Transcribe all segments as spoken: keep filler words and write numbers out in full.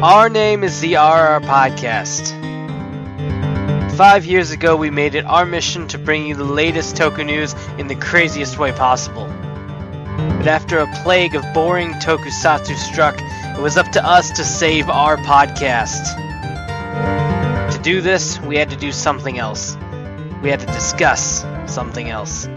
Our name is the R R Podcast. Five years ago, we made it our mission to bring you the latest Toku news in the craziest way possible. But after a plague of boring tokusatsu struck, it was up to us to save our podcast. To do this, we had to do something else. We had to discuss something else.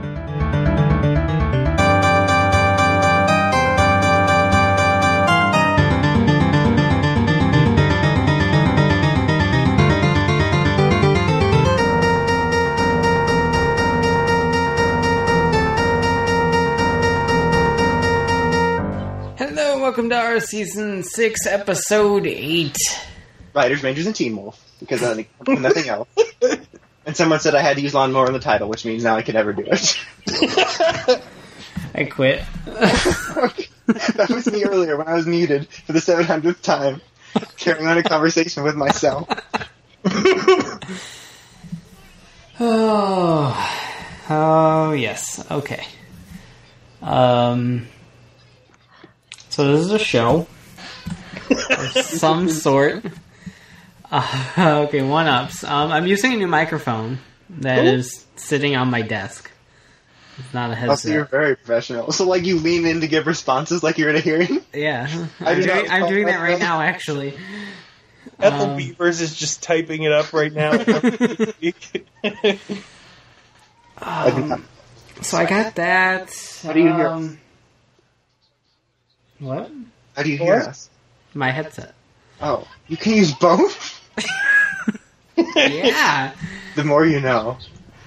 Welcome to our season six, episode eight. Riders, Rangers, and Teen Wolf, because I nothing else. And someone said I had to use Lawnmower in the title, which means now I can never do it. I quit. That was me earlier when I was muted for the seven hundredth time, carrying on a conversation with myself. oh, oh yes, okay. Um. So this is a show of some sort. Uh, okay, one-ups. Um, I'm using a new microphone that Ooh. is sitting on my desk. It's not a headset. Oh, so you're very professional. So, like, you lean in to give responses like you're in a hearing? Yeah. I'm doing, I'm doing that right now, actually. Ethel um, Beavers is just typing it up right now. um, so I got that. How do you hear um, What? How do you hear what? us? My headset. Oh, you can use both? Yeah. The more you know.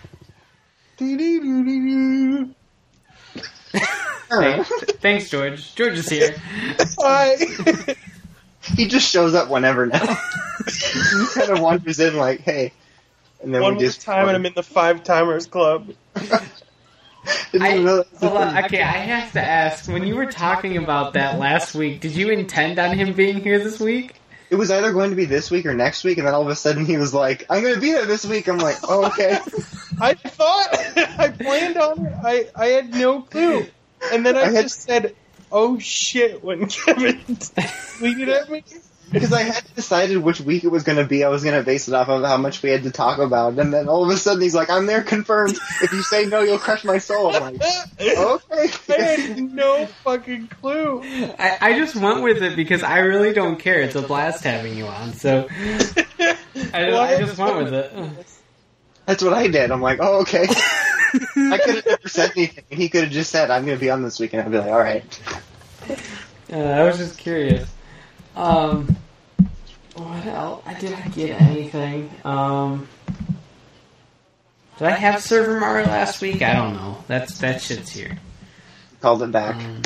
Thanks, thanks, George. George is here. Hi. He just shows up whenever now. He kind of wanders in like, hey. And then One we just time and I'm in the Five Timers Club. I, hold on, okay, I have to ask, when you were talking about that last week, did you intend on him being here this week? It was either going to be this week or next week, and then all of a sudden he was like, I'm going to be there this week. I'm like, oh, okay. I thought, I planned on it, I, I had no clue. And then I, I just had... said, oh shit, when Kevin tweeted at me. Because I hadn't decided which week it was going to be. I was going to base it off of how much we had to talk about. And then all of a sudden he's like, I'm there confirmed. If you say no, you'll crush my soul. I'm like, okay. I had no fucking clue. I, I just went with it because I really don't care. It's a blast having you on. So I, I just went with it. That's what I did. I'm like, oh, okay. I could have never said anything. He could have just said, I'm going to be on this week. And I'd be like, all right. Uh, I was just curious. Um, what else? I didn't get anything. Um, did I have Server Mario last week? I don't know. That's that shit's here. Called it back. Um,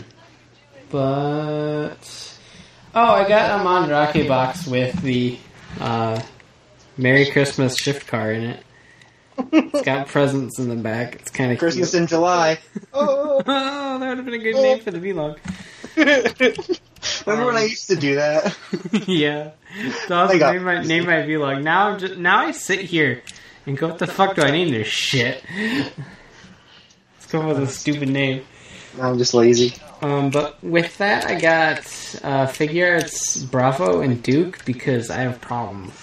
but oh, I got a Mandarake box with the uh, Merry Christmas shift car in it. It's got presents in the back. It's kind of Christmas cute. in July. Oh, oh, that would have been a good name for the vlog. Remember um, when I used to do that? Yeah. So I was like, name my, name my vlog. Now, I'm just, now I sit here and go, what the fuck do I name this shit? Let's go with a stupid name. I'm just lazy. Um, but with that, I got uh, Figure Arts Bravo and Duke because I have problems.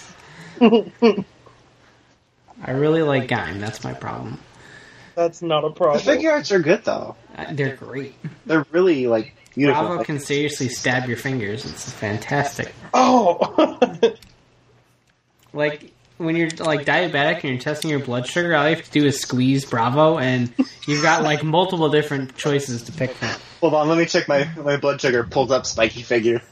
I really like Gaim. That's my problem. That's not a problem. The figure arts are good, though. Uh, they're great. They're really, like, beautiful. Bravo can seriously stab your fingers. It's fantastic. Oh! Like, when you're, like, diabetic and you're testing your blood sugar, all you have to do is squeeze Bravo, and you've got, like, multiple different choices to pick from. Hold on, let me check my, my blood sugar. Pulled up spiky figure.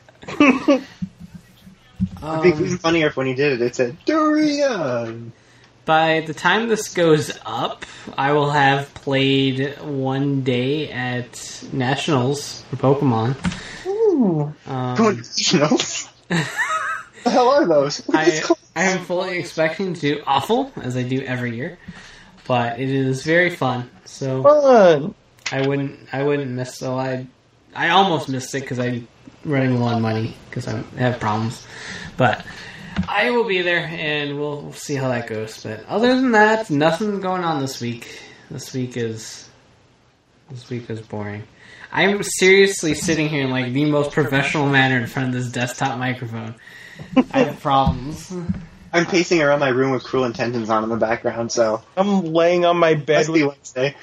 um, It'd be even funnier if when you did it, it said, Durian! By the time this goes up, I will have played one day at Nationals for Pokemon. Ooh. Um, Going to Nationals? What the hell are those? I, I am fully expecting to do awful, as I do every year. But it is very fun. So fun. I wouldn't I wouldn't miss so I I almost missed it because I'm running low on money because I have problems. But I will be there, and we'll, we'll see how that goes. But other than that, nothing going on this week. This week is This week was boring. I'm seriously sitting here in like the most professional manner in front of this desktop microphone. I have problems. I'm pacing around my room with Cruel Intentions on in the background, so... I'm laying on my bed Must be Wednesday.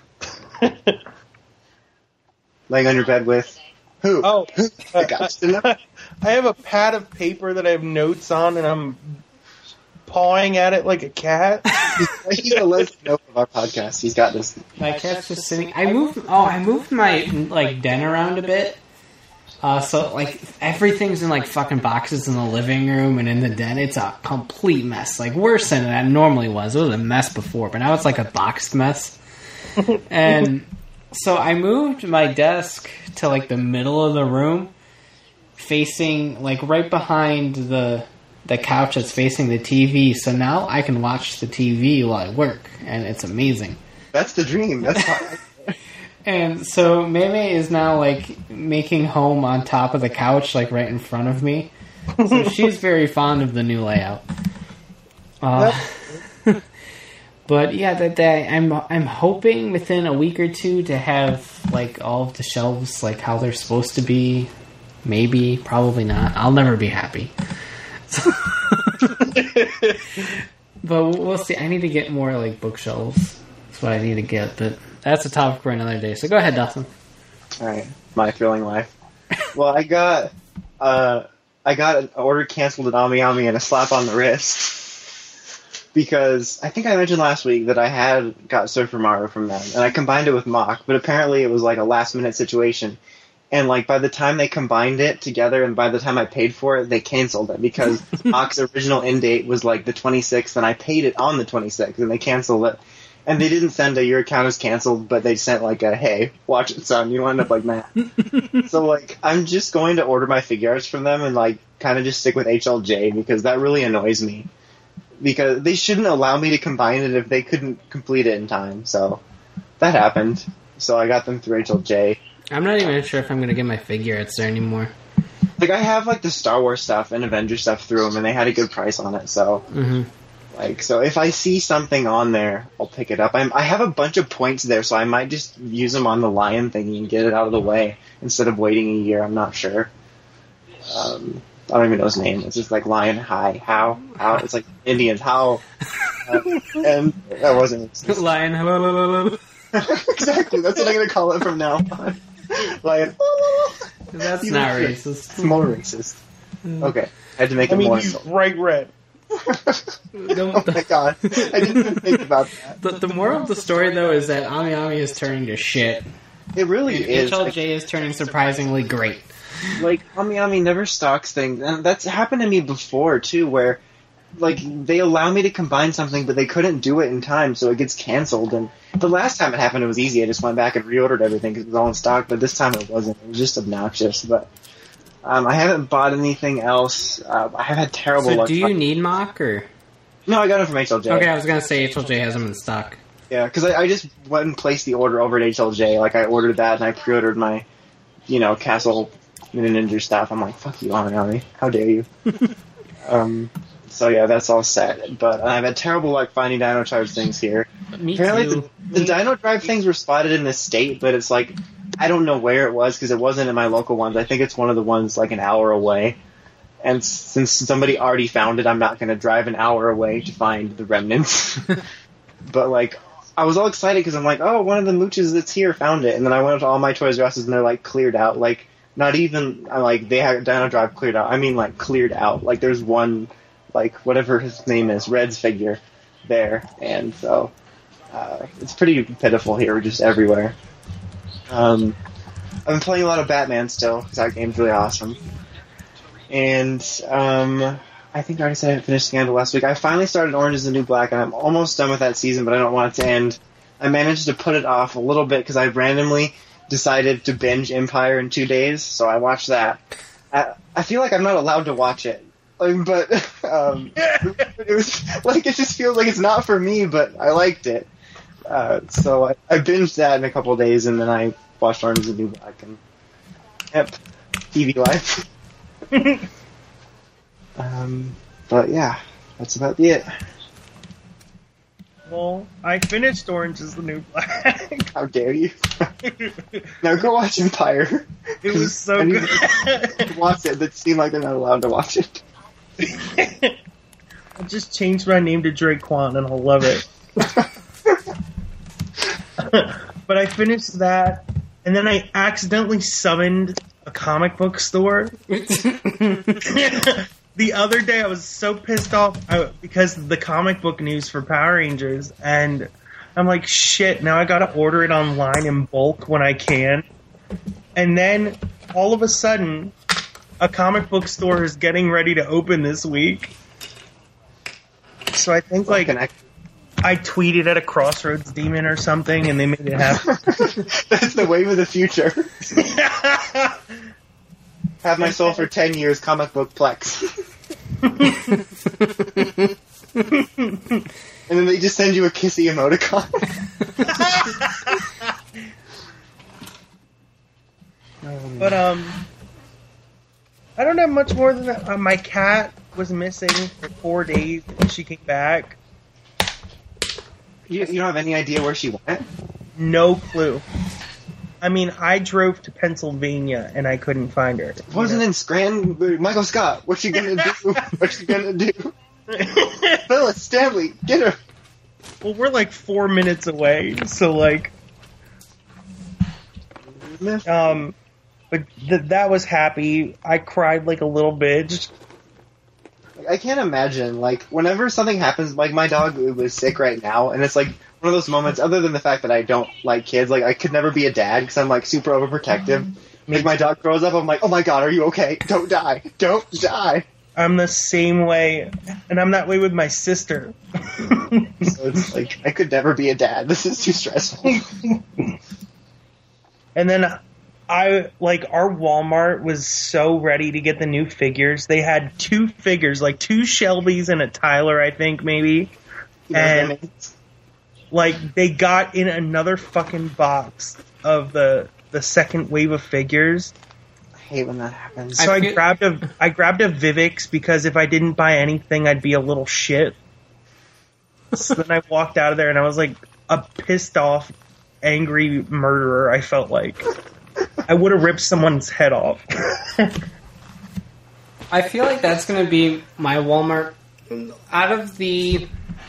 Laying on your bed with... Who? Oh, I got you. I have a pad of paper that I have notes on, and I'm pawing at it like a cat. He's the Leslie Knope of our podcast. He's got this. My cat's just sitting... I moved... Oh, I moved my, like, den around a bit. Uh, so, like, everything's in, like, fucking boxes in the living room and in the den. It's a complete mess. Like, worse than it normally was. It was a mess before, but now it's, like, a boxed mess. And so I moved my desk to, like, the middle of the room, facing, like, right behind the the couch that's facing the T V. So now I can watch the T V while I work, and it's amazing. That's the dream. That's how And so Meme is now, like, making home on top of the couch, like, right in front of me. So she's very fond of the new layout. Uh, but, yeah, that, that I'm I'm hoping within a week or two to have, like, all of the shelves, like, how they're supposed to be. Maybe, probably not. I'll never be happy. But we'll see. I need to get more, like, bookshelves. That's what I need to get, but... That's a topic for another day. So go ahead, Dawson. All right, my thrilling life. Well, I got uh, I got an order canceled at Ami Ami and a slap on the wrist because I think I mentioned last week that I had got Surfer Mario from them and I combined it with Mach, but apparently it was like a last minute situation. And like by the time they combined it together and by the time I paid for it, they canceled it because Mach's original end date was like the twenty-sixth and I paid it on the twenty-sixth and they canceled it. And they didn't send a, your account is canceled, but they sent like a, hey, watch it, son. You don't end up like that. So, like, I'm just going to order my figures from them and, like, kind of just stick with H L J because that really annoys me. Because they shouldn't allow me to combine it if they couldn't complete it in time. So, that happened. So, I got them through H L J. I'm not even sure if I'm going to get my figures there anymore. Like, I have, like, the Star Wars stuff and Avengers stuff through them, and they had a good price on it, so... Mm-hmm. Like, so if I see something on there, I'll pick it up. I'm, I have a bunch of points there, so I might just use them on the Lion thingy and get it out of the way instead of waiting a year. I'm not sure. Um, I don't even know his name. It's just like Lion Hi. How? How? It's like Indians. How? Uh, and that wasn't... Lion. Exactly. That's what I'm going to call it from now on. Lion. That's not racist. It's more racist. Okay. I had to make I it mean, more... he's bright red. Oh my god. I didn't even think about that. The, the moral of the story, though, is that Ami Ami is turning to shit. It really and is. H L J like, is turning surprisingly great. Like, Ami Ami never stocks things. And that's happened to me before, too, where, like, they allow me to combine something, but they couldn't do it in time, so it gets canceled. And the last time it happened, it was easy. I just went back and reordered everything because it was all in stock, but this time it wasn't. It was just obnoxious, but... Um, I haven't bought anything else. Uh, I have had terrible so luck. do you need Mach, or...? No, I got it from H L J. Okay, I was going to say H L J has them in stock. Yeah, because I, I just went and placed the order over at H L J. Like, I ordered that, and I pre-ordered my, you know, Castle Ninja stuff. I'm like, fuck you, Ami Ami. How dare you? um, so, yeah, that's all set. But I've had terrible luck finding Dino Charge things here. Me Apparently, too. the, the Dino Drive things were spotted in this state, but it's like... I don't know where it was because it wasn't in my local ones. I think it's one of the ones like an hour away. And since somebody already found it, I'm not going to drive an hour away to find the remnants. But like, I was all excited because I'm like, oh, one of the mooches that's here found it. And then I went to all my Toys R Us's and they're like cleared out. Like, not even like they had Dino Drive cleared out. I mean like cleared out. Like there's one, like whatever his name is, Red's figure there. And so uh, it's pretty pitiful here, just everywhere. Um, I've been playing a lot of Batman still, because that game's really awesome. And, um, I think I already said I finished Scandal last week. I finally started Orange is the New Black, and I'm almost done with that season, but I don't want it to end. I managed to put it off a little bit, because I randomly decided to binge Empire in two days, so I watched that. I, I feel like I'm not allowed to watch it. Like, but, um, it was, like, it just feels like it's not for me, but I liked it. Uh, so I, I binged that in a couple of days, and then I watched Orange is the New Black, and yep, T V life. um, but yeah, that's about it. Well, I finished Orange is the New Black. How dare you? Now go watch Empire. It was so good. Watch it. That seemed like they're not allowed to watch it. I'll just change my name to Draquan and I'll love it. But I finished that, and then I accidentally summoned a comic book store. The other day I was so pissed off because of the comic book news for Power Rangers, and I'm like, shit, now I gotta order it online in bulk when I can. And then, all of a sudden, a comic book store is getting ready to open this week. So I think, like, I tweeted at a Crossroads Demon or something, and they made it happen. That's the wave of the future. Have my soul for ten years, comic book Plex. And then they just send you a kissy emoticon. But, um, I don't have much more than that. Uh, my cat was missing for four days and she came back. You, you don't have any idea where she went? No clue. I mean, I drove to Pennsylvania and I couldn't find her. It wasn't in Scranton. Michael Scott, what's she gonna do? What's she gonna do? Phyllis, Stanley, get her. Well, we're like four minutes away, so like, um, but th- that was happy. I cried like a little bitch. I can't imagine, like, whenever something happens, like, my dog was sick right now, and it's, like, one of those moments, other than the fact that I don't like kids, like, I could never be a dad, because I'm, like, super overprotective. Like, my dog throws up, I'm like, oh my god, are you okay? Don't die. Don't die. I'm the same way, and I'm that way with my sister. So it's, like, I could never be a dad. This is too stressful. And then I, like, our Walmart was so ready to get the new figures. They had two figures, like two Shelbys and a Tyler, I think, maybe. You know, and, like, they got in another fucking box of the the second wave of figures. I hate when that happens. So I, I feel- grabbed a I grabbed a Vivix because if I didn't buy anything, I'd be a little shit. So then I walked out of there and I was like a pissed off, angry murderer. I felt like I would have ripped someone's head off. I feel like that's going to be my Walmart. Out of the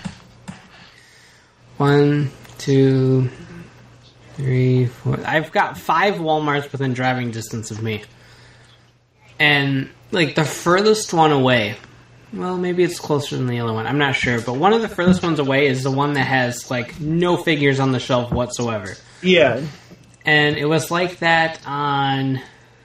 one, two, three, four. I've got five Walmarts within driving distance of me. And, like, the furthest one away, well, maybe it's closer than the other one. I'm not sure. But one of the furthest ones away is the one that has, like, no figures on the shelf whatsoever. Yeah. And it was like that on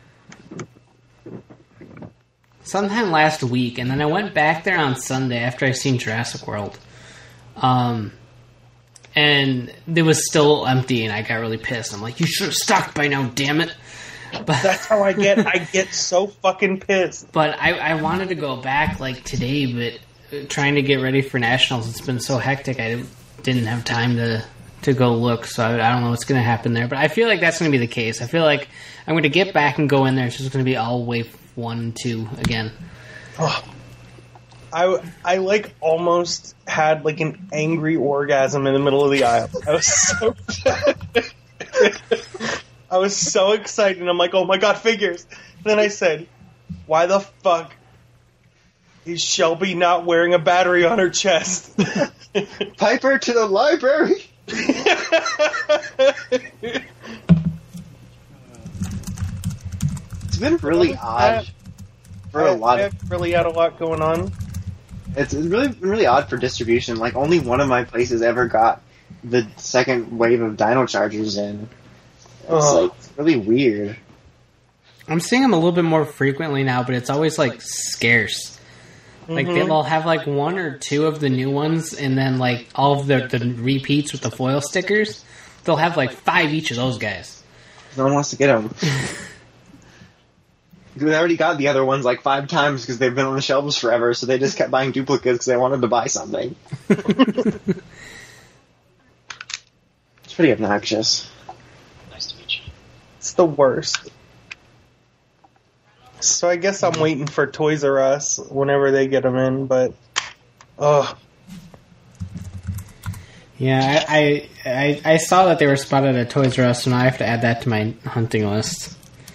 sometime last week, and then I went back there on Sunday after I seen Jurassic World. Um, and it was still empty, and I got really pissed. I'm like, you should have stocked by now, damn it. But That's how I get. I get so fucking pissed. But I, I wanted to go back like today, but trying to get ready for nationals, it's been so hectic. I didn't have time to to go look, so I, I don't know what's going to happen there. But I feel like that's going to be the case. I feel like I'm going to get back and go in there. It's just going to be all wave one and two again. Oh. I, I like almost had like an angry orgasm in the middle of the aisle. I was so I was so excited. I'm like, oh my god, figures. And then I said, why the fuck is Shelby not wearing a battery on her chest? Piper to the library. It's been really odd for a lot of. I've really had a lot going on. It's really been really odd for distribution. Like, only one of my places ever got the second wave of Dino Chargers in. It's Oh. like really weird. I'm seeing them a little bit more frequently now, but it's always like scarce. Like Mhm. they'll have like one or two of the new ones, and then like all of the, the repeats with the foil stickers. They'll have like five each of those guys. No one wants to get them. They already got the other ones like five times because they've been on the shelves forever, so they just kept buying duplicates because they wanted to buy something. It's pretty obnoxious. It's the worst. So I guess I'm waiting for Toys R Us whenever they get them in, but ugh. Yeah, I, I I I saw that they were spotted at Toys R Us, so now I have to add that to my hunting list.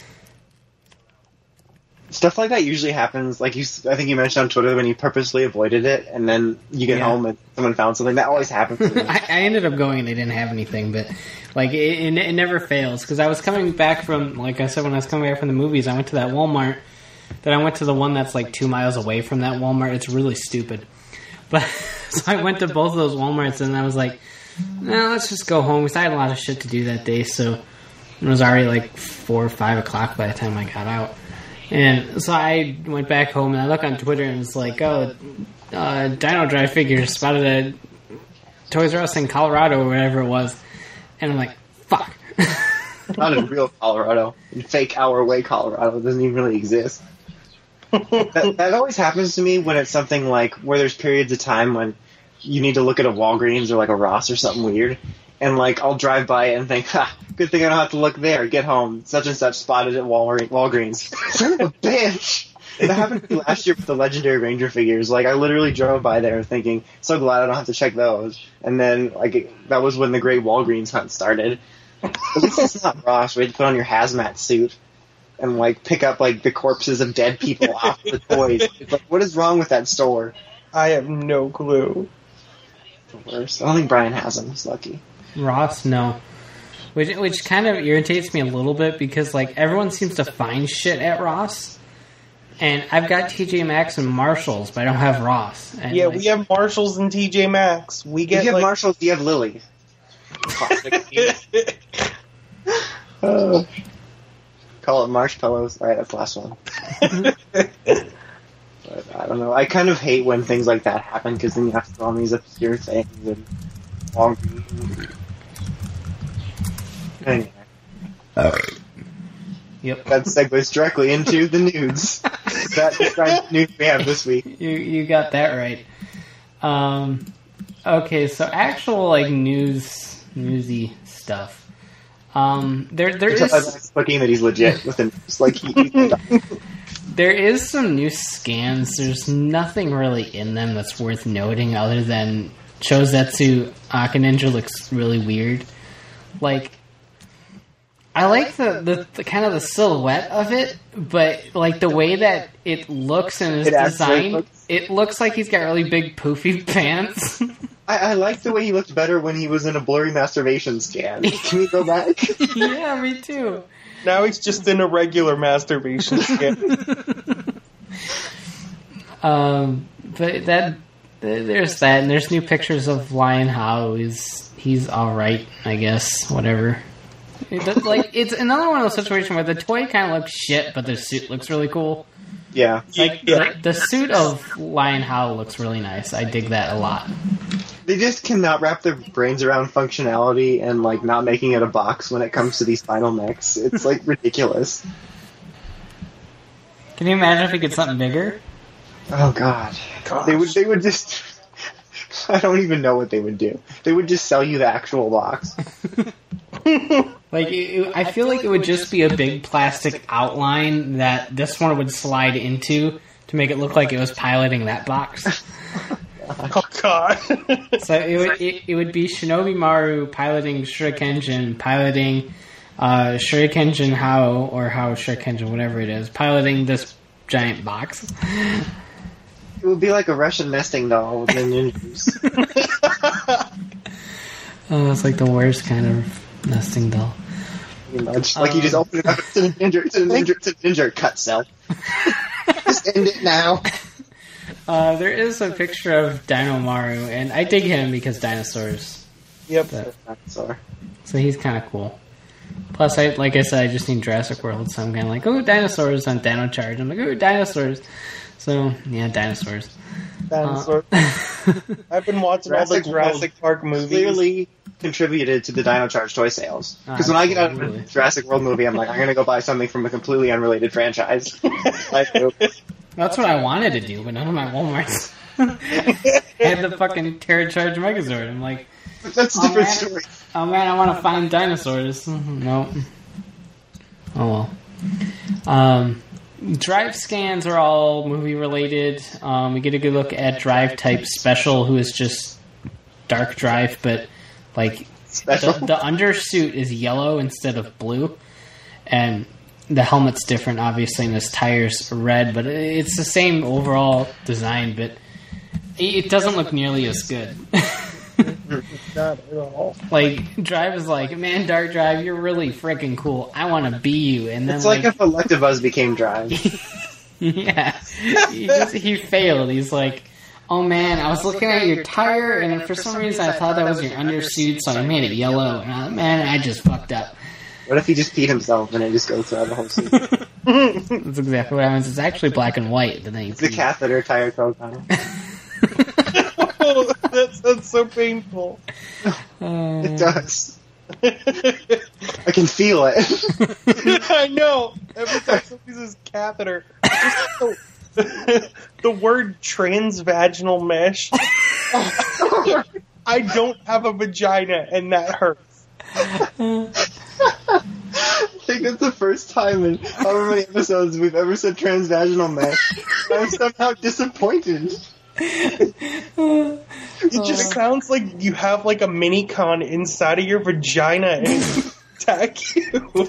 Stuff like that usually happens, like you, I think you mentioned on Twitter when you purposely avoided it, and then you get Yeah. home and someone found something. That always happens to me. I, I ended up going and they didn't have anything, but like it, it, it never fails because I was coming back from, like I said, when I was coming back from the movies, I went to that Walmart. Then I went to the one that's like two miles away from that Walmart. It's really stupid, but so I went to both of those Walmarts and I was like, no, let's just go home because I had a lot of shit to do that day. So it was already like four or five o'clock by the time I got out. And so I went back home and I look on Twitter and it's like, oh, uh, Dino Drive figures spotted at Toys R Us in Colorado or whatever it was. And I'm like, fuck. Not in real Colorado. In fake Our Way Colorado. It doesn't even really exist. that, that always happens to me when it's something like where there's periods of time when you need to look at a Walgreens or like a Ross or something weird. And like I'll drive by it and think, ha, good thing I don't have to look there. Get home. Such and such spotted at Walgreens. Walgreens. Son of a bitch. That happened to me last year with the Legendary Ranger figures. Like, I literally drove by there thinking, so glad I don't have to check those. And then, like, it, that was when the great Walgreens hunt started. At least it's not Ross, where you have to put on your hazmat suit and, like, pick up, like, the corpses of dead people off the toys. It's like, what is wrong with that store? I have no clue. The worst. I don't think Brian has them. He's lucky. Ross, no. Which which kind of irritates me a little bit because, like, everyone seems to find shit at Ross. And I've got T J Maxx and Marshalls, but I don't have Ross. And Yeah, like, we have Marshalls and T J Maxx. We If get you have like Marshalls, you have Lily. uh, call it marshmallows. Alright, that's the last one. But I don't know. I kind of hate when things like that happen because then you have to go on these obscure things and Walgreens. Anyway, Yep. that segues directly into the nudes. That describes the news we have this week. You you got that right. Um, okay, so actual like news newsy stuff. Um, there there Except I is was looking that he's legit with the news. Like he, he there is some new scans. There's nothing really in them that's worth noting other than Chozetsu Akaninja looks really weird. Like, I like the, the, the kind of the silhouette of it, but like the way that it looks and is It actually designed, looks- it looks like he's got really big poofy pants. I, I like the way he looked better when he was in a blurry masturbation scan. Can we go back? Yeah, me too. now he's just in a regular masturbation skin. Um, but that there's that, and there's new pictures of Lion Hao. He's he's all right, I guess. Whatever. It does, like it's another one of those situations where the toy kind of looks shit, but the suit looks really cool. Yeah. Like Yeah. the, the suit of Lion Hao looks really nice. I dig that a lot. They just cannot wrap their brains around functionality and like not making it a box when it comes to these final mechs. It's like ridiculous. Can you imagine if we get something bigger? Oh god. Gosh. They would they would just I don't even know what they would do. They would just sell you the actual box. Like, it, I feel like it would just be a big plastic outline that this one would slide into to make it look like it was piloting that box. Oh god. So it would it, it would be Shinobi Maru piloting Shurikenjin, piloting uh, Shurikenjin Hao or Hao Shurikenjin, whatever it is, piloting this giant box. It would be like a Russian nesting doll with the ninjas. Oh, it's like the worst kind of nesting doll. Pretty much. Like you just open it up, it's a ninja, it's a ninja, it's a ninja, cut cell. Just end it now. Uh, there is a picture of Dino Maru, and I dig him because dinosaurs. Yep. Dinosaur. So he's kind of cool. Plus, I like I said, I just need Jurassic World, so I'm kind of like, oh, dinosaurs on Dino Charge. I'm like, oh, dinosaurs. So, yeah, dinosaurs. Dinosaur. Uh, I've been watching all Jurassic the Jurassic World Park movies. Clearly contributed to the Dino Charge toy sales. Because when I get out of a Absolutely. Jurassic World movie, I'm like, I'm gonna go buy something from a completely unrelated franchise. Like, nope. That's what I wanted to do, but none of my Walmarts had the fucking Terra Charge Megazord. I'm like, That's a Oh, different man. story. oh man, I want to find dinosaurs. Nope. Oh well. Um, drive scans are all movie related. Um, we get a good look at Drive Type Special, who is just Dark Drive, but Like, Special. the, the undersuit is yellow instead of blue, and the helmet's different, obviously, and his tires are red, but it's the same overall design, but it doesn't look nearly as good. Not at all. Like, Drive is like, man, Dark Drive, you're really freaking cool. I want to be you. And then, It's like, like if Electabuzz became Drive. yeah, he, just, he failed. He's like, oh man, I was looking at your tire, and for some reason I thought that was your undersuit, so I made it yellow. And I, man, I just fucked up. What if he just peed himself and it just goes throughout the whole suit? That's exactly what happens. It's actually black and white. But then you The catheter tire goes on. Oh, that sounds so painful. Uh, It does. I can feel it. I know. Every time somebody says catheter, just the, the word transvaginal mesh. I don't have a vagina, and that hurts. I think it's the first time in however many episodes we've ever said transvaginal mesh. I'm somehow disappointed. It just sounds like you have like a mini con inside of your vagina and attack you.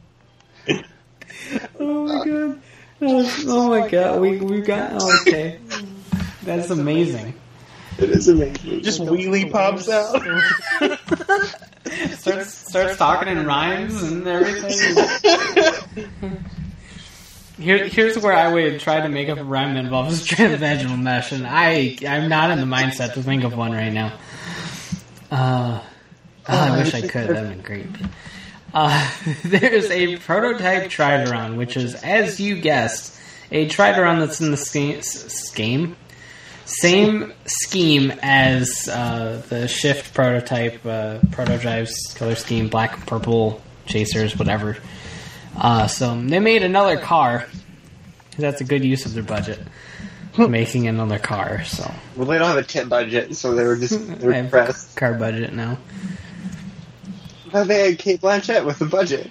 oh my god. Oh my god. We, we got. Oh, okay. That's amazing. It is amazing. Just wheelie pops out. starts, starts talking in rhymes and everything. Here, here's where I would try to make up a rhyme that involves transvaginal mesh, and I, I'm not in the mindset to think of one right now. Uh, oh, I wish I could. That'd been great. Uh, there's a prototype Trideron, which is, as you guessed, a Trideron that's in the scheme, scheme? Same scheme as uh, the Shift prototype, uh, Proto-Drive's color scheme, black and purple, chasers, whatever. Uh, so they made another car. That's a good use of their budget, making another car. So Well, they don't have a tip budget, so they were just they were I have depressed. car budget now. But they had Kate Blanchett with the budget.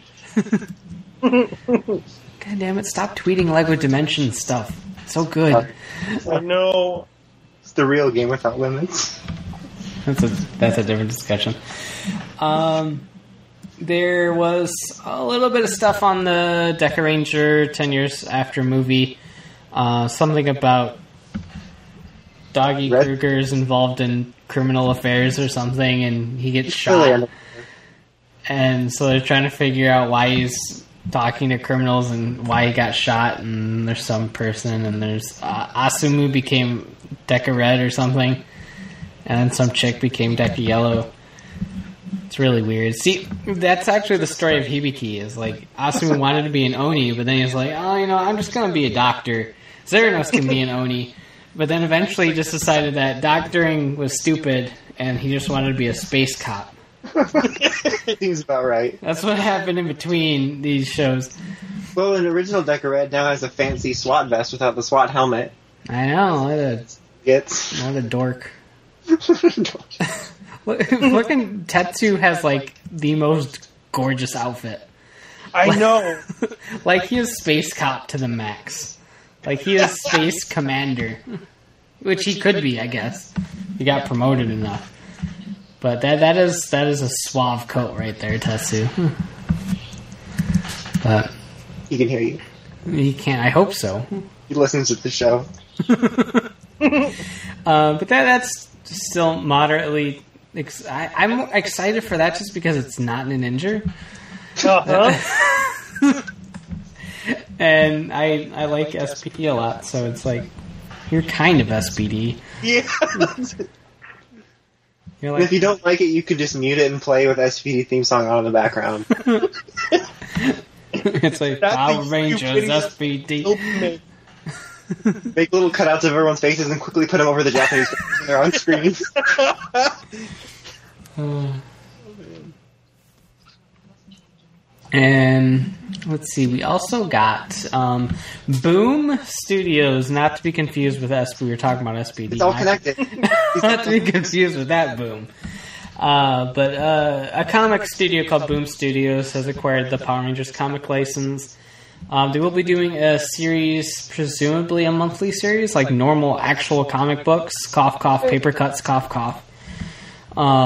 God damn it! Stop tweeting Lego Dimensions stuff. So good. I know. It's the real Game Without Limits. That's a that's a different discussion. Um, there was a little bit of stuff on the Deca Ranger ten years after movie. Uh, something about Doggy Red- Kruger's involved in criminal affairs or something, and he gets It's shot. really And so they're trying to figure out why he's talking to criminals and why he got shot. And there's some person, and there's uh, Asumu became Deca Red or something, and then some chick became Deca Yellow. It's really weird. See, that's actually the story of Hibiki. Is like Asumu wanted to be an Oni, but then he's like, oh, you know, I'm just gonna be a doctor. Zeranos can be an Oni, but then eventually he just decided that doctoring was stupid, and he just wanted to be a space cop. Seems about right. That's what happened in between these shows. Well, an original Deca Red now has a fancy SWAT vest without the SWAT helmet. I know, what a, It's what a dork. Look, fucking Tetsu has like the most gorgeous outfit. I know. Like he is space cop to the max. Like he is space commander, which he could be, I guess. He got promoted enough. But that that is that is a suave coat right there, Tetsu. But he can hear you. he can't. I hope so. He listens to the show. Uh, but that that's still moderately. Ex- I, I'm excited for that just because it's not an Ninja. Uh-huh. And I I like S P D a lot, so it's like you're kind of S P D. Yeah. You're And like if you don't like it, you could just mute it and play with S P D theme song on in the background. it's like That's Power the Rangers stupidest S P D. Ultimate. Make little cutouts of everyone's faces and quickly put them over the Japanese faces when they're on screen. And let's see, we also got um, Boom Studios, not to be confused with S. We were talking about S P D. It's all connected. Not to be confused with that Boom. Uh, but uh, a comic studio called Boom Studios has acquired the Power Rangers comic license. Um, they will be doing a series, presumably a monthly series, like normal actual comic books. Cough, cough, paper cuts, cough, cough. Um,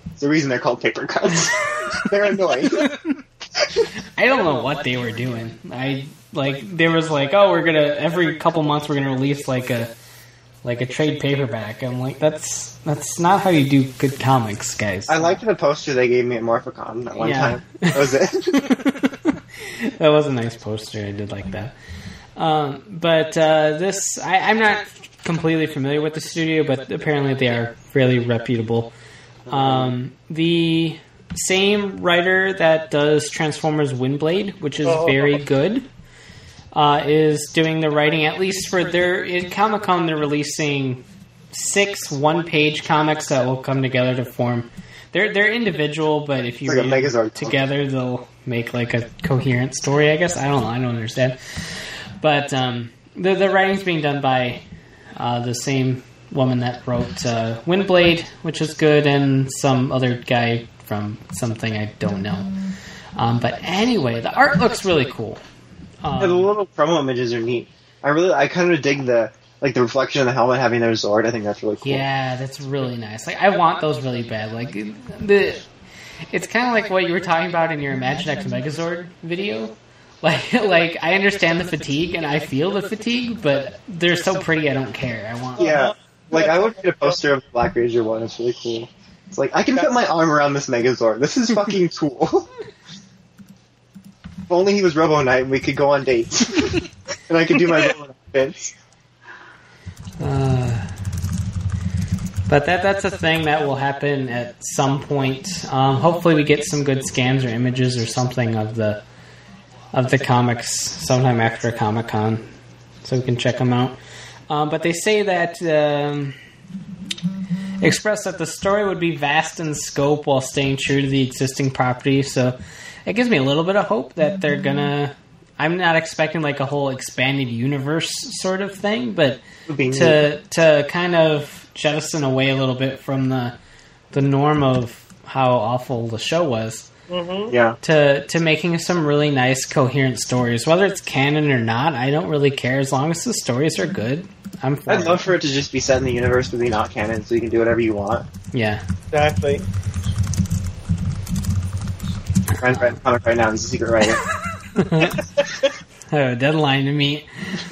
There's the reason they're called paper cuts. They're annoying. I don't know what they were doing. I like there was like, oh, we're gonna every couple months we're gonna release like a like a trade paperback. I'm like, that's that's not how you do good comics, guys. I liked the poster they gave me at Morphicon at one Yeah. time. That was it. That was a nice poster. I did like that. Um, but uh, this, I, I'm not completely familiar with the studio, but apparently they are fairly reputable. Um, the same writer that does Transformers Windblade, which is very good, uh, is doing the writing, at least for their... In Comic-Con, they're releasing six one-page comics that will come together to form... They're they're individual, but if you It's like a read Megazord them book. together, they'll make like a coherent story, I guess. I don't know. I don't understand. But um, the, the writing's being done by uh, the same woman that wrote uh, Windblade, which is good, and some other guy from something I don't know. Um, but anyway, the art looks really cool. Um, Yeah, the little promo images are neat. I really, I kind of dig the like the reflection of the helmet having their Zord. I think that's really cool. Yeah, that's really nice. Like, I want those really bad. Like, the it's kind of like what you were talking about in your Imaginext Megazord video. Like, like I understand the fatigue and I feel the fatigue, but they're so pretty I don't care. I want. Yeah, like I would get a poster of the Black Ranger one. It's really cool. It's like I can fit my arm around this Megazord. This is fucking cool. If only he was Robo Knight and we could go on dates, and I could do my Robo Knight bits. Uh, but that that's a thing that will happen at some point. Um, hopefully, we get some good scans or images or something of the of the comics sometime after Comic-Con, so we can check them out. Um, but they say that um, express that the story would be vast in scope while staying true to the existing property. So it gives me a little bit of hope that they're gonna. I'm not expecting like a whole expanded universe sort of thing, but to to kind of jettison away a little bit from the the norm of how awful the show was. Mm-hmm. Yeah. To to making some really nice, coherent stories, whether it's canon or not, I don't really care as long as the stories are good. I'm. For I'd it. love for it to just be set in the universe but be not canon, so you can do whatever you want. Yeah. Exactly. Ryan's writing a comic right now. He's a secret writer. Oh, deadline to meet.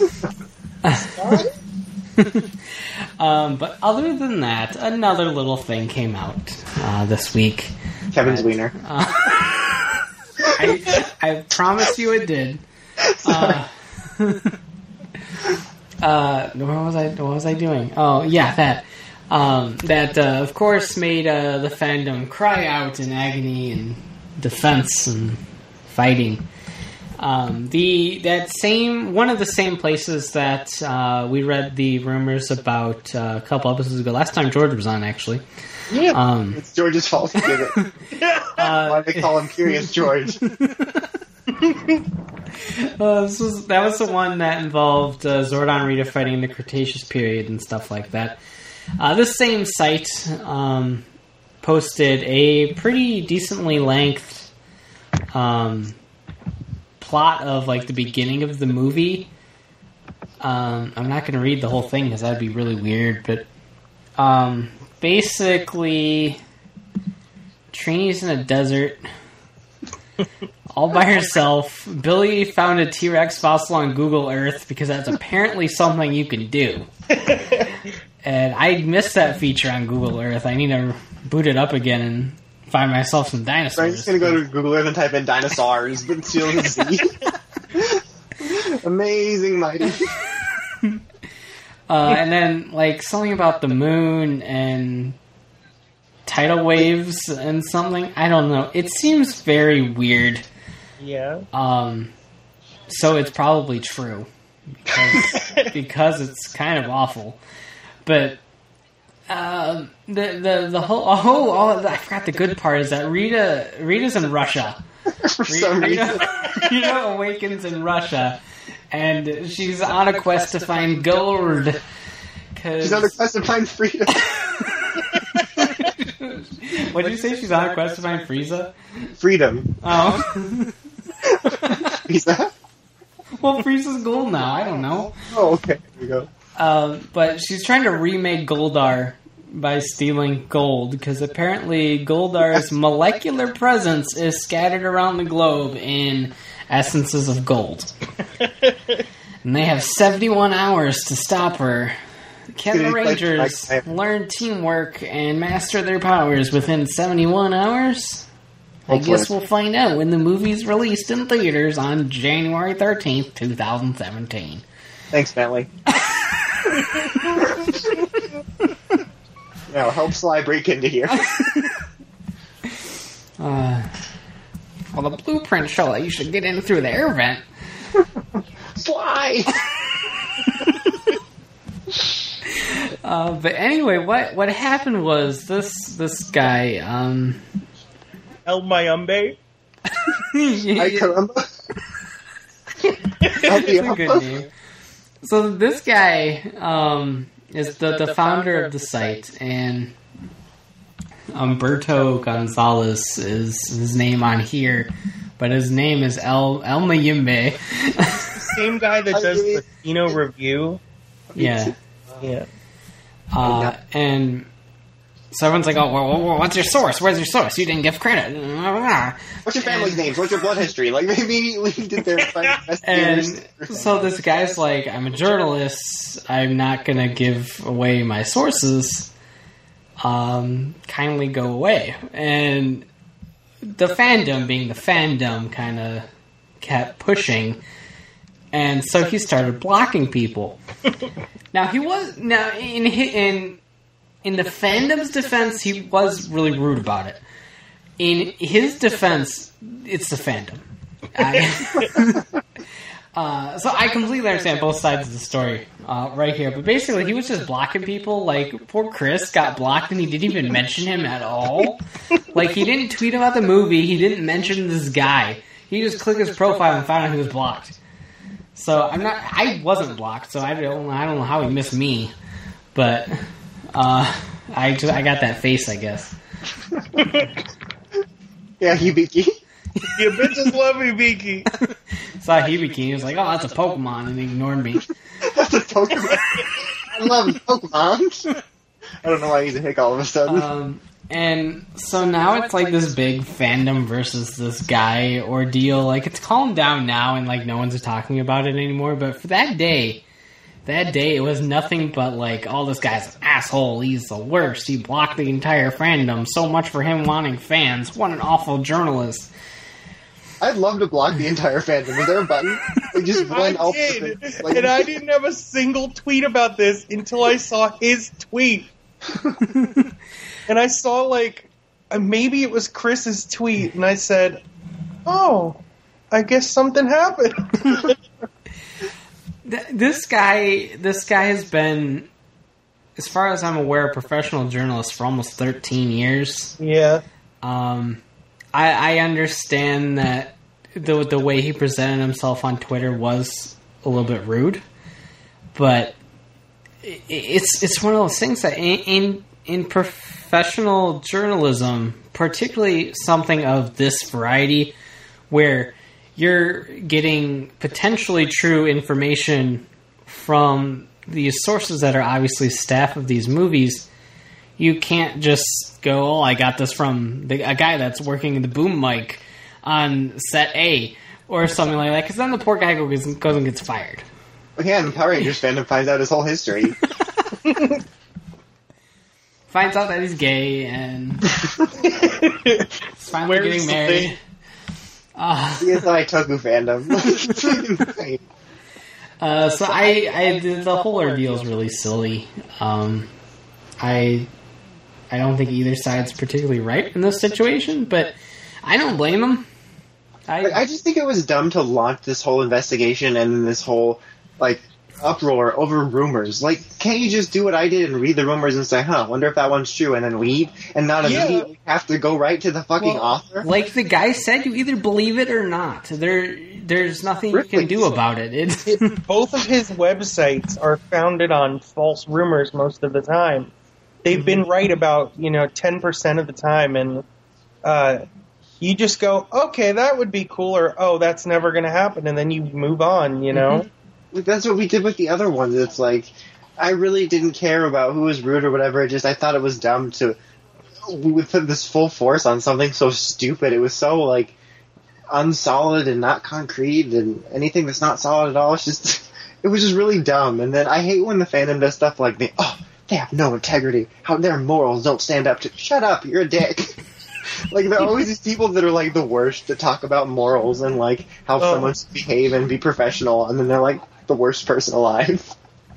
um, but other than that, another little thing came out uh, this week. Kevin's wiener. Uh, I, I promise you it did. Uh, uh, what was I? What was I doing? Oh, yeah, that. Um, that uh, of course made uh, the fandom cry out in agony and defense and fighting. Um, the that same one of the same places that uh, we read the rumors about uh, a couple episodes ago. Last time George was on, actually. Yeah. Um, It's George's fault. He did it. Why do they call him Curious George? Uh, this was that was the one that involved uh, Zordon Rita fighting in the Cretaceous period and stuff like that. Uh, this same site um, posted a pretty decently length um, plot of like the beginning of the movie. Um, I'm not going to read the whole thing because that'd be really weird, but um, basically, Trini's in a desert. All by herself. Billy found a T-Rex fossil on Google Earth because that's apparently something you can do. And I missed that feature on Google Earth. I need to boot it up again and find myself some dinosaurs. So I'm just gonna go to Google Earth and type in dinosaurs, but seal with Z. Amazing, mighty. Uh, and then, like, something about the moon and tidal waves and something. I don't know. It seems very weird. Yeah. Um, so it's probably true because, because it's kind of awful. But uh, the the the whole oh, oh I forgot the good part is that Rita Rita's in Russia. For some reason. Rita, Rita awakens in Russia, and she's on a quest to find gold. She's on a quest to find freedom. What did you say? She's on a quest to find Frieza? Freedom. Oh. Frieza? Well, Frieza's gold now. I don't know. Oh, okay. Here we go. Um, but she's trying to remake Goldar by stealing gold, because apparently Goldar's molecular presence is scattered around the globe in essences of gold. And they have seventy-one hours to stop her. Can the Rangers learn teamwork and master their powers within seventy-one hours? I guess we'll find out when the movie's released in theaters on January thirteenth, twenty seventeen. Thanks, Bentley. Now, help Sly break into here. uh, well, the blueprints show that you should get in through the air vent. Sly! uh, but anyway, what what happened was this this guy... Um, El Mayumbe? Ay, caramba. That's a good name. So this guy um, is the, the founder of the site, and Humberto Gonzalez is his name on here, but his name is El El Mayumbe. Same guy that does the Kino review. Yeah, yeah. Uh, and so everyone's like, "Oh, well, well, what's your source? Where's your source? You didn't give credit." What's your family's names? What's your blood history? Like, maybe we did their And so this guy's like, "I'm a journalist. I'm not gonna give away my sources. Um, kindly go away." And the fandom, being the fandom, kind of kept pushing, and so he started blocking people. Now he was now in in. In the fandom's defense, he was really rude about it. In his defense, it's the fandom. I, uh, so I completely understand both sides of the story uh, right here. But basically, he was just blocking people. Like, poor Chris got blocked and he didn't even mention him at all. Like, he didn't tweet about the movie. He didn't mention this guy. He just clicked his profile and found out he was blocked. So I'm not... I wasn't blocked, so I don't, I don't know how he missed me. But... Uh, I just, I got that face, I guess. Yeah, Hibiki. You bitches love Hibiki. Saw Hibiki, he was like, "Oh, that's a Pokemon," and he ignored me. That's a Pokemon. I love Pokemon. I don't know why he's a hick all of a sudden. Um, and so now it's like this big fandom versus this guy ordeal. Like, it's calmed down now, and like no one's talking about it anymore. But for that day. That day, it was nothing but like, "Oh, this guy's an asshole. He's the worst. He blocked the entire fandom. So much for him wanting fans. What an awful journalist." I'd love to block the entire fandom. Is there a button? Like, just one I did, like, and I didn't have a single tweet about this until I saw his tweet. And I saw, like, uh, maybe it was Chris's tweet, and I said, "Oh, I guess something happened." This guy, this guy has been, as far as I'm aware, a professional journalist for almost thirteen years. Yeah. Um, I, I understand that the the way he presented himself on Twitter was a little bit rude, but it, it's it's one of those things that in, in in professional journalism, particularly something of this variety, where you're getting potentially true information from these sources that are obviously staff of these movies, you can't just go, "Oh, I got this from the, a guy that's working in the boom mic on set A," or something like that, because then the poor guy goes, goes and gets fired. Yeah, and Power Rangers fandom finds out his whole history. Finds out that he's gay, and is finally Where's getting the married. thing? Uh, He is my Toku fandom. uh, so I, I, the, the whole ordeal is really silly. Um, I, I don't think either side's particularly right in this situation, but I don't blame them. I, I just think it was dumb to launch this whole investigation and then this whole, like, uproar over rumors. Like, can't you just do what I did and read the rumors and say, "Huh, wonder if that one's true," and then leave, and not Yeah. immediately have to go right to the fucking well, author? like the guy said, you either believe it or not. There, there's nothing you can do about it. It's Both of his websites are founded on false rumors most of the time. They've been right about, you know, ten percent of the time, and uh, you just go, "Okay, that would be cool," or "Oh, that's never going to happen," and then you move on, you know? Mm-hmm. That's what we did with the other ones. It's like, I really didn't care about who was rude or whatever. It just I thought it was dumb to we put this full force on something so stupid. It was so like unsolid and not concrete, and anything that's not solid at all. It's just it was just really dumb. And then I hate when the fandom does stuff like the oh they have no integrity. How their morals don't stand up to. Shut up, you're a dick. Like there are always these people that are like the worst to talk about morals and like how Oh. someone should behave and be professional, and then they're like the worst person alive.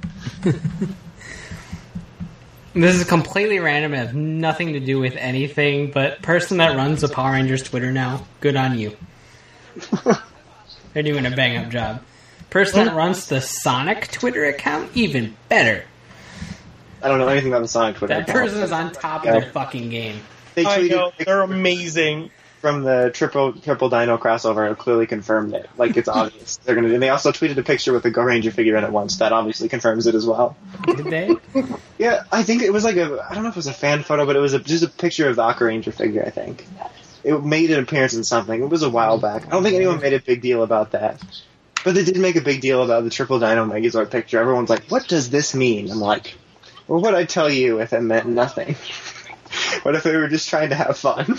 This is completely random. It has nothing to do with anything, but person that runs the Power Rangers Twitter now, good on you. They're doing a bang-up job. Person that runs the Sonic Twitter account, even better. I don't know anything about the Sonic Twitter That account. person is on top of their fucking game. They I tweeted know, they're amazing. from the triple triple Dino crossover and clearly confirmed it. Like it's obvious they're gonna. And they also tweeted a picture with the Go Ranger figure in it once. That obviously confirms it as well. Did they? Yeah, I think it was like a. I don't know if it was a fan photo, but it was a, just a picture of the Aqua Ranger figure. I think it made an appearance in something. It was a while back. I don't think anyone made a big deal about that. But they did make a big deal about the Triple Dino Megazord picture. Everyone's like, "What does this mean?" I'm like, "Well, what'd I tell you if it meant nothing? What if they were just trying to have fun?"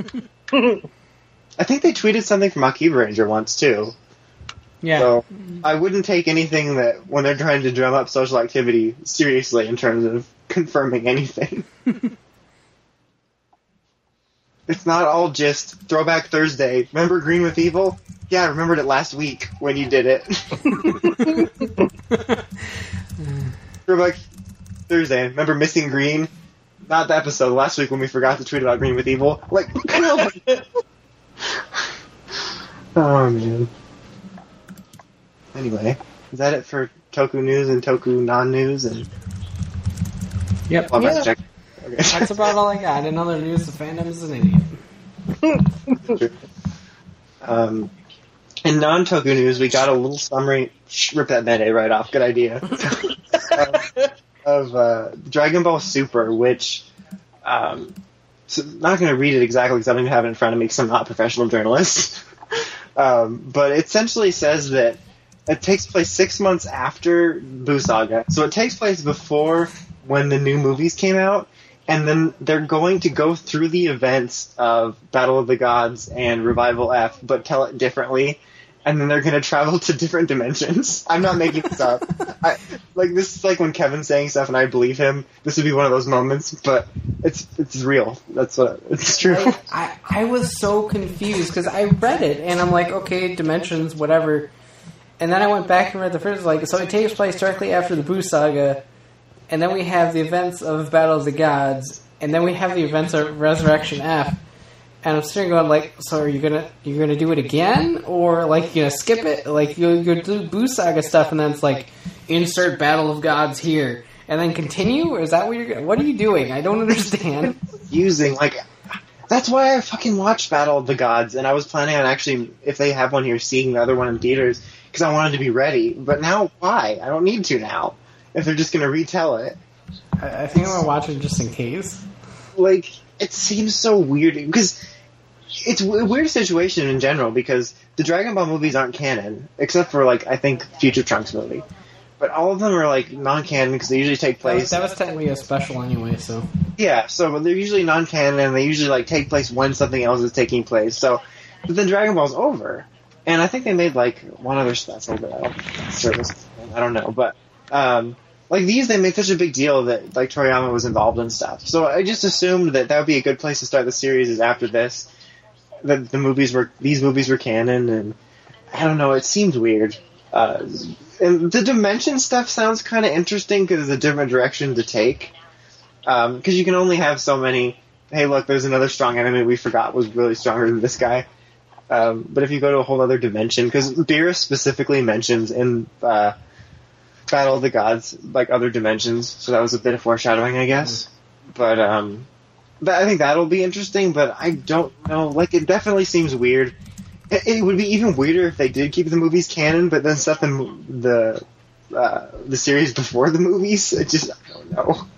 I think they tweeted something from Akiba Ranger once too. Yeah. So I wouldn't take anything that when they're trying to drum up social activity seriously in terms of confirming anything. It's not all just Throwback Thursday. Remember Green with Evil? Yeah, I remembered it last week when you did it. Throwback Thursday. Remember Missing Green? Not the episode last week when we forgot to tweet about Green with Evil. Like, come on. Oh man. Anyway, is that it for Toku news and Toku non-news? And Yep. well, Yeah. let's check. Okay. That's about all I got. In other news, the fandom is an idiot. um, in non-Toku news, we got a little summary. Shh, rip that Mayday right off. Good idea. of of uh, Dragon Ball Super, which um, so I'm not going to read it exactly because I don't even have it in front of me because I'm not a professional journalist. um, but it essentially says that it takes place six months after Buu Saga. So it takes place before when the new movies came out, and then they're going to go through the events of Battle of the Gods and Revival F, but tell it differently. And then they're going to travel to different dimensions. I'm not making this up. I, like this is like when Kevin's saying stuff and I believe him. This would be one of those moments, but it's it's real. That's what it's true. I, I, I was so confused because I read it and I'm like, okay, dimensions, whatever. And then I went back and read the first, like, so it takes place directly after the Buu Saga, and then we have the events of Battle of the Gods, and then we have the events of Resurrection F. And I'm sitting going like, so are you gonna you're gonna do it again, or like you gonna skip it? Like you you do Buu Saga stuff, and then it's like insert Battle of Gods here, and then continue. Or is that what you're? What are you doing? I don't understand. Using like that's why I fucking watched Battle of the Gods, and I was planning on actually, if they have one here, seeing the other one in theaters because I wanted to be ready. But now, why? I don't need to now. If they're just gonna retell it, I, I think I'm gonna watch it just in case. like it seems so weird because. It's a weird situation in general because the Dragon Ball movies aren't canon, except for, like, I think Future Trunks movie. But all of them are, like, non-canon because they usually take That was, place... that was technically a special anyway, so. Yeah, so they're usually non-canon and they usually, like, take place when something else is taking place. So, but then Dragon Ball's over. And I think they made, like, one other special that I don't service. I don't know, but... Um, like, these, they made such a big deal that, like, Toriyama was involved in stuff. So I just assumed that that would be a good place to start the series is after this. That the movies were these movies were canon, and I don't know. It seemed weird. Uh, and the dimension stuff sounds kind of interesting because it's a different direction to take. Because um, you can only have so many. Hey, look, there's another strong enemy we forgot was really stronger than this guy. Um, but if you go to a whole other dimension, because Beerus specifically mentions in uh, Battle of the Gods like other dimensions, so that was a bit of foreshadowing, I guess. Mm. But um. But I think that'll be interesting, but I don't know. Like, it definitely seems weird. It, it would be even weirder if they did keep the movies canon, but then stuff in the uh, the series before the movies. It just, I don't know.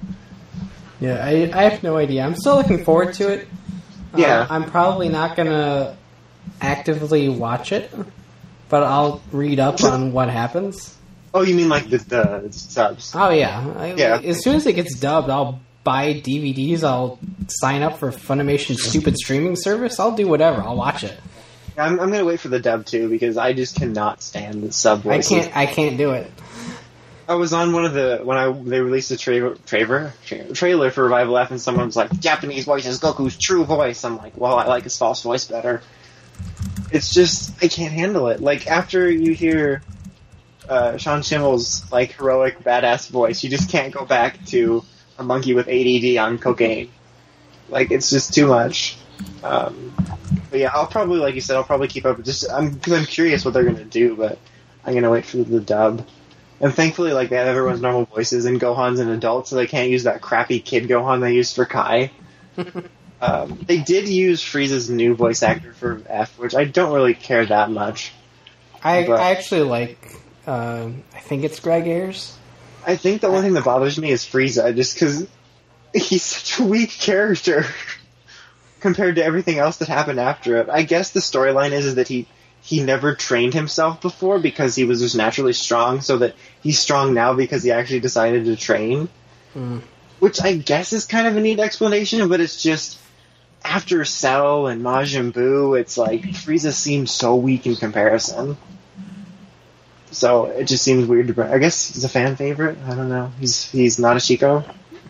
Yeah, I, I have no idea. I'm still looking forward to it. Yeah. Um, I'm probably not going to actively watch it, but I'll read up on what happens. Oh, you mean like the, the subs? Oh yeah, I, Yeah. As soon as it gets dubbed, I'll buy D V Ds. I'll sign up for Funimation's stupid streaming service. I'll do whatever. I'll watch it. I'm, I'm gonna wait for the dub too because I just cannot stand the sub I voices. can't. I can't do it. I was on one of the when I they released a tra- trailer trailer for Revival F, and someone was like, "Japanese voice is Goku's true voice." I'm like, "Well, I like his false voice better." It's just I can't handle it. Like after you hear uh, Sean Schimmel's like heroic badass voice, you just can't go back to a monkey with A D D on cocaine. Like it's just too much. Um, but yeah, I'll probably like you said, I'll probably keep up. Just I'm because I'm curious what they're gonna do, but I'm gonna wait for the dub. And thankfully, like, they have everyone's normal voices, and Gohan's an adult, so they can't use that crappy kid Gohan they used for Kai. um, they did use Frieza's new voice actor for F, which I don't really care that much. I, But- I actually like. Uh, I think it's Greg Ayers. I think the only thing that bothers me is Frieza, just because he's such a weak character compared to everything else that happened after it. I guess the storyline is, is that he... he never trained himself before because he was just naturally strong, so that he's strong now because he actually decided to train. Mm. Which I guess is kind of a neat explanation, but it's just, after Cell and Majin Buu, it's like, Frieza seems so weak in comparison. So it just seems weird to bring. I guess he's a fan favorite? I don't know. He's he's not a Chico?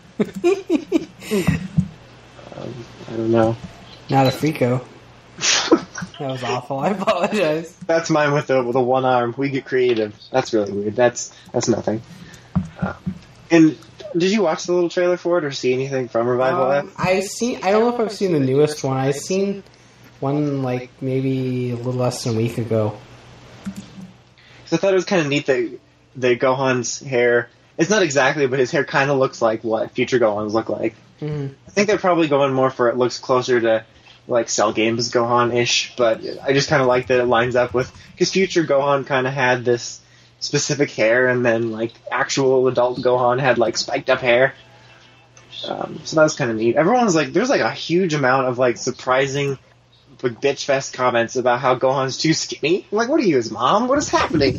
um, I don't know. Not a Frico. That was awful. I apologize. That's mine with the with the one arm. We get creative. That's really weird. That's that's nothing. Uh, and did you watch the little trailer for it or see anything from Revival Um, F? I seen. I don't know if I've seen the newest one. I've seen one like maybe a little less than a week ago. So I thought it was kind of neat that that Gohan's hair. It's not exactly, but his hair kind of looks like what future Gohans look like. Mm-hmm. I think they're probably going more for it looks closer to like Cell Games Gohan-ish, but I just kind of like that it lines up with, because future Gohan kind of had this specific hair, and then like actual adult Gohan had like spiked up hair. Um, so that was kind of neat. Everyone's like, there's like a huge amount of like surprising like bitch fest comments about how Gohan's too skinny. I'm like, what are you, his mom? What is happening?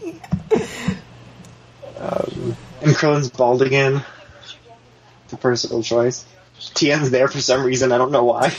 um, and Krillin's bald again. It's a personal choice. Tien's there for some reason, I don't know why.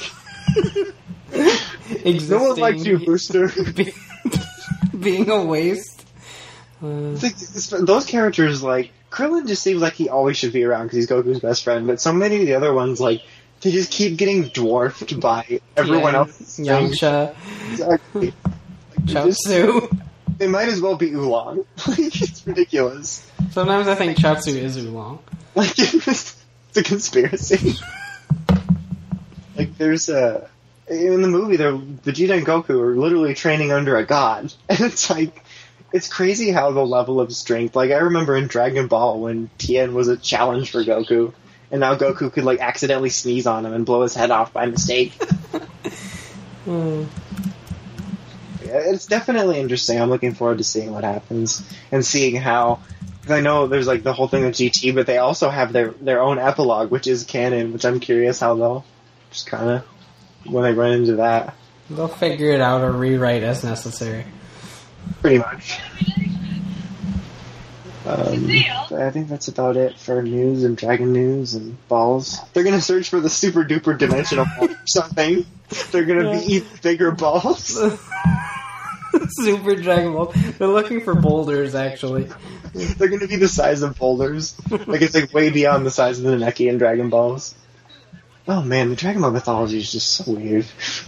No one likes you, Booster. Being a waste. Uh, It's like, it's, those characters, like, Krillin just seems like he always should be around because he's Goku's best friend, but so many of the other ones, like, they just keep getting dwarfed by everyone Tien, else. Yamcha, Exactly. Like, they, just- Chaozu. they might as well be Oolong. Like, it's ridiculous. Sometimes I think Chaozu is Oolong. Like, it's, it's a conspiracy. Like, there's a... In the movie, the Vegeta and Goku are literally training under a god. And it's like... It's crazy how the level of strength... Like, I remember in Dragon Ball when Tien was a challenge for Goku. And now Goku could, like, accidentally sneeze on him and blow his head off by mistake. Hmm. Yeah, it's definitely interesting. I'm looking forward to seeing what happens. And seeing how... Because I know there's, like, the whole thing with G T, but they also have their, their own epilogue, which is canon, which I'm curious how they'll... Just kind of... When they run into that. They'll figure it out or rewrite as necessary. Pretty much. Um, I think that's about it for news and Dragon News and balls. They're gonna search for the super duper dimensional ball or something. They're gonna be even bigger balls. Super Dragon Ball. They're looking for boulders, actually. They're gonna be the size of boulders. Like it's like way beyond the size of the Naeki and Dragon Balls. Oh man, the Dragon Ball mythology is just so weird.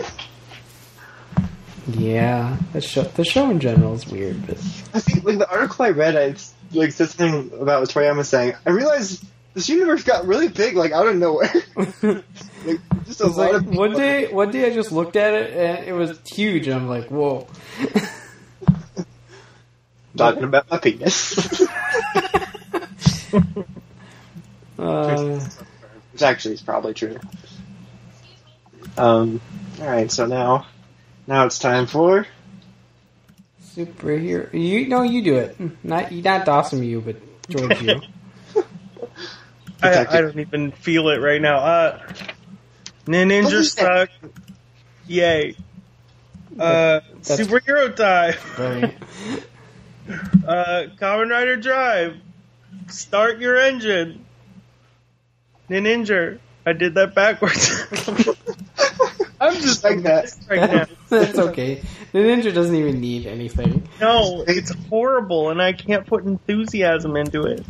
Yeah, the show, the show in general is weird, but I think like the article I read, I like said something about what Toriyama saying. I realized this universe got really big, like out of nowhere. Like, just a it's lot like of people. one day, one day I just looked at it and it was huge. And I'm like, whoa. Talking about my penis. uh, Which actually is probably true. Um. All right, so now, now it's time for. superhero. You no, you do it. Not not Dawson, you, but George, you. I, I don't even feel it right now. Uh, Ninja suck. Yay. Uh, That's- superhero time. Brilliant. Uh, Kamen Rider Drive. Start your engine. Ninja. I did that backwards. I'm just like that right now. That's okay. The Ninja doesn't even need anything. No, it's horrible, and I can't put enthusiasm into it.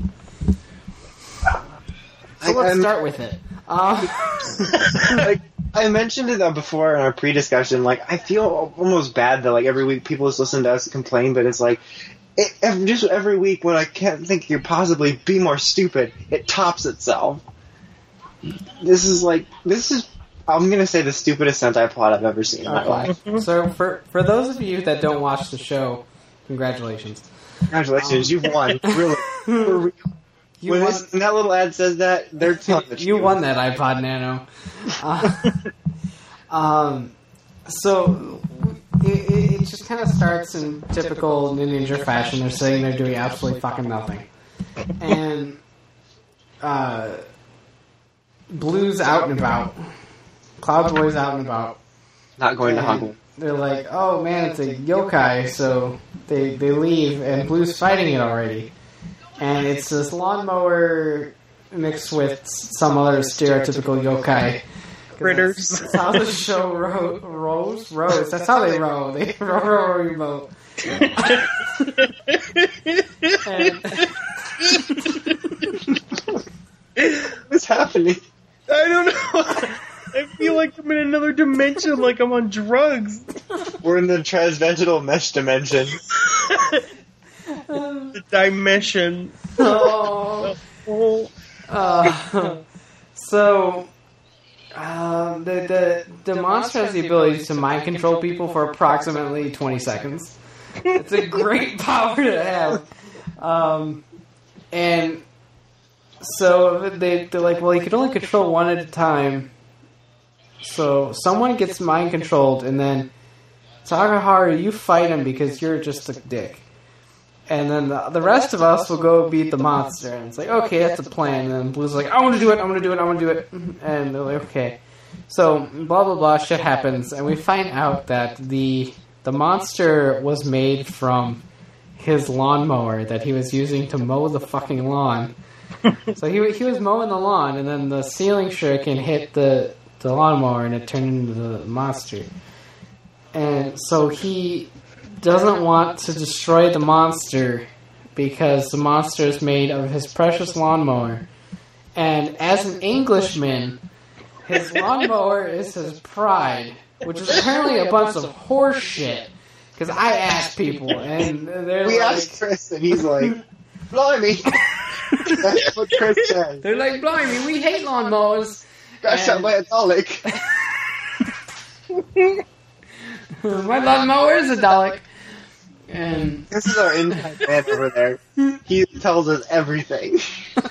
So let's start with it. Um, like I mentioned it before in our pre-discussion. Like I feel almost bad that like every week people just listen to us complain, but it's like it, just every week when I can't think you could possibly be more stupid, it tops itself. This is like this is. I'm gonna say the stupidest Sentai plot I've ever seen in my life. So for for those of you that don't watch the show, congratulations. Congratulations, um, you've won. Really. For real. You when, won. this, when that little ad says that, they're telling the truth. You won that iPod Nano. Uh, um, so it, it just kind of starts in typical Ninja fashion. They're sitting there doing absolutely fucking nothing, and uh, Blue's out and about. Cloud Boy's out and about. Not going and to Hogwarts. They're like, oh man, it's a yokai, so they they leave, and Blue's fighting it already. And it's this lawnmower mixed with some other stereotypical yokai. Critters. That's how the show ro- rows. Rows. That's how they row. They row, row, row, boat. What's happening? I don't know. I feel like I'm in another dimension, like I'm on drugs. We're in the transvaginal mesh dimension. The dimension. Oh. Oh. Uh, so, uh, the, the, the monster has the ability to mind control people for approximately twenty seconds. It's a great power to have. Um, and so they, they're like, well, you can only control one at a time. So someone gets mind controlled, and then Sagaharu, you fight him because you're just a dick. And then the, the rest of us will go beat the monster. And it's like, okay, that's a plan. And then Blue's like, I want to do it, I want to do it, I want to do it. And they're like, okay. So, blah, blah, blah, shit happens. And we find out that the the monster was made from his lawnmower that he was using to mow the fucking lawn. So he he was mowing the lawn, and then the ceiling shuriken hit the, the lawnmower, and it turned into the monster. And so he doesn't want to destroy the monster because the monster is made of his precious lawnmower. And as an Englishman, his lawnmower is his pride, which is apparently a bunch of horse shit. Because I asked people, and they're we like... asked Chris, and he's like, blimey. That's what Chris says. They're like, blimey, we hate lawnmowers. Got shot by a Dalek. My lawnmower is a Dalek. And this is our inside man over there. He tells us everything.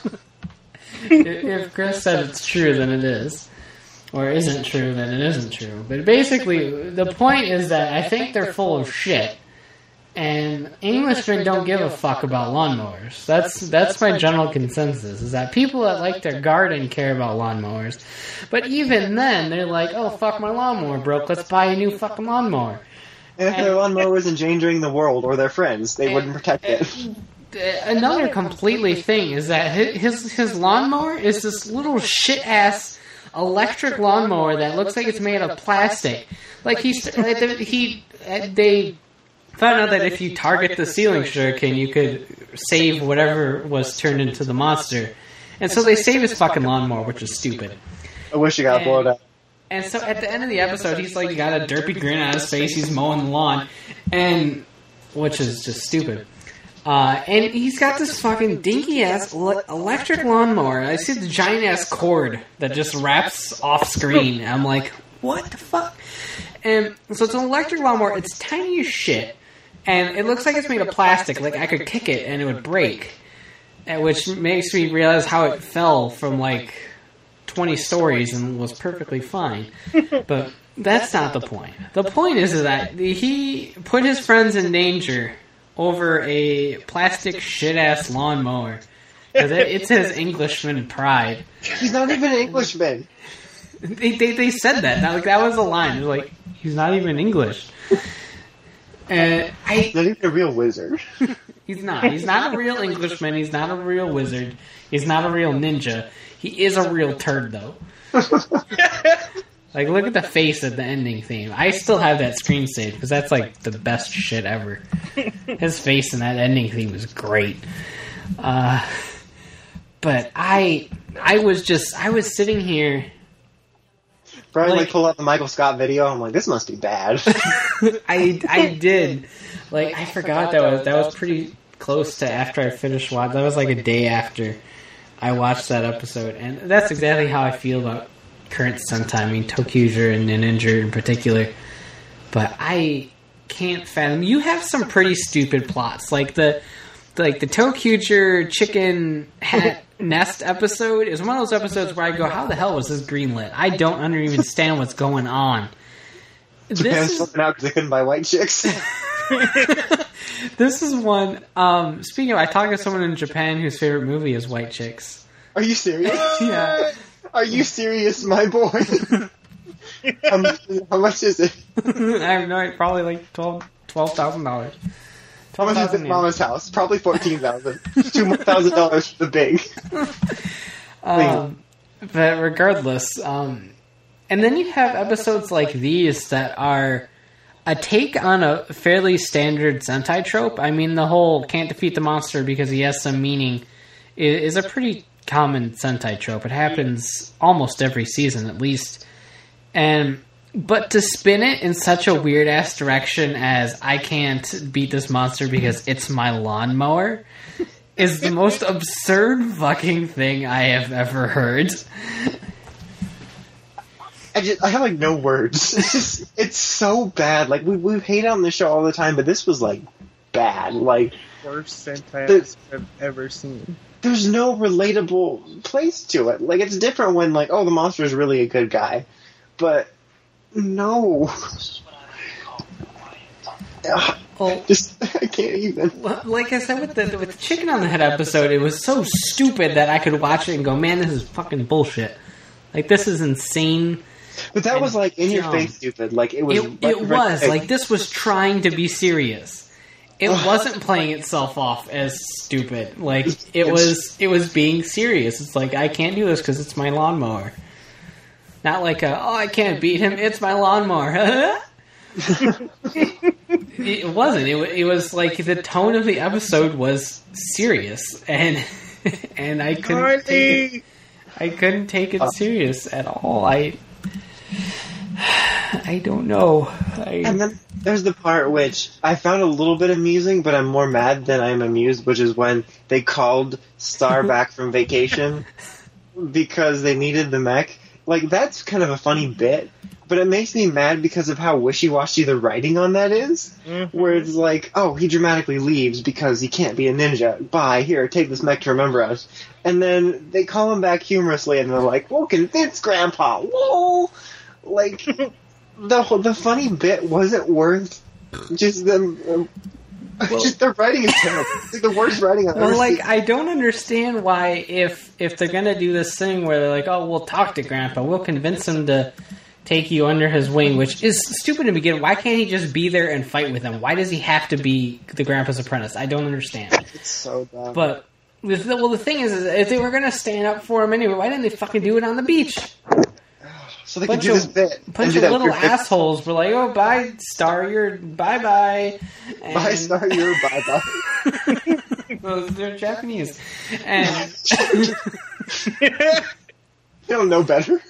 If Chris said it's true, then it is. Or isn't true, then it isn't true. But basically, the point is that I think they're full of shit. And Englishmen don't give a fuck about lawnmowers. That's that's my general consensus, is that people that like their garden care about lawnmowers. But even then, they're like, oh, fuck, my lawnmower broke, let's buy a new fucking lawnmower. And if their lawnmower was endangering the world or their friends, they wouldn't protect it. Another completely thing is that his his lawnmower is this little shit-ass electric lawnmower that looks like it's made of plastic. Like, he, he they... found out that if you target the ceiling shuriken, you could save whatever was turned into the monster. And so they save his fucking lawnmower, which is stupid. I wish you got blown up. And so at the end of the episode, he's like got a derpy grin on his face, he's mowing the lawn, and which is just stupid. Uh, and he's got this fucking dinky-ass electric lawnmower. I see the giant-ass cord that just wraps off-screen. I'm like, what the fuck? And so it's an electric lawnmower. It's tiny as shit. And it looks like it's made of plastic. Like, I could kick it and it would break. Which makes me realize how it fell from, like, twenty stories and was perfectly fine. But that's not the point. The point is that he put his friends in danger over a plastic shit-ass lawnmower. Because it, it's his Englishman pride. He's not even an Englishman. They, they they said that. That, like, that was the line. It was like, he's not even English. And I, He's not even a real wizard. He's not. He's not a real Englishman. He's not a real wizard. He's not a real ninja. He is a real turd, though. Like, look at the face of the ending theme. I still have that screen saved, because that's, like, the best shit ever. His face in that ending theme is great. Uh, but I, I was just, I was sitting here... Probably like, like pull out the Michael Scott video. I'm like, this must be bad. I, I did. Like, I forgot that was, that was pretty close to after I finished watching. That was like a day after I watched that episode. And that's exactly how I feel about current Sentai. I mean, ToQger and Ninja in particular. But I can't fathom. You have some pretty stupid plots. Like the like the ToQger chicken hat nest episode is one of those episodes where I go, how the hell was this greenlit? I don't understand what's going on. Japan's This flipping out because they couldn't buy white chicks. This is one. Um, speaking of, I talked to someone in Japan whose favorite movie is White Chicks. Are you serious? Yeah. Are you serious, my boy? how, much, how much is it? I have no idea. Probably like twelve twelve thousand dollars. How much is at Mama's house? Probably fourteen thousand. Two thousand dollars for the big. Um, but regardless, um, and then you have episodes like these that are a take on a fairly standard Sentai trope. I mean, the whole can't defeat the monster because he has some meaning is a pretty common Sentai trope. It happens almost every season, at least. And but to spin it in such a weird ass direction as I can't beat this monster because it's my lawnmower is the most absurd fucking thing I have ever heard. I just I have like no words. It's just it's so bad. Like we we hate on the show all the time, but this was like bad. Like Worst Sentai The- episode I've ever seen. there's no relatable place to it. Like it's different when like oh the monster is really a good guy, but no. Ugh, Well, just I can't even. like I said with the with the chicken on the head episode, it was so stupid that I could watch it and go, man, this is fucking bullshit. Like this is insane. But that was like in your dumb. face stupid. Like it was. It, it was like this was trying to be serious. It wasn't playing itself off as stupid. Like it was, it was being serious. It's like I can't do this because it's my lawnmower. Not like a, oh I can't beat him. It's my lawnmower. it, it wasn't. It, wa- it was like the tone of the episode was serious, and and I couldn't take it. I couldn't take it serious at all. I I don't know. I, And then there's the part which I found a little bit amusing, but I'm more mad than I'm amused, which is when they called Star back from vacation because they needed the mech. Like, that's kind of a funny bit, but it makes me mad because of how wishy-washy the writing on that is, Mm-hmm. where it's like, oh, he dramatically leaves because he can't be a ninja. Bye, here, take this mech to remember us. And then they call him back humorously, and they're like, we'll convince Grandpa, lol! Like... The the funny bit wasn't worth just them. Um, Well- just the writing is terrible. It's like the worst writing I've ever Well, like seen. I don't understand why if if they're gonna do this thing where they're like, oh, we'll talk to Grandpa, we'll convince him to take you under his wing, which is stupid to begin. Why can't he just be there and fight with him? Why does he have to be the Grandpa's apprentice? I don't understand. It's so dumb. But the, well, the thing is, is, if they were gonna stand up for him anyway, why didn't they fucking do it on the beach? so they can bunch do of- this bit. and Bunch do of that little weird- assholes were like, "Oh, bye, Star, you're bye bye." Bye, Star, you're bye bye. Well, they're Japanese, and You don't know better.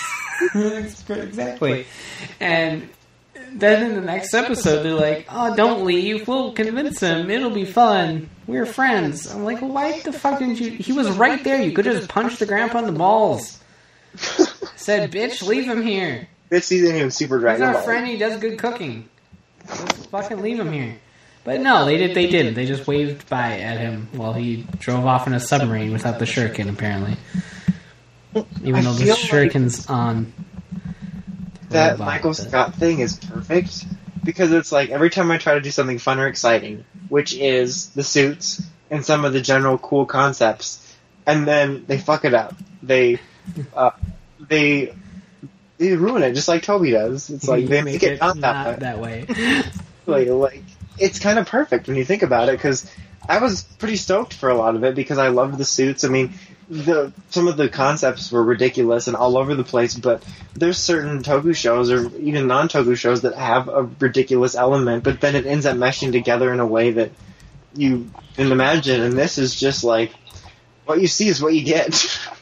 exactly. And then in the next episode, they're like, "Oh, don't leave. We'll convince him. It'll be fun. We're friends." I'm like, well, "Why the fuck didn't you?" He was right there. You could have just punched the grandpa in the balls. Said, "Bitch, leave him here. This season he was Super He's Dragon our Ball. friend. He does good cooking. Just fucking leave him here." But no, they did. They didn't. They just waved by at him while he drove off in a submarine without the shuriken, apparently. Even I though the feel like- shuriken's on. That robot, Michael but- Scott thing is perfect because it's like every time I try to do something fun or exciting, which is the suits and some of the general cool concepts, and then they fuck it up. They, uh, they, they ruin it just like Toby does. It's like they make it not that way. that way. Like, like it's kind of perfect when you think about it because I was pretty stoked for a lot of it because I loved the suits. I mean, the some of the concepts were ridiculous and all over the place, but there's certain toku shows or even non-toku shows that have a ridiculous element, but then it ends up meshing together in a way that you can imagine, and this is just like, what you see is what you get.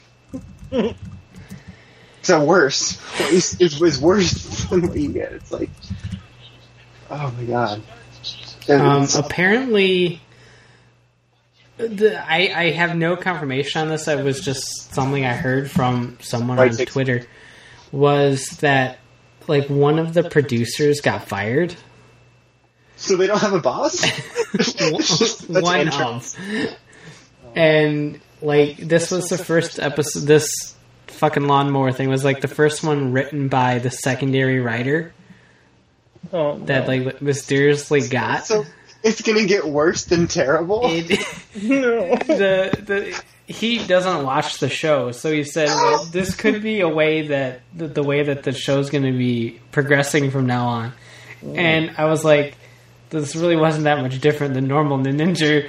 So worse. What you see is worse than what you get. It's like, oh my god. Um, apparently, the, I, I have no confirmation on this. It was just something I heard from someone on Twitter. Was that like one of the producers got fired? So they don't have a boss? One of. And like this was the first episode. This fucking lawnmower thing was like the first one written by the secondary writer. Oh, no. That like mysteriously got. So it's gonna get worse than terrible. It, No. the the he doesn't watch the show, so he said well, this could be a way that the, the way that the show's going to be progressing from now on. And I was like, this really wasn't that much different than normal Ninja.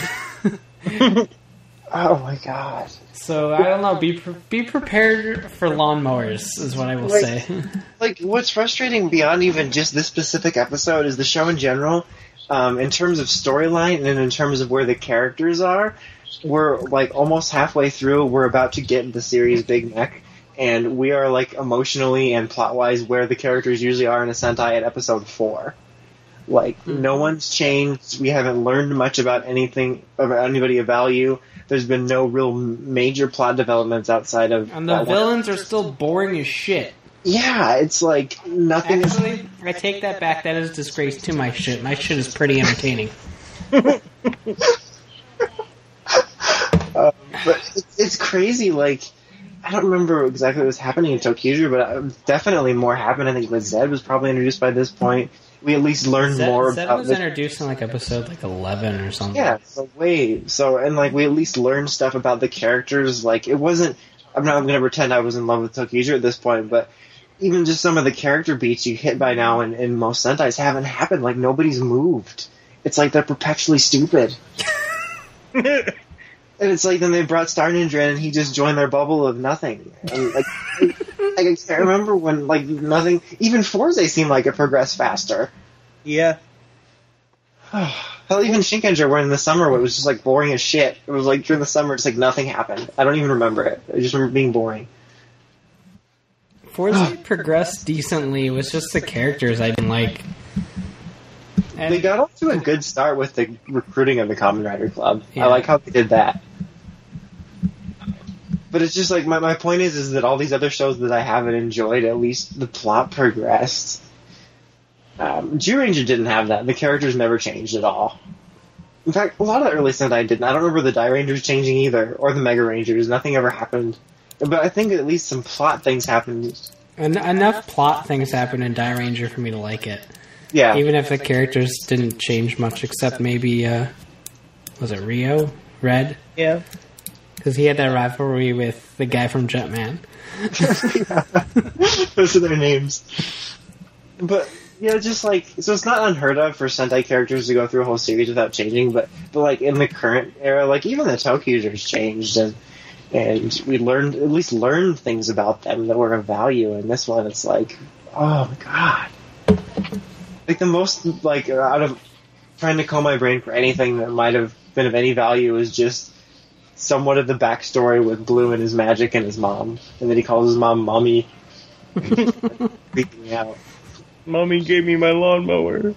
Oh my god. So I don't know. Be pre- be prepared for lawnmowers is what I will Like- say. Like, what's frustrating beyond even just this specific episode is the show in general, um, in terms of storyline and in terms of where the characters are. We're, like, almost halfway through. We're about to get the series Big Mech, and we are, like, emotionally and plot-wise where the characters usually are in a Sentai at episode four. Like, Mm-hmm. no one's changed. We haven't learned much about anything, about anybody of value. There's been no real major plot developments outside of... And the that one. villains are still boring as shit. Yeah, it's like, nothing is... Actually, I take that back. That is disgrace to my shit. My shit is pretty entertaining. Uh, but it's, it's crazy, like, I don't remember exactly what was happening in Tokyuger, but uh, definitely more happened. I think like Zed was probably introduced by this point. We at least learned Zed, more Zed about was the- introduced in like episode like eleven or something. Yeah, so wait, so, and like, we at least learned stuff about the characters, like, it wasn't, I'm not gonna pretend I was in love with Tokyuger at this point, but even just some of the character beats you hit by now in, in most Sentais haven't happened, like, nobody's moved. It's like they're perpetually stupid. And it's like then they brought Star Ninja in and he just joined their bubble of nothing. And like, like I can't remember when like nothing. Even Forze seemed like it progressed faster. Yeah. Hell, even Shinkenger, when in the summer it was just like boring as shit. It was like during the summer, just like nothing happened. I don't even remember it. I just remember being boring. Forza progressed decently. It was just the characters I didn't like. And They got off to a good start with the recruiting of the Kamen Rider Club. Yeah. I like how they did that. But it's just like, my, my point is is that all these other shows that I haven't enjoyed, at least the plot progressed. Um, Zyuranger didn't have that. The characters never changed at all. In fact, a lot of the early Sentai didn't. I don't remember the Die Rangers changing either, or the Mega Rangers. Nothing ever happened. But I think at least some plot things happened. En- enough plot things happened in Die Ranger for me to like it. Yeah. Even if the characters didn't change much, except maybe, uh, was it Rio? Red? Yeah. Because he had that rivalry with the guy from Jetman. Those are their names. But, yeah, just like, so it's not unheard of for Sentai characters to go through a whole series without changing, but, but like, in the current era, like, even the Tokyugers changed, and and we learned, at least learned things about them that were of value, and this one, it's like, oh my god. Like, the most, like, out of trying to comb my brain for anything that might have been of any value is just somewhat of the backstory with Blue and his magic and his mom, and then he calls his mom Mommy. Freaking me out. Mommy gave me my lawnmower.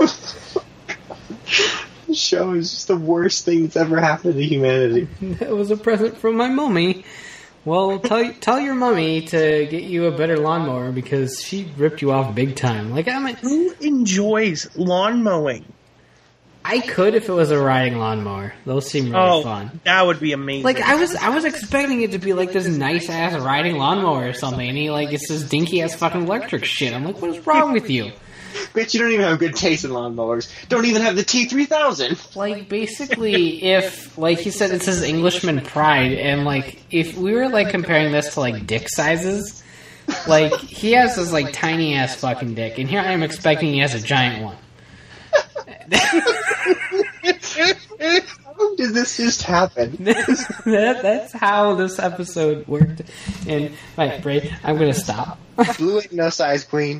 The show is just the worst thing that's ever happened to humanity. It was a present from my mummy. Well, tell tell your mummy to get you a better lawnmower because she ripped you off big time. Like I mean, Who enjoys lawn mowing? I could if it was a riding lawnmower. Those seem really Oh, fun. that would be amazing. Like I was, I was expecting it to be like this nice ass riding lawnmower or something, and he like it's this dinky ass fucking electric shit. I'm like, what is wrong with you? Bitch, you don't even have good taste in lawnmowers. Don't even have the T three thousand. Like basically, if like he said, it says Englishman pride, and like if we were like comparing this to like dick sizes, like he has this like tiny ass fucking dick, and here I am expecting he has a giant one. did this just happen? that, that's how this episode worked. And, right, Bray, I'm going to stop. Blue ain't no size queen.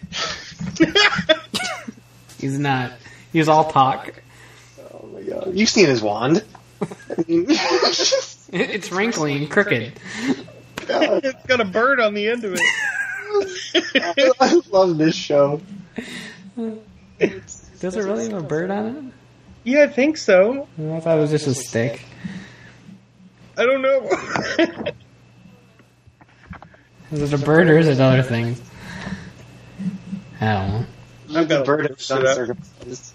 He's not. He's all talk. Oh my god. You've seen his wand. I mean, It's wrinkly and crooked. God, It's got a bird on the end of it. I, I love this show. Does it really have a bird on it? Yeah, I think so. I thought it was just a stick. I don't know. Is it a bird or is it other things? I don't know. I've got The a bird of shit up. uncircumcised.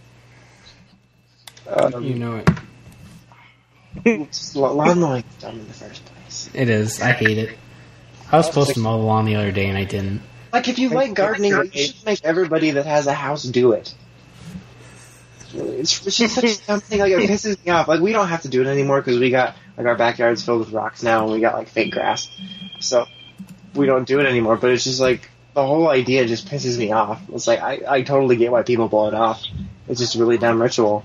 Um, You know it. oops, lawn mowing is dumb in the first place. It is. I hate it. I was supposed to mow the lawn the other day and I didn't. Like, if you like gardening, you should make everybody that has a house do it. It's, it's just such a dumb thing. Like, it pisses me off. Like, we don't have to do it anymore because we got, like, our backyard's filled with rocks now and we got, like, fake grass. So, we don't do it anymore. But it's just, like, the whole idea just pisses me off. It's like, I, I totally get why people blow it off. It's just a really dumb ritual.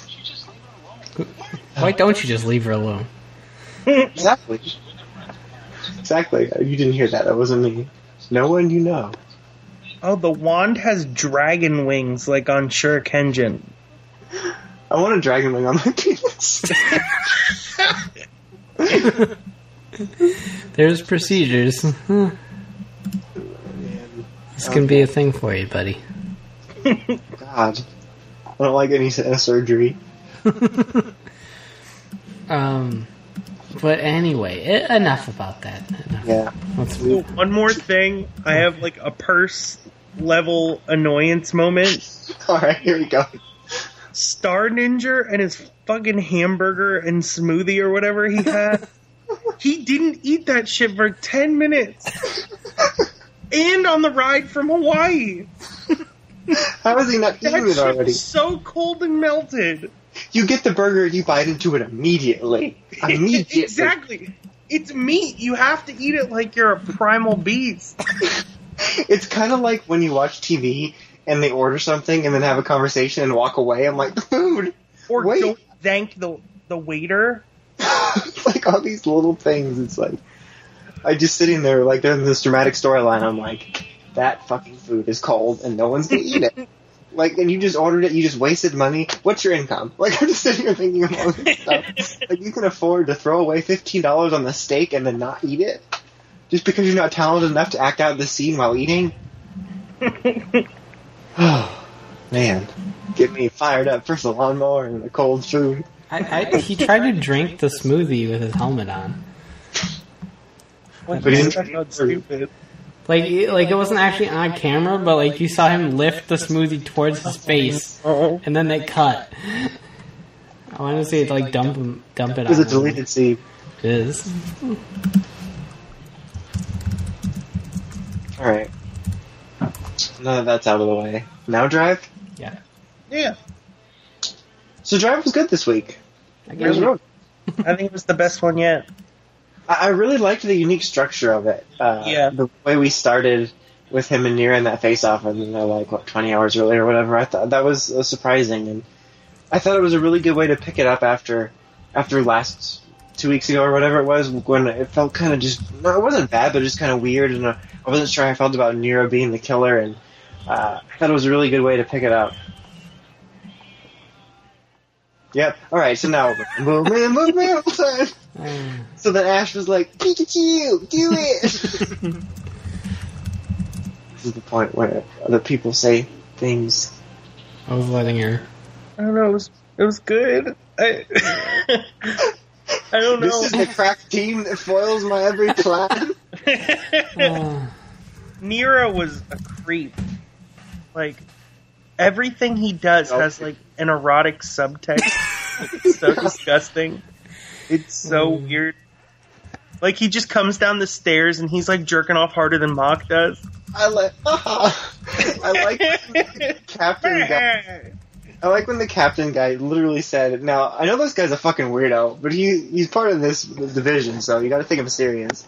Why don't you just leave her alone? Exactly. Exactly. You didn't hear that. That wasn't me. No one you know. Oh, the wand has dragon wings, like on Shurikenjin. I want a dragon wing on my penis. There's procedures. Huh. This can be a thing for you, buddy. God. I don't like any uh, surgery. Um, but anyway, I- enough about that. Enough. Yeah. Let's Ooh, one more thing. I have like a purse level annoyance moment. Alright, here we go. Star Ninja and his fucking hamburger and smoothie or whatever he had. He didn't eat that shit for ten minutes. And on the ride from Hawaii. How is he not That eating it shit already? was so cold and melted. You get the burger, you bite into it immediately. Immediately. Exactly. It's meat. You have to eat it like you're a primal beast. It's kind of like when you watch T V and they order something and then have a conversation and walk away. I'm like, dude, Or wait. don't thank the the waiter. Like all these little things. It's like, I just sitting there like there's this dramatic storyline. I'm like, that fucking food is cold and no one's gonna eat it. Like, and you just ordered it, you just wasted money. What's your income? Like, I'm just sitting here thinking of all this stuff. Like, you can afford to throw away fifteen dollars on the steak and then not eat it? Just because you're not talented enough to act out the scene while eating? Oh, man. Get me fired up for the lawnmower and the cold food. I, I, he tried to drink the smoothie with his helmet on. What But he the didn't- fuck, stupid. Like, it- like it wasn't actually on camera, but like you saw him lift the smoothie towards his face, Oh. and then they cut. I want to say like dump him, dump it. It was on a him. deleted scene. It is. Alright. Now that that's out of the way. Now Drive? Yeah. Yeah. So Drive was good this week. I It was guess. really I think it was the best one yet. I I really liked the unique structure of it. Uh, Yeah. The way we started with him and Nira in that face-off, and then they're like, what, twenty hours earlier or whatever. I thought that was uh, surprising, and I thought it was a really good way to pick it up after after last two weeks ago or whatever it was, when it felt kind of just, no, it wasn't bad, but just kind of weird, and uh, I wasn't sure how I felt about Nira being the killer, and uh, I thought it was a really good way to pick it up. Yep. All right. So now, move man, move man all the time. Um, So then Ash was like, Pikachu, do it! This is the point where other people say things. I was letting her. I don't know. It was it was good. I I don't This know. is the crack team that foils my every plan. Uh, Nero was a creep. Like everything he does has like an erotic subtext. It's so disgusting. It's so Mm. weird. Like he just comes down the stairs and he's like jerking off harder than Mock does. I like, I like the captain guy. I like when the captain guy literally said, "Now I know this guy's a fucking weirdo, but he he's part of this division, so you got to take him serious."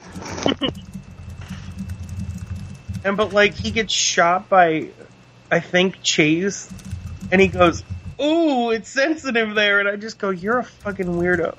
And but like he gets shot by, I think Chase, and he goes, ooh, it's sensitive there, and I just go, you're a fucking weirdo.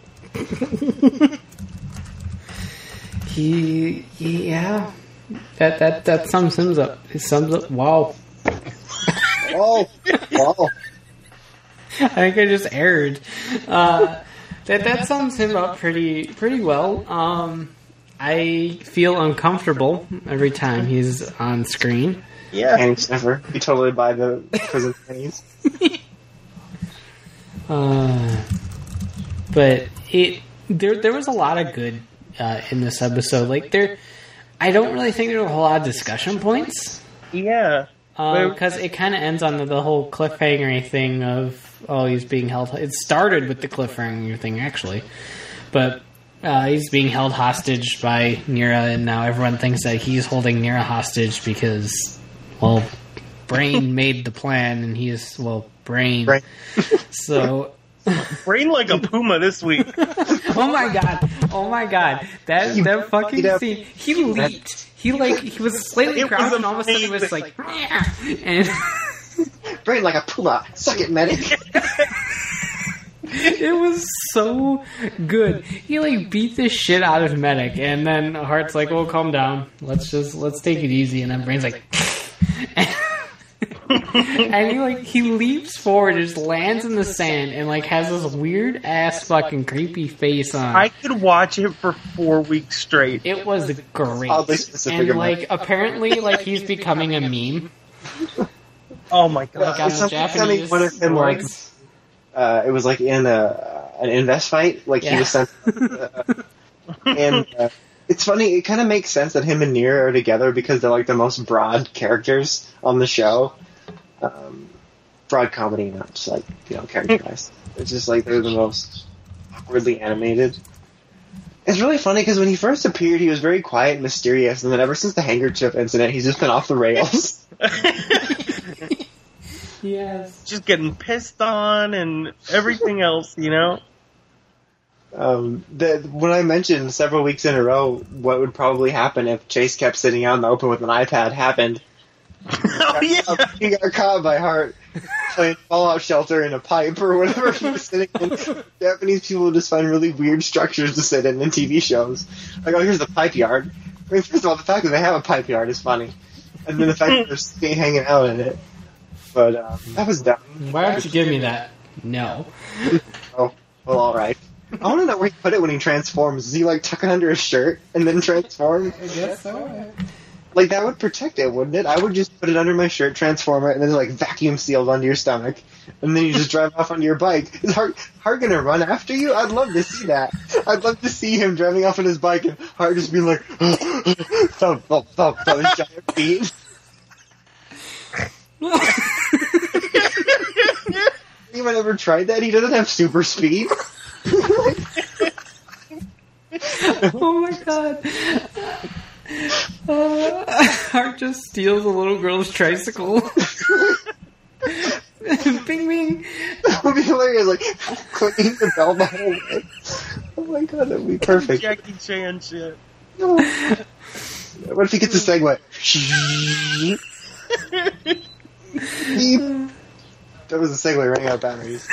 he, he, yeah, that that that sums him up. It sums up. Wow. Oh, wow. I think I just erred. Uh, that that sums him up pretty pretty well. Um, I feel uncomfortable every time he's on screen. Yeah. Panty sniffer. You totally buy the prison panties. Uh, but it there there was a lot of good uh, in this episode. Like there, I don't really think there were a whole lot of discussion points. Yeah. Because um, it kind of ends on the, the whole cliffhanger thing of, oh, he's being held... It started with the cliffhanger thing, actually. But uh, he's being held hostage by Neera, and now everyone thinks that he's holding Neera hostage because, well, Brain made the plan, and he is, well, Brain. Brain. So... Brain like a puma this week. Oh my god! Oh my god! That that fucking scene. He leaped. He like he was slightly crouched, and all of a sudden he was like, and Brain like a puma. Suck it, medic. it was so good. He like beat the shit out of Medic, and then Hart's like, "Well, calm down. Let's just let's take it easy." And then Brain's like. And he like he leaps forward, just lands in the sand, and like has this weird ass fucking creepy face on. I could watch it for four weeks straight. It was great, Oddly specific and like amount. apparently like he's becoming a meme. Oh my god! Like, on Something Japanese one of him like, words. uh, it was like in a an invest fight. Like Yeah. he was sent, uh, and uh, it's funny. It kind of makes sense that him and Neera are together because they're like the most broad characters on the show. Um, broad comedy, not just like, you know, characterized. It's just like they're the most awkwardly animated. It's really funny because when he first appeared, he was very quiet and mysterious, and then ever since the handkerchief incident, he's just been off the rails. Yes. Just getting pissed on and everything else, you know? Um, the, when I mentioned several weeks in a row what would probably happen if Chase kept sitting out in the open with an iPad happened. Oh yeah! He got caught by Hart playing Fallout Shelter in a pipe or whatever he was sitting in. Japanese people just find really weird structures to sit in in T V shows. Like, oh, here's the pipe yard. I mean, first of all, the fact that they have a pipe yard is funny. And then the fact that they're sitting hanging out in it. But, um, that was dumb. Why don't you give me that? No. Oh, well, alright. I want to know where he put it when he transforms. Does he, like, tuck it under his shirt and then transform? I guess so. Like, that would protect it, wouldn't it? I would just put it under my shirt, transform it, and then, like, vacuum sealed onto your stomach. And then you just drive off on your bike. Is Hart, Hart gonna run after you? I'd love to see that. I'd love to see him driving off on his bike and Hart just being like, thump, thump, thump, thump, his giant feet. Anyone ever tried that? He doesn't have super speed. Oh my god. Uh, Hart just steals a little girl's tricycle. Bing bing. That would be hilarious, like, clicking the bell the whole way. Oh my god, that would be perfect. Jackie Chan shit. What if he gets a Segway? Beep. That was a Segway running out of batteries.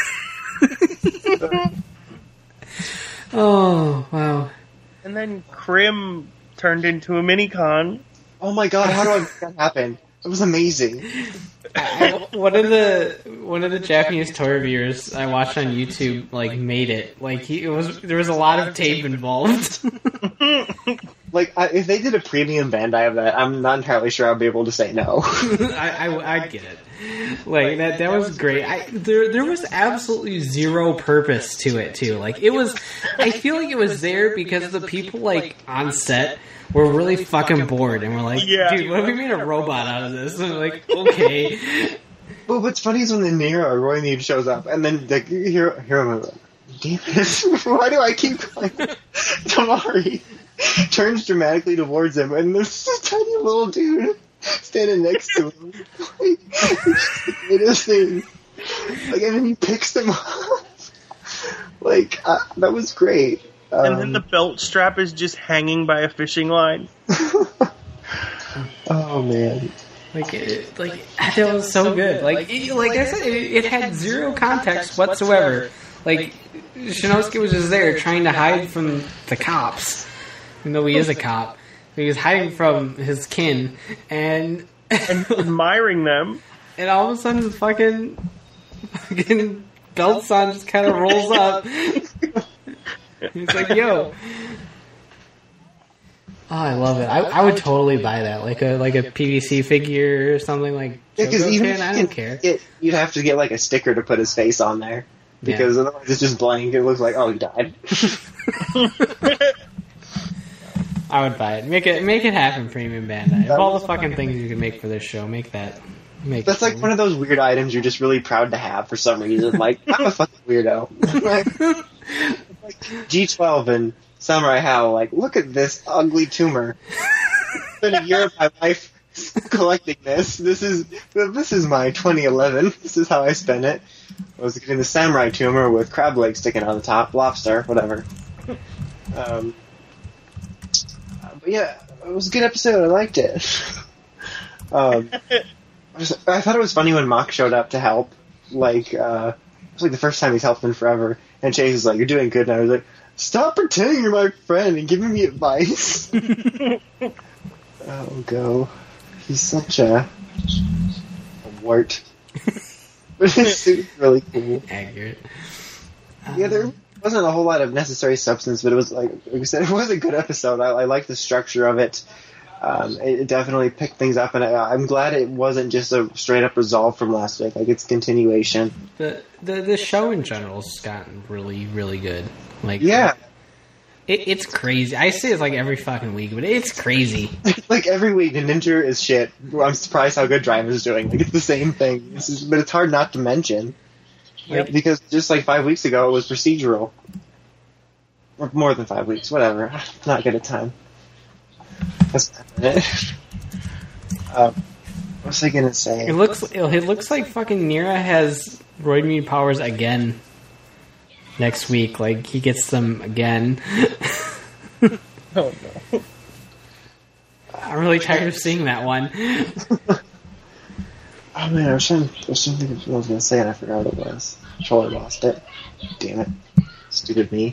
Oh, wow. And then Krim turned into a mini-con. Oh my god, how do I make that happen? It was amazing. I, one of the one of the Japanese toy reviewers I watched on YouTube like made it like he it was there was a lot of tape involved. Like, I, if they did a premium Bandai of that, I'm not entirely sure I'd be able to say no. I, I I'd get it. Like that that was great. I there there was absolutely zero purpose to it too. Like it was I feel like it was there because the people like on set were really fucking bored and we're like, Yeah. dude, what if we made a robot out of this? And we're like, okay. But what's funny is when the Neera or Roy Need shows up, and then the hero, hero damn it, why do I keep calling Tamari turns dramatically towards him, and there's this tiny little dude standing next to him. Like, it's the greatest thing. Like, and then he picks them up. Like, uh, that was great. Um, And then the belt strap is just hanging by a fishing line. oh man. Like, it, like that was so good. Like, it, like I said, it, it had zero context whatsoever. Like, Shinosuke was just there trying to hide from the cops, even though he is a cop. He was hiding from his kin, and and admiring them. And all of a sudden, his fucking fucking belt-san just kind of rolls up. He's like, "Yo." Oh, I love it. I, I would totally buy that, like a like a P V C figure or something like. Yeah, because even I don't care. It, you'd have to get like a sticker to put his face on there, because yeah. otherwise it's just blank. It looks like, oh, he died. I would buy it. Make it make it happen, Premium Bandai. Of all the fucking things you can make for this show, make that. Make That's like one of those weird items you're just really proud to have for some reason. Like, I'm a fucking weirdo. like, like G twelve and Samurai Hao, like, look at this ugly tumor. It's been a year of my life collecting this. This is this is my twenty eleven. This is how I spent it. I was getting the samurai tumor with crab legs sticking out of the top, lobster, whatever. Um, but yeah, it was a good episode. I liked it. um, I, just, I thought it was funny when Mock showed up to help. Like, uh, it was like the first time he's helped in forever. And Chase is like, "You're doing good." And I was like, "Stop pretending you're my friend and giving me advice." Oh, go. He's such a, a wart. But his suit's really cool. Accurate. Yeah, there wasn't a whole lot of necessary substance, but it was, like, like I said, it was a good episode. I, I liked the structure of it. Um, it, it definitely picked things up, and I, I'm glad it wasn't just a straight-up resolve from last week. Like, it's continuation. The, the, the show in general has gotten really, really good. Like, yeah. It, it's crazy. I say it's like every fucking week, but it's crazy. Like every week, Ninja is shit. I'm surprised how good Drive is doing. Like it's the same thing, it's just, but it's hard not to mention. Like, yep. Because just like five weeks ago, it was procedural, or more than five weeks. Whatever. I'm not good at time. That's not it. um, what was I gonna say? It looks. It looks like fucking Nira has Roid Meat powers again. Next week, like, he gets them again. Oh, no. I'm really tired of seeing that one. Oh, man, I was trying, I was trying to think of what I was going to say, and I forgot what it was. I totally lost it. Damn it. Stupid me.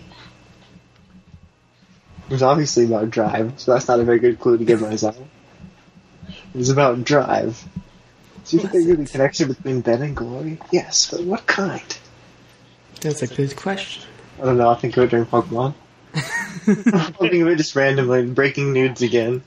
It was obviously about Drive, so that's not a very good clue to give myself. It was about Drive. Do you think there's a connection between Ben and Glory? Yes, but what kind? That's a good question. I don't know, I think of it during Pokemon. I'm thinking of it just randomly, breaking nudes again.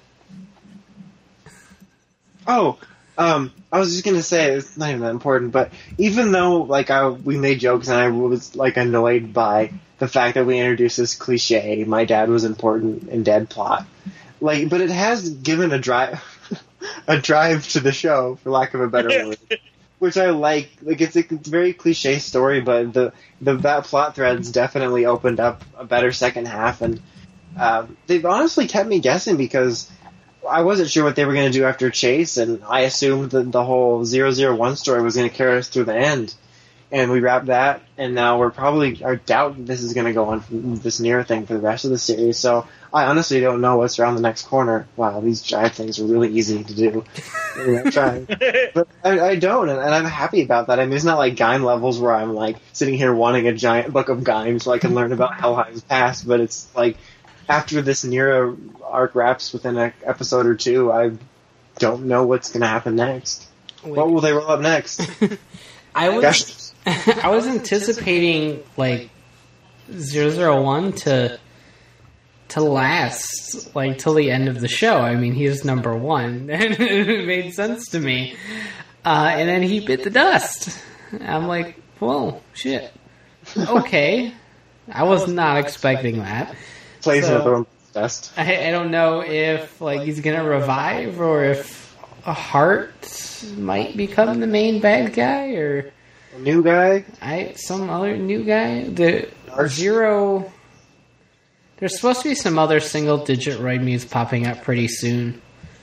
Oh, um, I was just gonna say, it's not even that important, but even though, like, I, we made jokes and I was, like, annoyed by the fact that we introduced this cliche, my dad was important in dead plot, like, but it has given a drive, a drive to the show, for lack of a better word. Which I like. Like it's a, it's a very cliche story, but the the that plot thread's definitely opened up a better second half, and um, they've honestly kept me guessing because I wasn't sure what they were going to do after Chase, and I assumed that the whole zero zero one story was going to carry us through the end, and we wrapped that, and now we're probably I doubt this is going to go on from this Nier thing for the rest of the series. So I honestly don't know what's around the next corner. Wow, these drive things are really easy to do. I'm trying. But I, I don't, and, and I'm happy about that. I mean, it's not like Gaim levels where I'm like sitting here wanting a giant book of Gaim so I can learn about Helheim's past, but it's like after this Nier arc wraps within an episode or two, I don't know what's going to happen next. Wait. What will they roll up next? I was I was anticipating like zero zero one to to last like till the end of the show. I mean, he's number one, and it made sense to me. Uh, and then he bit the dust. I'm like, whoa, shit. Okay, I was not expecting that. Plays so, with the dust. I, I don't know if like he's gonna revive or if a Heart might become the main bad guy or a new guy. I some other new guy. The Zero. There's supposed to be some other single-digit Roid Meats popping up pretty soon.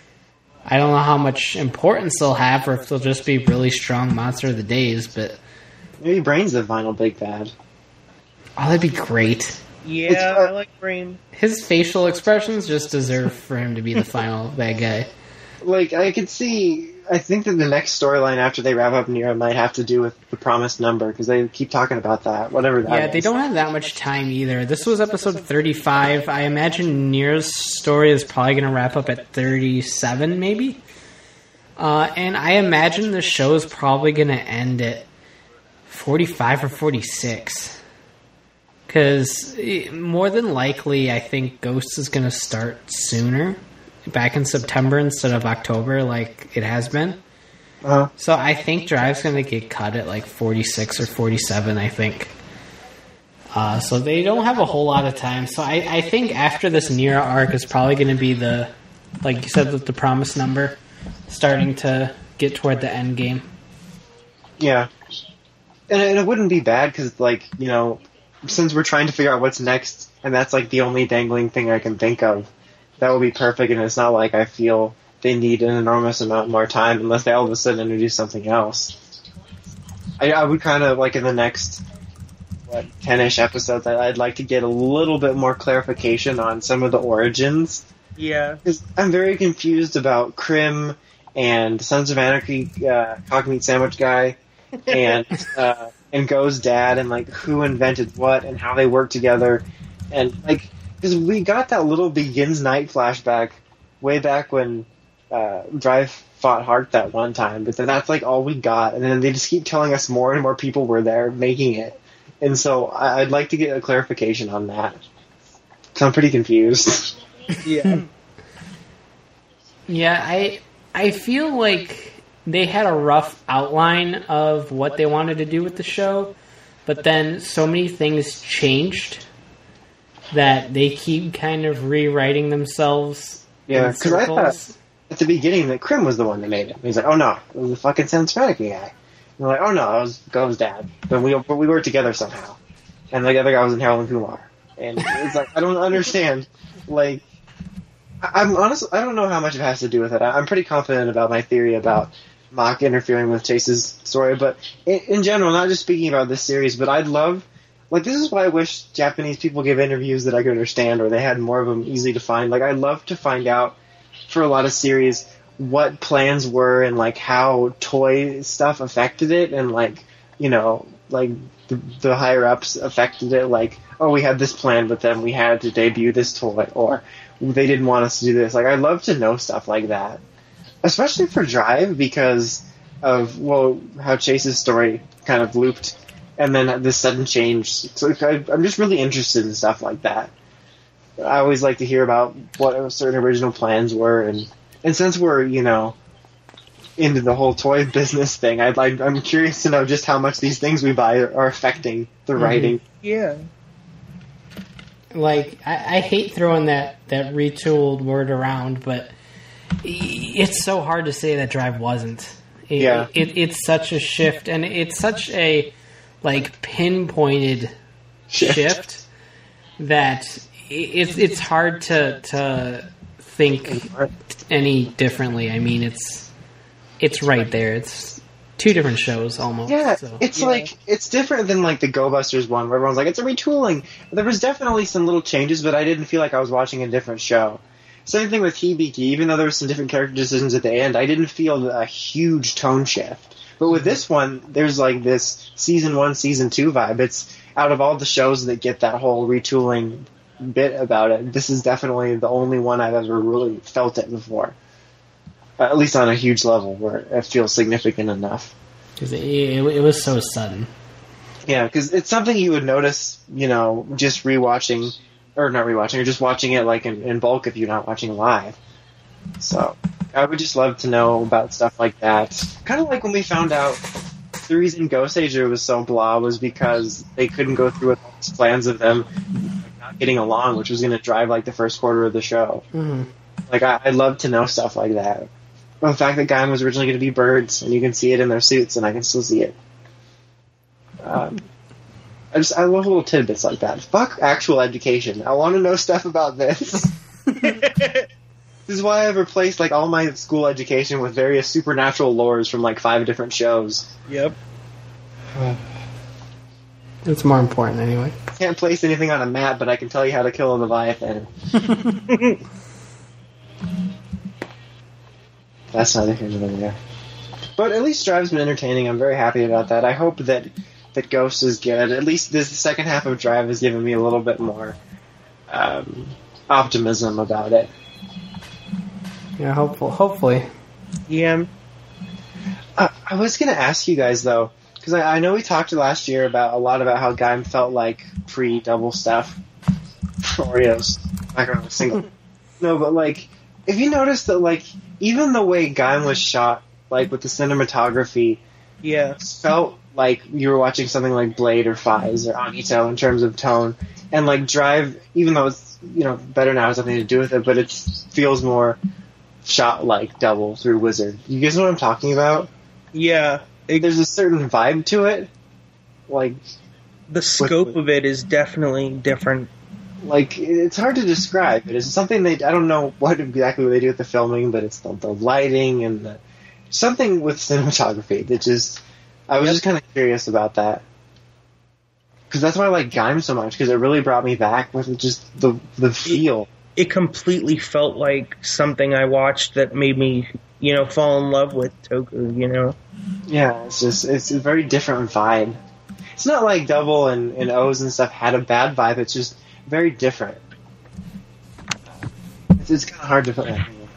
I don't know how much importance they'll have, or if they'll just be really strong Monster of the Days, but maybe Brain's the final big bad. Oh, that'd be great. Yeah, it's, uh, I like Brain. His facial expressions just deserve for him to be the final bad guy. like, I could see... I think that the next storyline after they wrap up Nero might have to do with the promised number, because they keep talking about that, whatever that Yeah, is. they don't have that much time either. This was episode thirty-five. I imagine Nero's story is probably going to wrap up at thirty-seven, maybe? Uh, and I imagine the show is probably going to end at forty-five or forty-six. Because more than likely, I think Ghost is going to start sooner. Back in September instead of October, like it has been. Uh-huh. So I think Drive's going to get cut at like forty-six or forty-seven, I think. Uh, so they don't have a whole lot of time. So I, I think after this Nero arc is probably going to be the, like you said, the, the promise number, starting to get toward the end game. Yeah. And it, it wouldn't be bad, because, like, you know, since we're trying to figure out what's next, and that's, like, the only dangling thing I can think of, that would be perfect, and it's not like I feel they need an enormous amount more time unless they all of a sudden introduce something else. I, I would kind of, like, in the next, what, ten-ish episodes, I'd like to get a little bit more clarification on some of the origins. Yeah. Because I'm very confused about Krim and Sons of Anarchy, uh, Cock Meat Sandwich Guy, and, uh, and Go's dad, and, like, who invented what, and how they work together, and, like... Because we got that little Begins Night flashback way back when uh, Drive fought Hart that one time, but then that's like all we got, and then they just keep telling us more and more people were there making it, and so I- I'd like to get a clarification on that. So I'm pretty confused. Yeah. Yeah, I I feel like they had a rough outline of what they wanted to do with the show, but then so many things changed that they keep kind of rewriting themselves Yeah, in because I circles. thought at the beginning that Krim was the one that made it. He's like, oh no, it was the fucking Sons of Anarchy guy. And we're like, oh no, it was Go's dad. But we but we worked together somehow. And the other guy was in Harold and Kumar. And it's like, I don't understand. Like, I- I'm honestly, I don't know how much it has to do with it. I- I'm pretty confident about my theory about Mach interfering with Chase's story, but in, in general, not just speaking about this series, but I'd love, like, this is why I wish Japanese people give interviews that I could understand, or they had more of them easy to find. Like, I'd love to find out, for a lot of series, what plans were and, like, how toy stuff affected it, and, like, you know, like, the, the higher-ups affected it, like, oh, we had this plan, but then we had to debut this toy, or they didn't want us to do this. Like, I'd love to know stuff like that. Especially for Drive, because of, well, how Chase's story kind of looped, and then this sudden change. So I, I'm just really interested in stuff like that. I always like to hear about what certain original plans were, and, and since we're, you know, into the whole toy business thing, I'd like, I'm curious to know just how much these things we buy are, are affecting the Mm-hmm. writing. Yeah. Like, I, I hate throwing that, that retooled word around, but it's so hard to say that Drive wasn't. It, Yeah. It, it's such a shift, and it's such a, like, pinpointed Shift. shift, that it's it's hard to to think any differently. I mean, it's it's right there. It's two different shows almost. Yeah, so. it's Yeah. like, it's different than like the Go Busters one where everyone's like, it's a retooling. There was definitely some little changes, but I didn't feel like I was watching a different show. Same thing with Hibiki, even though there were some different character decisions at the end, I didn't feel a huge tone shift. But with this one, there's like this season one, season two vibe. It's out of all the shows that get that whole retooling bit about it, this is definitely the only one I've ever really felt it before. Uh, at least on a huge level where it feels significant enough. 'Cause it, it, it was so sudden. Yeah, because it's something you would notice, you know, just rewatching, or not rewatching, or just watching it like in, in bulk if you're not watching live. So, I would just love to know about stuff like that. Kind of like when we found out the reason Ghost Ager was so blah was because they couldn't go through with all these plans of them not getting along, which was going to drive like the first quarter of the show. Mm-hmm. Like, I, I'd love to know stuff like that. Or the fact that Gaim was originally going to be birds, and you can see it in their suits, and I can still see it. Um, I just I love little tidbits like that. Fuck actual education. I want to know stuff about this. This is why I've replaced like all my school education with various supernatural lores from like five different shows. Yep. It's more important anyway. Can't place anything on a map, but I can tell you how to kill a Leviathan. that's neither here nor there. But at least Drive's been entertaining. I'm very happy about that. I hope that, that Ghost is good. At least this the second half of Drive has given me a little bit more um, optimism about it. Yeah, hopeful, hopefully. Yeah. Uh, I was going to ask you guys, though, because I, I know we talked last year about a lot about how Gaim felt like pre-double stuff. Oreos. Background single. No, but, like, if you noticed that, like, even the way Gaim was shot, like, with the cinematography, Yeah. felt like you were watching something like Blade or Fies or Anito in terms of tone. And, like, Drive, even though it's, you know, better now has nothing to do with it, but it feels more shot like Double through Wizard. You guys know what I'm talking about? Yeah. It, There's a certain vibe to it. Like, the scope with- of it is definitely different. like it's hard to describe. It is something they, I don't know what exactly they do with the filming, but it's the, the lighting and the, something with cinematography that just, I was Yep. just kind of curious about that. Because that's why I like Gaim so much, because it really brought me back with just the the feel. It completely felt like something I watched that made me, you know, fall in love with Toku, you know? Yeah, it's just, it's a very different vibe. It's not like Double and, and O's and stuff had a bad vibe, it's just very different. It's, it's kind of hard to put my finger.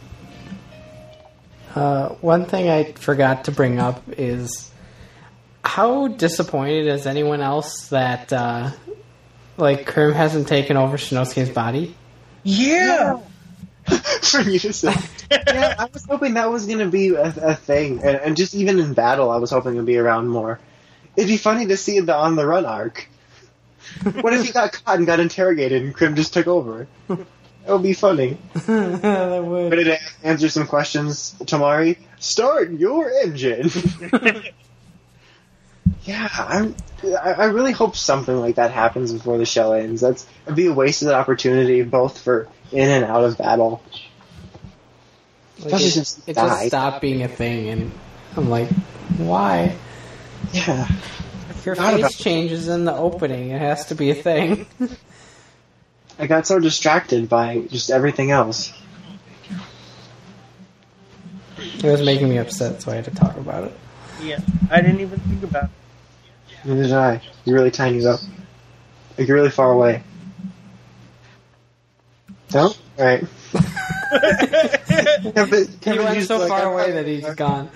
Uh, one thing I forgot to bring up is how disappointed is anyone else that uh, like Krim hasn't taken over Shinosuke's body? Yeah! For you to say. Yeah, I was hoping that was going to be a, a thing. And, and just even in battle, I was hoping it would be around more. It'd be funny to see the On the Run arc. What if he got caught and got interrogated and Krim just took over? That would be funny. That would. Ready to answer some questions, Tamari? Start your engine! Yeah, I'm, I I really hope something like that happens before the show ends. That's it'd be a wasted opportunity both for in and out of battle. Like Especially it, since he it just died. stopped being a thing, and I'm like, why? Yeah. Your forgot face about- changes in the opening. It has to be a thing. I got so distracted by just everything else. It was making me upset, so I had to talk about it. Yeah. I didn't even think about it. Neither did I. You're really tiny though. Like you're really far away. No? Alright. He went so far away that he's gone.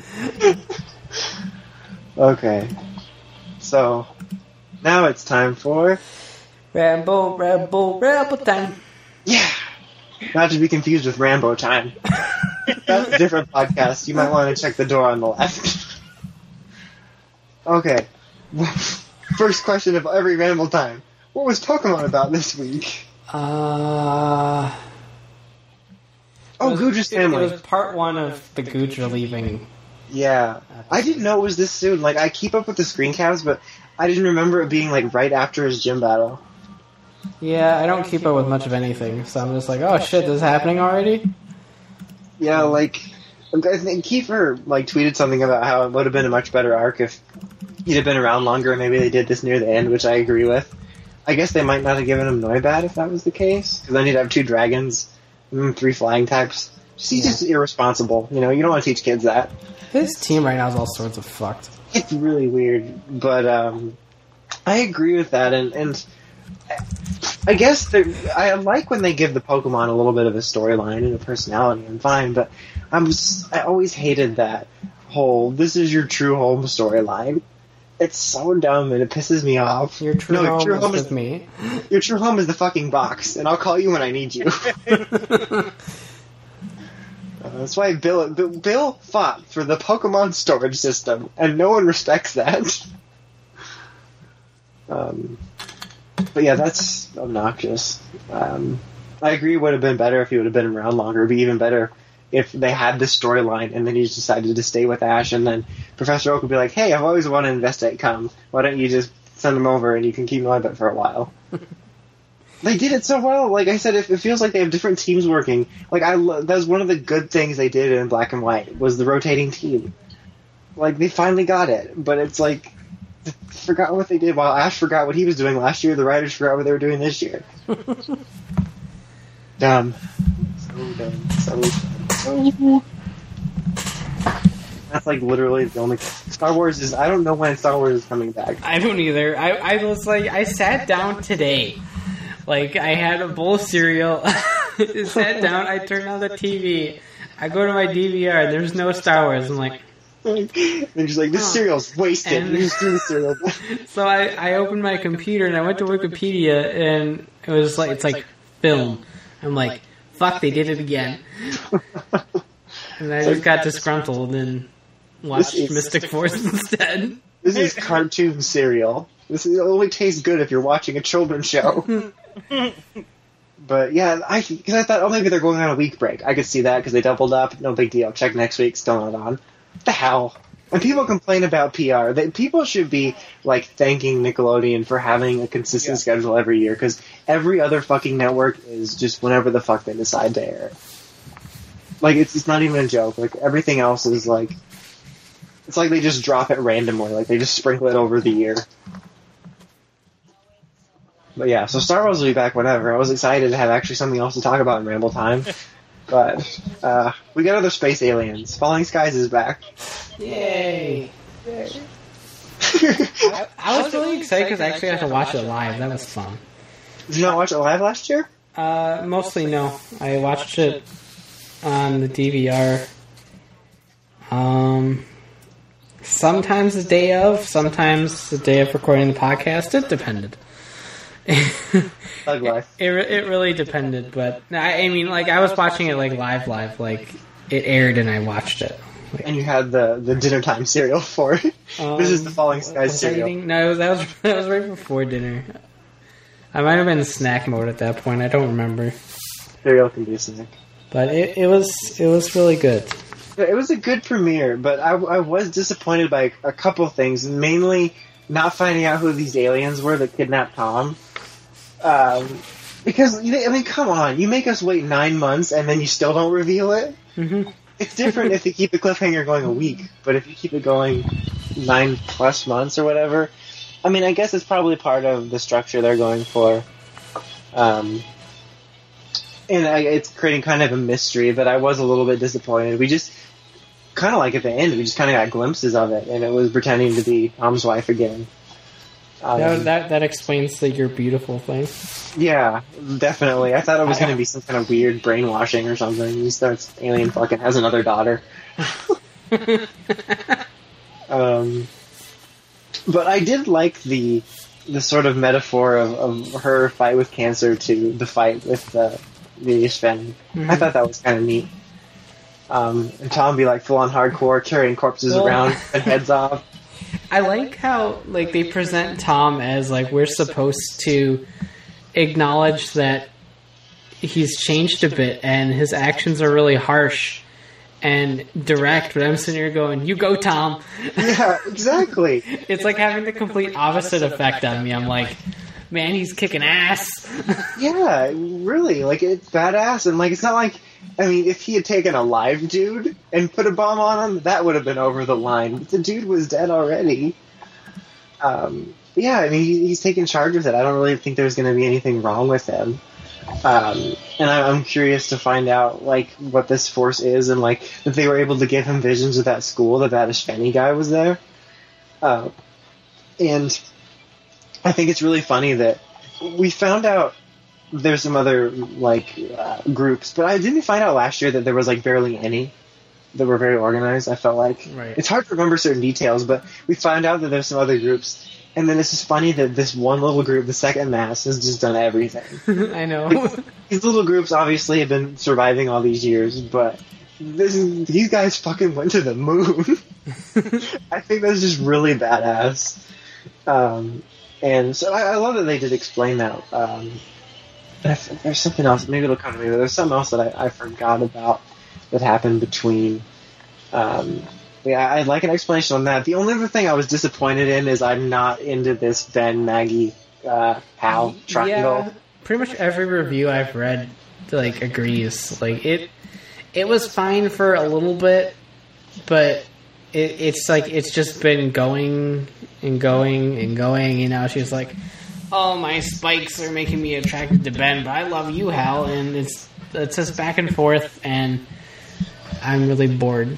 Okay. So, now it's time for... Rambo, Rambo, Rambo time. Yeah! Not to be confused with Rambo time. That's a different podcast. You might want to check the door on the left. Okay. First question of every Rambo time. What was Pokemon about this week? Uh, Oh, it was- Guja's it- family. It was part one of the Guja leaving. Yeah. I didn't know it was this soon. Like, I keep up with the screen caps, but I didn't remember it being, like, right after his gym battle. Yeah, I don't keep up with much of anything, so I'm just like, oh shit, this is happening already? Yeah, like, I think Kiefer, like, tweeted something about how it would have been a much better arc if he'd have been around longer, and maybe they did this near the end, which I agree with. I guess they might not have given him Noibat if that was the case, because then he'd have two dragons, and three flying types. He's just irresponsible, you know, you don't want to teach kids that. His team right now is all sorts of fucked. It's really weird, but um, I agree with that, and, and I guess they're- I like when they give the Pokemon a little bit of a storyline and a personality, and fine, but I'm just, I always hated that whole, this is your true home storyline. It's so dumb, and it pisses me off. Your true No, your home true is home with is- me. Your true home is the fucking box, and I'll call you when I need you. Uh, that's why Bill, Bill Bill fought for the Pokemon storage system, and no one respects that. Um, but yeah, that's obnoxious. Um, I agree it would have been better if he would have been around longer. It would be even better if they had this storyline, and then he just decided to stay with Ash, and then Professor Oak would be like, hey, I've always wanted to investigate Come. Why don't you just send him over, and you can keep Noibet for a while. They did it so well. Like I said, it, it feels like they have different teams working. Like I, lo- that was one of the good things they did in Black and White was the rotating team. Like they finally got it, but it's like they forgot what they did. While Ash forgot what he was doing last year, the writers forgot what they were doing this year. Dumb. So dumb. So dumb. So That's like literally the only. Star Wars is. I don't know when Star Wars is coming back. I don't either. I, I was like, I sat down today. Like, I had a bowl of cereal. I sat down, I turned on the T V. I go to my D V R, there's no Star Wars. I'm like, and she's like, this huh. cereal's wasted. And- You just threw the cereal. so I, I opened my computer and I went to Wikipedia and it was like, it's like film. I'm like, fuck, they did it again. And I just got disgruntled and watched This is- Mystic Force instead. This is cartoon cereal. This is, it only tastes good if you're watching a children's show. But yeah, I because I thought, oh, maybe they're going on a week break. I could see that because they doubled up. No big deal. Check next week. Still not on. What the hell? When people complain about P R, they, people should be like thanking Nickelodeon for having a consistent Yeah. schedule every year. Because every other fucking network is just whenever the fuck they decide to air it. Like it's it's not even a joke. Like everything else is like, it's like they just drop it randomly. Like they just sprinkle it over the year. But yeah, so Star Wars will be back whenever. I was excited to have actually something else to talk about in Ramble Time. But uh, we got other space aliens. Falling Skies is back. Yay! I, I was really excited because I actually got to watch it live. That was fun. Did you not watch it live last year? Uh, mostly no. I watched it on the D V R. Um, sometimes the day of, sometimes the day of recording the podcast. It depended. Thug life. It re- it really depended, but I, I mean, like I was watching it like live, live, like it aired and I watched it. Like, And you had the, the dinner time cereal for it. um, This is the Falling Skies was I cereal. eating? No, that was that was right before dinner. I might have been in snack mode at that point. I don't remember, Cereal can be a snack. but it, it was it was really good. It was a good premiere, but I, I was disappointed by a couple things. Mainly, not finding out who these aliens were that kidnapped Tom. Um, because, you know, I mean, come on. You make us wait nine months and then you still don't reveal it? Mm-hmm. It's different if you keep the cliffhanger going a week, but if you keep it going nine plus months or whatever, I mean, I guess it's probably part of the structure they're going for. Um, and I, it's creating kind of a mystery, but I was a little bit disappointed. We just, kind of like at the end, we just kind of got glimpses of it, and it was pretending to be Tom's wife again. Um, That, that that explains the "you're beautiful" thing. yeah, definitely. I thought it was going to be some kind of weird brainwashing or something. He starts alien fucking has another daughter. um, but I did like the the sort of metaphor of, of her fight with cancer to the fight with uh, the Sven. Mm-hmm. I thought that was kind of neat. Um, and Tom be like full on hardcore, carrying corpses Well- around and heads off. I like how like they present Tom as like we're supposed to acknowledge that he's changed a bit and his actions are really harsh and direct, but I'm sitting here going, "You go, Tom." Yeah, exactly. It's like having the complete opposite effect on me. I'm like, man, he's kicking ass. Yeah, really. Like, it's badass. And, like, it's not like, I mean, if he had taken a live dude and put a bomb on him, that would have been over the line. But the dude was dead already. Um, yeah, I mean, he, he's taking charge of it. I don't really think there's going to be anything wrong with him. Um, and I, I'm curious to find out, like, what this force is and, like, if they were able to give him visions of that school, that that Ishveni guy was there. Uh, and I think it's really funny that we found out there's some other, like, uh, groups, but I didn't find out last year that there was, like, barely any that were very organized, I felt like. Right. It's hard to remember certain details, but we found out that there's some other groups, and then it's just funny that this one little group, the Second Mass, has just done everything. I know. These little groups obviously have been surviving all these years, but this is, these guys fucking went to the moon. I think that's just really badass. Um, and so I, I love that they did explain that. Um, but if, there's something else, maybe it'll come to me, but there's something else that I, I forgot about that happened between... Um, yeah, I'd like an explanation on that. The only other thing I was disappointed in is I'm not into this Ben, Maggie, uh, Hal triangle. Yeah, pretty much every review I've read like agrees. Like it, it was fine for a little bit, but it, it's like it's just been going and going and going. You know, she's like, "Oh, my spikes are making me attracted to Ben, but I love you, Hal," and it's it's just back and forth, and I'm really bored.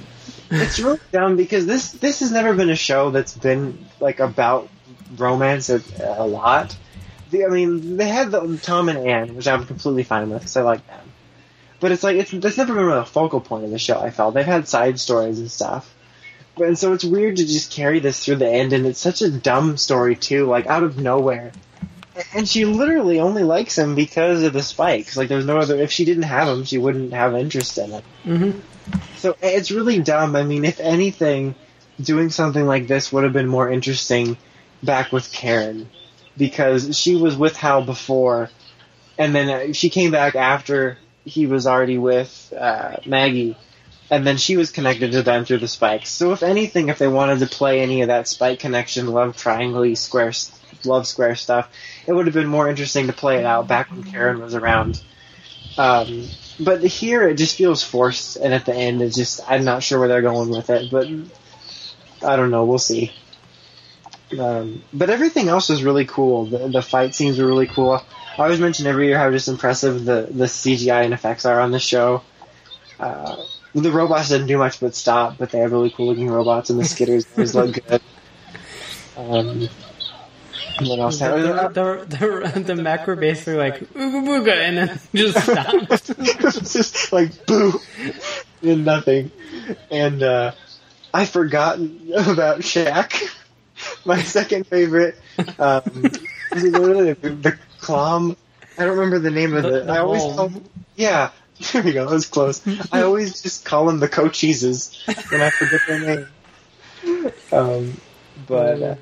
It's really dumb because this this has never been a show that's been like about romance a, a lot. The, I mean, they had the Tom and Anne, which I'm completely fine with because I like them. But it's like it's that's never been really a focal point of the show. I felt they've had side stories and stuff, but and so it's weird to just carry this through the end, and it's such a dumb story too, like out of nowhere. And she literally only likes him because of the spikes. Like there's no other. If she didn't have him, she wouldn't have interest in him. Mm-hmm. So it's really dumb. I mean, if anything, doing something like this would have been more interesting back with Karen, because she was with Hal before, and then she came back after he was already with uh, Maggie, and then she was connected to them through the spikes. So if anything, if they wanted to play any of that spike connection, love triangle, square, love square stuff, it would have been more interesting to play it out back when Karen was around. Um, but here it just feels forced, and at the end it's just, I'm not sure where they're going with it, but I don't know, we'll see. Um, but everything else was really cool. The, the fight scenes were really cool. I always mention every year how just impressive the, the C G I and effects are on this show. Uh, the robots didn't do much but stop, but they have really cool looking robots, and the skitters always look good. Um, what else? The, the, the, the, the mech were basically like, ooga booga, and then just stopped. It was just like, boo, and nothing. And uh, I forgot about Shaq. My second favorite, um, is it literally the, the Clom? I don't remember the name of the. the I always home. call him, yeah. There we go. That was close. I always just call them the Co-Cheeses when I forget their name. Um, but uh,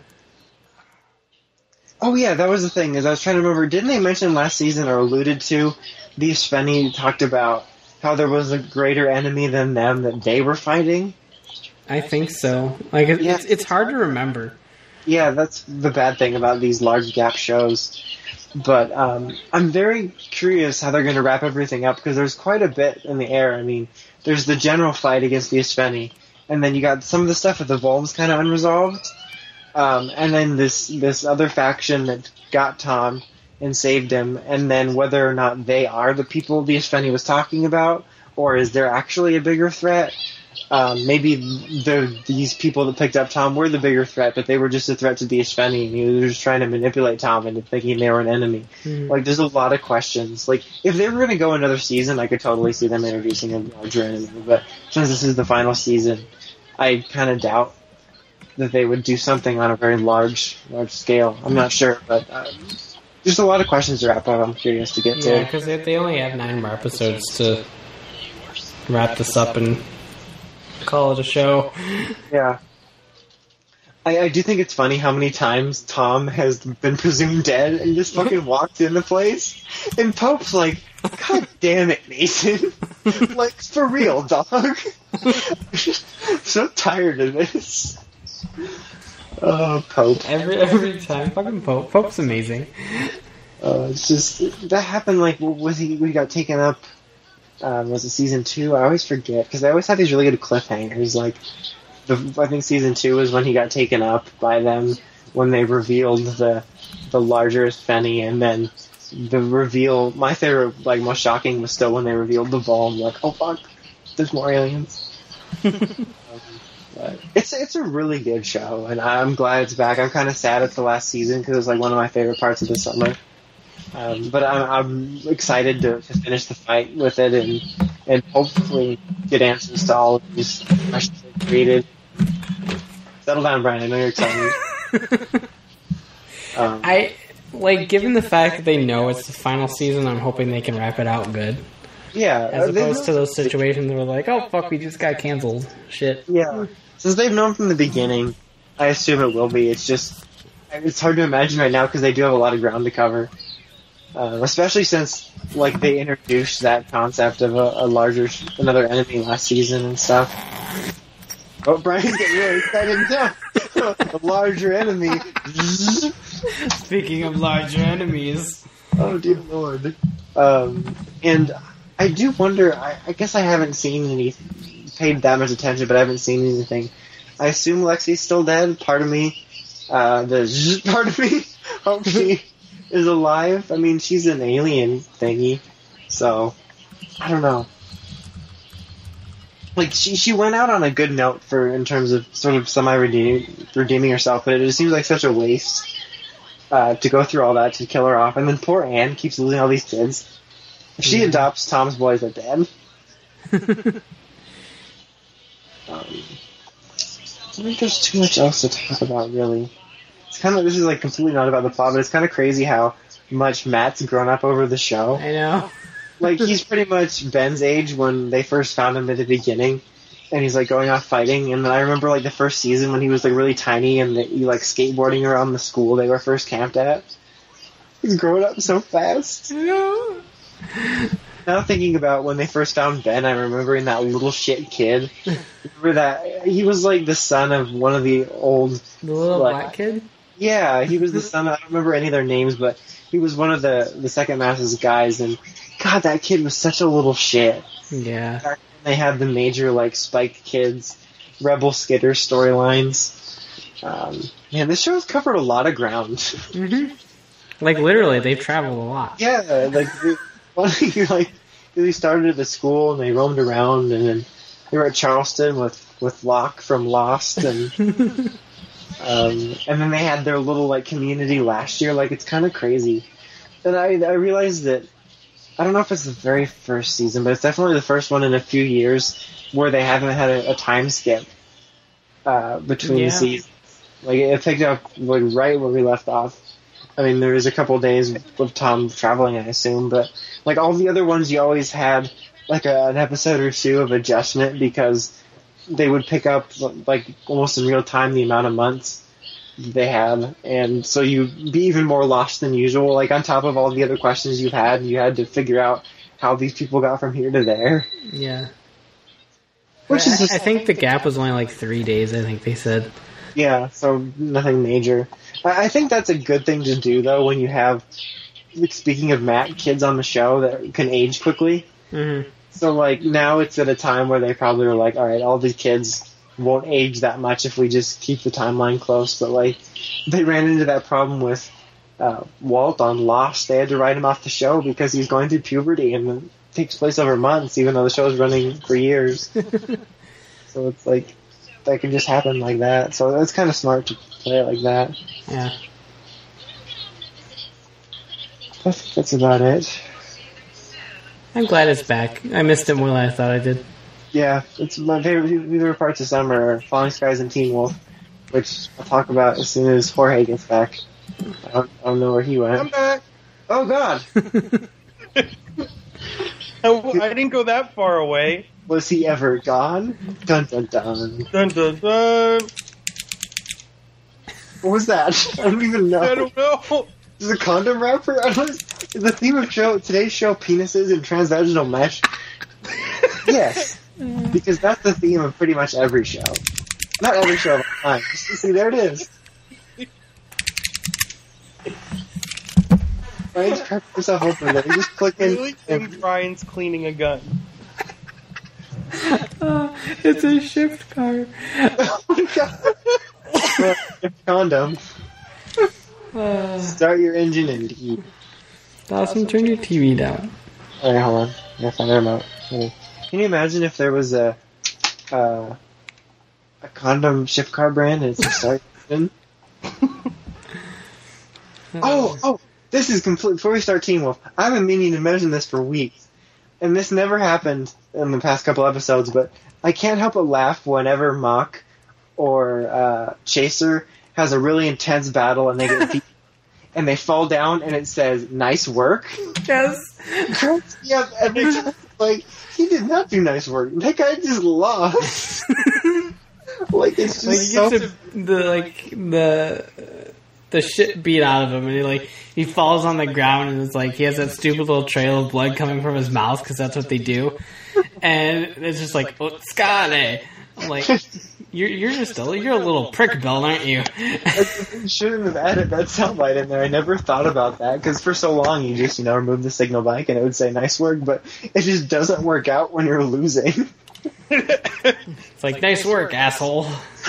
oh yeah, that was the thing. Is I was trying to remember. Didn't they mention last season or alluded to? The Svenny talked about how there was a greater enemy than them that they were fighting. I think so. Like it, Yeah. it's it's hard to remember. Yeah, that's the bad thing about these large gap shows. But um, I'm very curious how they're going to wrap everything up, because there's quite a bit in the air. I mean, there's the general fight against the Svenny, and then you got some of the stuff with the Volms kind of unresolved, um, and then this this other faction that got Tom and saved him, and then whether or not they are the people the Svenny was talking about, or is there actually a bigger threat? Um, maybe the, these people that picked up Tom were the bigger threat, but they were just a threat to the Svenny, and he was just trying to manipulate Tom into thinking they were an enemy. Mm. Like, there's a lot of questions. Like, if they were going to go another season, I could totally see them introducing a larger enemy, but since this is the final season, I kind of doubt that they would do something on a very large, large scale. I'm not sure, but um, there's a lot of questions to wrap up. I'm curious to get Yeah, to. because they, they only have nine more episodes to wrap this up and call it a show. Yeah. I, I do think it's funny how many times Tom has been presumed dead and just fucking walked in the place. And Pope's like, God damn it, Nathan. Like, for real, dog. I'm so tired of this. Oh, Pope. Every every time. Fucking Pope. Pope's amazing. Uh, it's just, that happened, like, was he, we got taken up, um, was it season two? I always forget, because I always have these really good cliffhangers, like, the, I think season two was when he got taken up by them, when they revealed the, the larger Svenny, and then the reveal, my favorite, like, most shocking was still when they revealed the Volm, like, oh fuck, there's more aliens. um, but it's, it's a really good show, and I'm glad it's back. I'm kind of sad it's the last season, because it was, like, one of my favorite parts of the summer. Um, but I'm, I'm excited to, to finish the fight with it and and hopefully get answers to all of these questions I created. Settle down, Brian. I know you're excited. um, I like given the fact that they know it's the final season. I'm hoping they can wrap it out good, yeah, as uh, they opposed know- to those situations where like, oh fuck, we just got canceled. Shit. Yeah, since they've known from the beginning, I assume it will be. It's just it's hard to imagine right now because they do have a lot of ground to cover. Uh, especially since, like, they introduced that concept of a, a larger, another enemy last season and stuff. Oh, Brian's getting really excited now. A larger enemy. Speaking of larger enemies, Oh, dear Lord. Um, and I do wonder, I, I guess I haven't seen any, paid that much attention, but I haven't seen anything. I assume Lexi's still dead. Part of me, uh, the part of me hopes she is alive. I mean, she's an alien thingy, so I don't know. like she she went out on a good note for in terms of sort of semi redeeming redeeming herself, but it just seems like such a waste uh, to go through all that to kill her off, and then poor Anne keeps losing all these kids. If she Yeah. adopts Tom's boys, they're dead. um, I don't think there's too much else to talk about, really. It's kind of this is like completely not about the plot, but it's kind of crazy how much Matt's grown up over the show. I know. Like, he's pretty much Ben's age when they first found him at the beginning, and he's, like, going off fighting, and I remember, like, the first season when he was, like, really tiny and they, he, like, skateboarding around the school they were first camped at. He's growing up so fast. No. Now thinking about when they first found Ben, I'm remembering that little shit kid. Remember that? He was, like, the son of one of the old... The little like, black kid? Yeah, he was the son of... I don't remember any of their names, but he was one of the, the second Master's guys, and... God, that kid was such a little shit. Yeah. Back when they had the major, like, Spike Kids, Rebel Skitter storylines. Um, man, this show's covered a lot of ground. Mm-hmm. Like, literally, they've traveled a lot. Yeah, like, they, like, they started at the school and they roamed around, and then they were at Charleston with, with Locke from Lost, and um, and then they had their little, like, community last year. Like, it's kind of crazy. And I, I realized that I don't know if it's the very first season, but it's definitely the first one in a few years where they haven't had a, a time skip uh, between Yeah. the seasons. Like, it picked up like right where we left off. I mean, there was a couple of days of Tom traveling, I assume, but like all the other ones, you always had like a, an episode or two of adjustment because they would pick up like almost in real time the amount of months they had, and so you'd be even more lost than usual. Like, on top of all the other questions you've had, you had to figure out how these people got from here to there. Yeah. Which I, is just, I think the gap was only like three days, I think they said. yeah, so nothing major. I, I think that's a good thing to do, though, when you have, like, speaking of Matt, kids on the show that can age quickly. Mm-hmm. So, like, now it's at a time where they probably are like, alright, all these kids won't age that much if we just keep the timeline close, but like they ran into that problem with uh, Walt on Lost. They had to write him off the show because he's going through puberty, and it takes place over months, even though the show's running for years. So it's like that can just happen like that. So it's kind of smart to play it like that. Yeah. I think that's about it. I'm glad it's back. I missed it more than I thought I did. Yeah, it's my favorite, favorite parts of summer are Falling Skies and Teen Wolf, which I'll talk about as soon as Jorge gets back. I don't, I don't know where he went. I'm back. Oh, God! I, I didn't go that far away. Was he ever gone? Dun dun dun. Dun dun dun. What was that? I don't even know. I don't know. Is it a condom wrapper? I don't, is the theme of show today's show penises and transvaginal mesh? Yes. Because that's the theme of pretty much every show. Not every show of all time. See, there it is. Ryan's cracking himself open there. He's just I clicking. really think Ryan's cleaning a gun. Uh, it's a shift car. Oh my God. Condom. Uh, Start your engine and eat. Dawson, turn your T V down. Alright, hold on. I gotta find the remote. Okay. Can you imagine if there was a uh, a condom shift car brand and it's a start engine? Oh, oh, this is complete. Before we start Teen Wolf, I've been meaning to mention this for weeks, and this never happened in the past couple episodes, but I can't help but laugh whenever Mock or uh, Chaser has a really intense battle and they get beat, and they fall down and it says, nice work. Yes. Yeah, every time, like, he did not do nice work. That guy just lost. Like, it's just Like, he so... gets the, the like the the shit beat out of him, and he like he falls on the ground, and it's like he has that stupid little trail of blood coming from his mouth because that's what they do, and it's just like, oh, Scotty. I'm like, you're you're just a you're a little prick, Bill, aren't you? You shouldn't have added that soundbite in there. I never thought about that, because for so long you just, you know, remove the signal bike and it would say nice work, but it just doesn't work out when you're losing. It's like, nice work, asshole.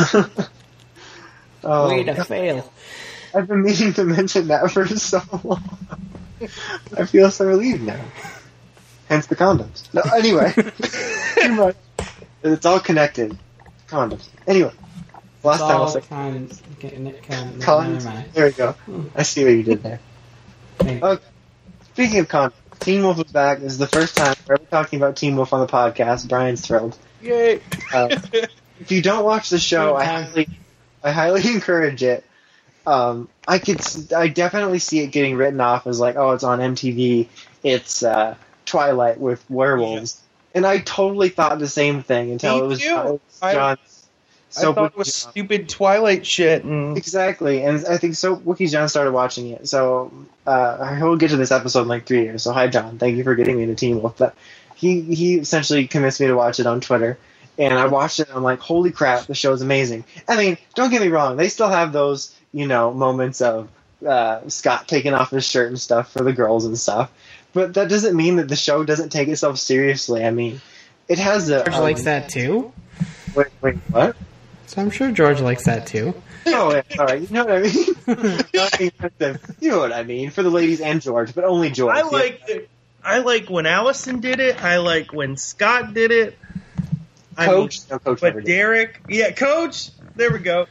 Oh, Way to fail. I've been meaning to mention that for so long. I feel so relieved now. Hence the condoms. No, anyway. Too much. It's all connected. Condoms. Anyway, last It's time I'll all say kind, kind, kind, never condoms. mind. There we go. I see what you did there. Thank you. Okay. Speaking of condoms, Teen Wolf is back. This is the first time we're ever talking about Teen Wolf on the podcast. Brian's thrilled. Yay! Uh, if you don't watch the show, I highly, I highly encourage it. Um, I could, s- I definitely see it getting written off as like, oh, it's on M T V. It's uh, Twilight with werewolves, and I totally thought the same thing until Me it was, too. uh, it was I- John. So I thought it was Wiki John- stupid Twilight shit, and exactly, and I think so. Wiki John started watching it, so uh, he'll get to this episode in like three years. So hi, John. Thank you for getting me into Teen Wolf. But he he essentially convinced me to watch it on Twitter. And I watched it, and I'm like, holy crap, the show's amazing. I mean, don't get me wrong, they still have those, you know, moments of uh, Scott taking off his shirt and stuff for the girls and stuff. But that doesn't mean that the show doesn't take itself seriously. I mean, it has a... George um, likes that too. Wait, wait, what? So I'm sure George likes that too. Oh, yeah, all right, you know what I mean? Not being offensive. You know what I mean, for the ladies and George, but only George. I Yeah. like the, I like when Allison did it. I like when Scott did it. I Coach? mean, No, Coach never but did. Derek, yeah, Coach. There we go.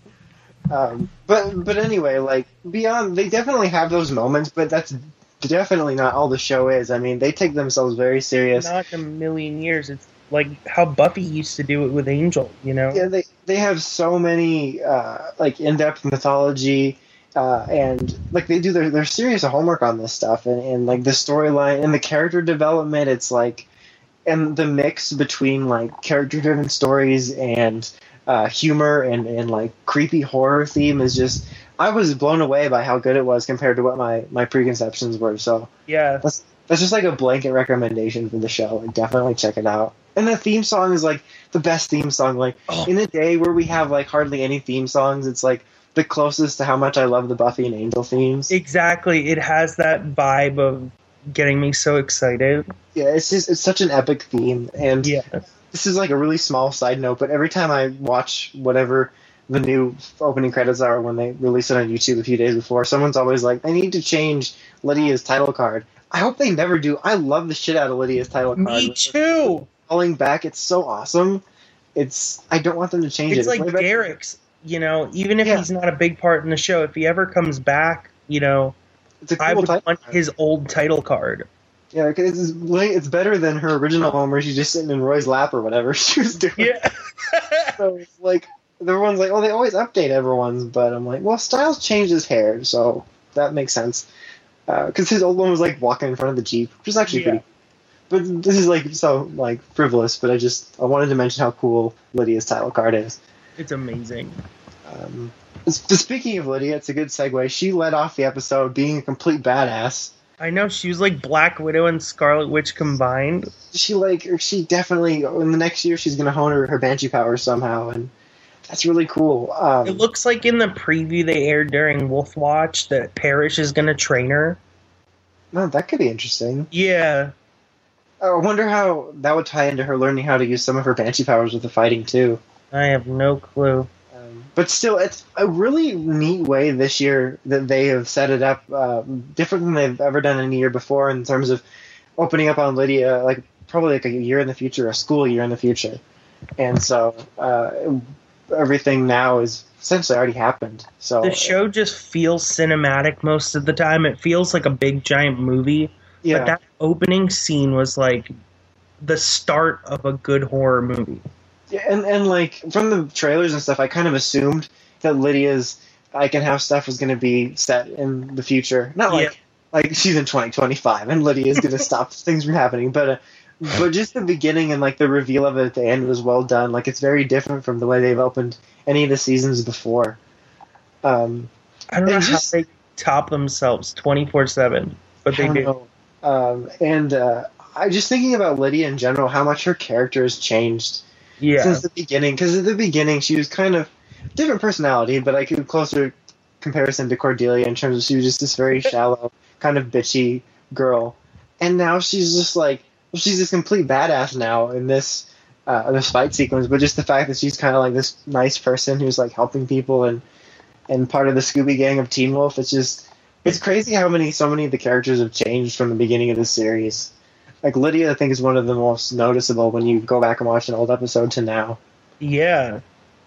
Um, but but anyway, like beyond, they definitely have those moments, but that's definitely not all the show is. I mean, they take themselves very serious. Not in a million years. It's like how Buffy used to do it with Angel. You know. Yeah, they they have so many uh, like in depth mythology, uh, and like they do their their serious homework on this stuff, and, and like the storyline and the character development. It's like, and the mix between like character driven stories and uh, humor and, and like creepy horror theme is just, I was blown away by how good it was compared to what my, my preconceptions were. So Yeah. that's that's just like a blanket recommendation for the show. Like, definitely check it out. And the theme song is like the best theme song. Like Oh. in a day where we have like hardly any theme songs, it's like the closest to how much I love the Buffy and Angel themes. Exactly. It has that vibe of getting me so excited. Yeah, it's just it's such an epic theme, and Yeah. this is like a really small side note, but every time I watch whatever the new opening credits are when they release it on YouTube a few days before, someone's always like, I need to change Lydia's title card. I hope they never do. I love the shit out of Lydia's title card. Me too. Falling back, it's so awesome. It's I don't want them to change It's it. like way better. Derek's, you know, even if Yeah. he's not a big part in the show, if he ever comes back, you know, It's a cool I would title want card. his old title card. Yeah, 'cause it's, like, it's better than her original home where she's just sitting in Roy's lap or whatever she was doing. Yeah. So it's like everyone's like, oh, they always update everyone's, but I'm like, well, Styles changed his hair, so that makes sense. Because his old one was like walking in front of the Jeep, which is actually Yeah. pretty. But this is like so like frivolous. But I just I wanted to mention how cool Lydia's title card is. It's amazing. Um, s- speaking of Lydia, it's a good segue. She led off the episode being a complete badass. I know she was like Black Widow and Scarlet Witch combined. She like or she definitely in the next year she's gonna hone her, her banshee powers somehow, and that's really cool. Um, It looks like in the preview they aired during Wolf Watch that Parrish is going to train her. no, that could be interesting. Yeah. I wonder how that would tie into her learning how to use some of her banshee powers with the fighting too. I have no clue. Um, but still, it's a really neat way this year that they have set it up, uh, different than they've ever done any year before in terms of opening up on Lydia, like probably like a year in the future, a school year in the future. And so uh, everything now is essentially already happened. So The show just feels cinematic most of the time. It feels like a big giant movie. yeah, But that opening scene was like the start of a good horror movie. Yeah, and and like from the trailers and stuff, I kind of assumed that Lydia's I Can Have stuff was going to be set in the future. Not like Yeah. like she's in twenty twenty-five and Lydia's going to stop things from happening, but uh, but just the beginning and like the reveal of it at the end was well done. Like it's very different from the way they've opened any of the seasons before. Um, I don't know And how just- they top themselves twenty-four seven, but I they don't do. know. Um, and uh, I just thinking about Lydia in general, how much her character has changed Yeah. since the beginning. Because at the beginning, she was kind of different personality, but like a closer comparison to Cordelia in terms of she was just this very shallow, kind of bitchy girl. And now she's just like, well, she's this complete badass now in this uh, this fight sequence. But just the fact that she's kind of like this nice person who's like helping people and and part of the Scooby Gang of Teen Wolf. It's just it's crazy how many so many of the characters have changed from the beginning of the series. Like Lydia, I think, is one of the most noticeable when you go back and watch an old episode to now. Yeah.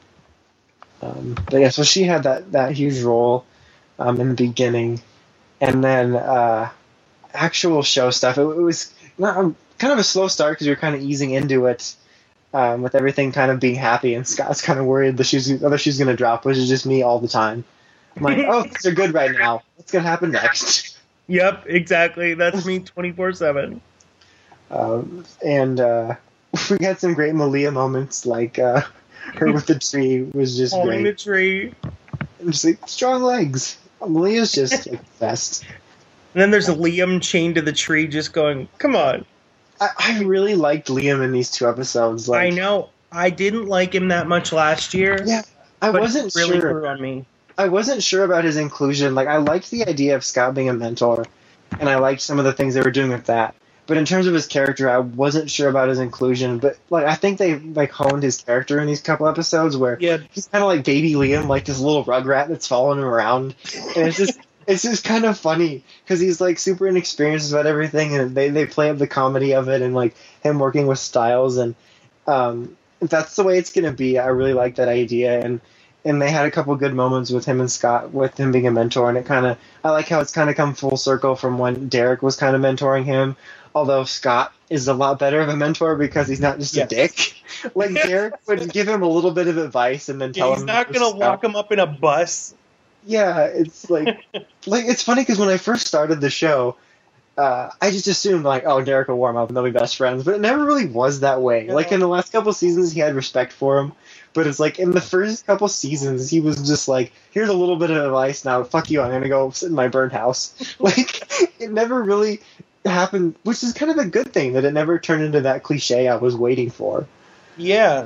Um, but yeah, so she had that, that huge role um, in the beginning. And then uh, actual show stuff, it, it was not, um, kind of a slow start because we were kind of easing into it um, with everything kind of being happy. And Scott's kind of worried the shoes, other shoe's going to drop, which is just me all the time. I'm like, oh, things are good right now. What's going to happen next? Yep, exactly. That's me twenty-four seven. Um, and uh, we had some great Malia moments, like uh, her with the tree was just Holding great. the tree. And just like strong legs. Malia's just like the best. And then there's Liam chained to the tree, just going, "Come on." I, I really liked Liam in these two episodes. Like, I know. I didn't like him that much last year. Yeah, I but wasn't it really sure. grew on me. I wasn't sure about his inclusion. Like, I liked the idea of Scott being a mentor, and I liked some of the things they were doing with that. But in terms of his character, I wasn't sure about his inclusion. But like, I think they like honed his character in these couple episodes where Yeah. he's kind of like baby Liam, like this little rugrat that's following him around, and it's just it's just kind of funny because he's like super inexperienced about everything, and they they play up the comedy of it and like him working with Styles, and um, if that's the way it's gonna be, I really like that idea. And and they had a couple good moments with him and Scott, with him being a mentor, and it kind of I like how it's kind of come full circle from when Derek was kind of mentoring him. Although Scott is a lot better of a mentor because he's not just Yes. a dick. Like, Derek would give him a little bit of advice and then tell Yeah, him... he's not going to lock him up in a bus. Yeah, it's like... like it's funny because when I first started the show, uh, I just assumed, like, oh, Derek will warm up and they'll be best friends. But it never really was that way. No. Like, in the last couple seasons, he had respect for him. But it's like, in the first couple seasons, he was just like, here's a little bit of advice, now fuck you, I'm going to go sit in my burnt house. Like, it never really... happened, which is kind of a good thing that it never turned into that cliche I was waiting for. Yeah.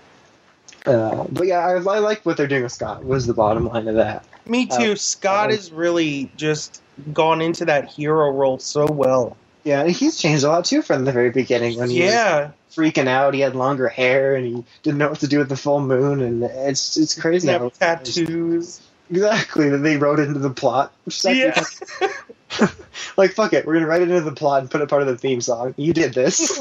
Uh, but yeah, I, I like what they're doing with Scott. Was the bottom line of that? Me too. Uh, Scott um, has really just gone into that hero role so well. Yeah, and he's changed a lot too from the very beginning when he Yeah. was freaking out. He had longer hair and he didn't know what to do with the full moon, and it's it's crazy. Have how- tattoos. Exactly, that they wrote into the plot. Which is actually Yeah. like, fuck it, we're gonna write it into the plot and put it part of the theme song. You did this.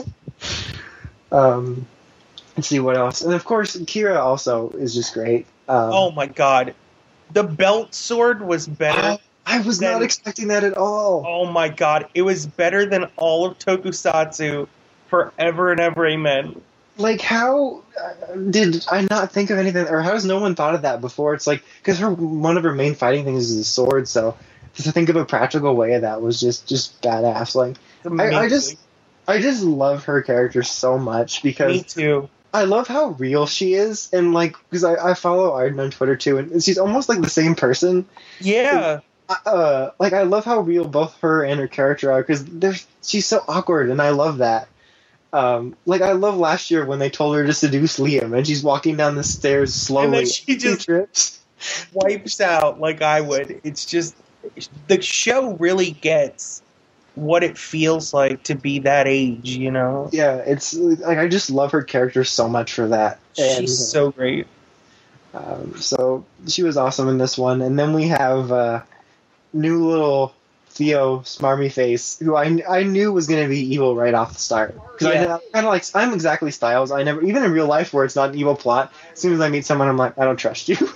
um, let's see what else, and of course, Kira also is just great. Um, Oh my god. The belt sword was better. I, I was Then- not expecting that at all. Oh my god. It was better than all of Tokusatsu forever and ever, amen. Like, how uh, did I not think of anything, or how has no one thought of that before? It's like, because her one of her main fighting things is a sword, so to think of a practical way of that was just just badass. Like, It's I, I amazing. just I just love her character so much because Me too. I love how real she is, and like, because I, I follow Arden on Twitter too, and she's almost like the same person. Yeah. Uh, like, I love how real both her and her character are, because she's so awkward, and I love that. Um, like, I love last year when they told her to seduce Liam, and she's walking down the stairs slowly. And then she just- trips. Wipes out like I would. It's just the show really gets what it feels like to be that age, you know? Yeah, it's like, I just love her character so much for that. And, She's so great. um, so she was awesome in this one, and then we have uh, new little Theo Smarmy Face, who I, I knew was going to be evil right off the start. Because Yeah. I kind of like, I'm exactly Styles. I never, even in real life where it's not an evil plot, as soon as I meet someone, I'm like, I don't trust you.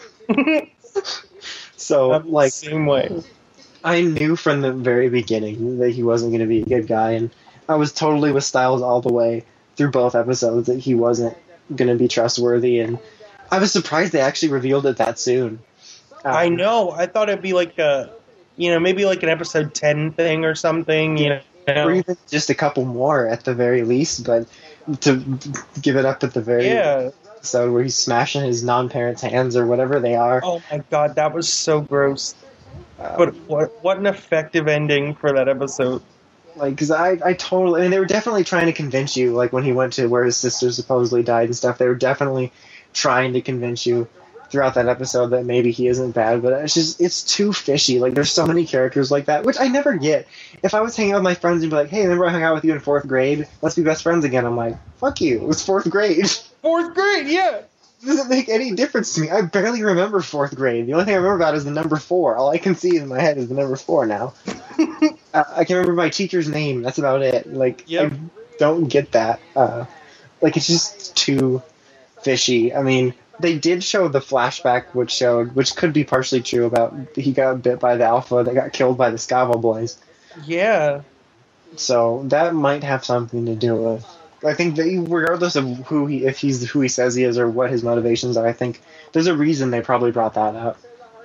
So, I'm like, the same way. I knew from the very beginning that he wasn't going to be a good guy, and I was totally with Styles all the way through both episodes that he wasn't going to be trustworthy, and I was surprised they actually revealed it that soon. Um, I know. I thought it'd be like a, you know, maybe like an episode ten thing or something, you know? Or even just a couple more at the very least, but to give it up at the very Yeah. episode where he's smashing his non-parents' hands or whatever they are. Oh my god, that was so gross. Um, But what what an effective ending for that episode. Like, because I, I totally, I mean, they were definitely trying to convince you, like, when he went to where his sister supposedly died and stuff, they were definitely trying to convince you throughout that episode that maybe he isn't bad, but it's just, it's too fishy. Like, there's so many characters like that, which I never get. If I was hanging out with my friends and be like, hey, remember I hung out with you in fourth grade? Let's be best friends again. I'm like, fuck you, it was fourth grade. Fourth grade, yeah. It doesn't make any difference to me. I barely remember fourth grade. The only thing I remember about is the number four. All I can see in my head is the number four now. Uh, I can remember my teacher's name. That's about it. Like, Yep. I don't get that. Uh, like, it's just too fishy. I mean, they did show the flashback, which showed, which could be partially true about he got bit by the alpha that got killed by the Scavo boys. Yeah. So that might have something to do with. I think that regardless of who he, if he's who he says he is or what his motivations are, I think there's a reason they probably brought that up.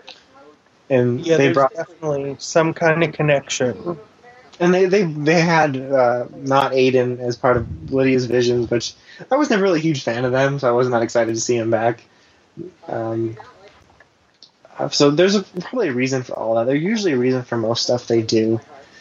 And Yeah, they there's brought, definitely some kind of connection. and they they they had uh, not Aiden as part of Lydia's visions, which I was never really a huge fan of them, so I wasn't that excited to see him back. Um, uh, so there's a, probably a reason for all that. There's usually a reason for most stuff they do.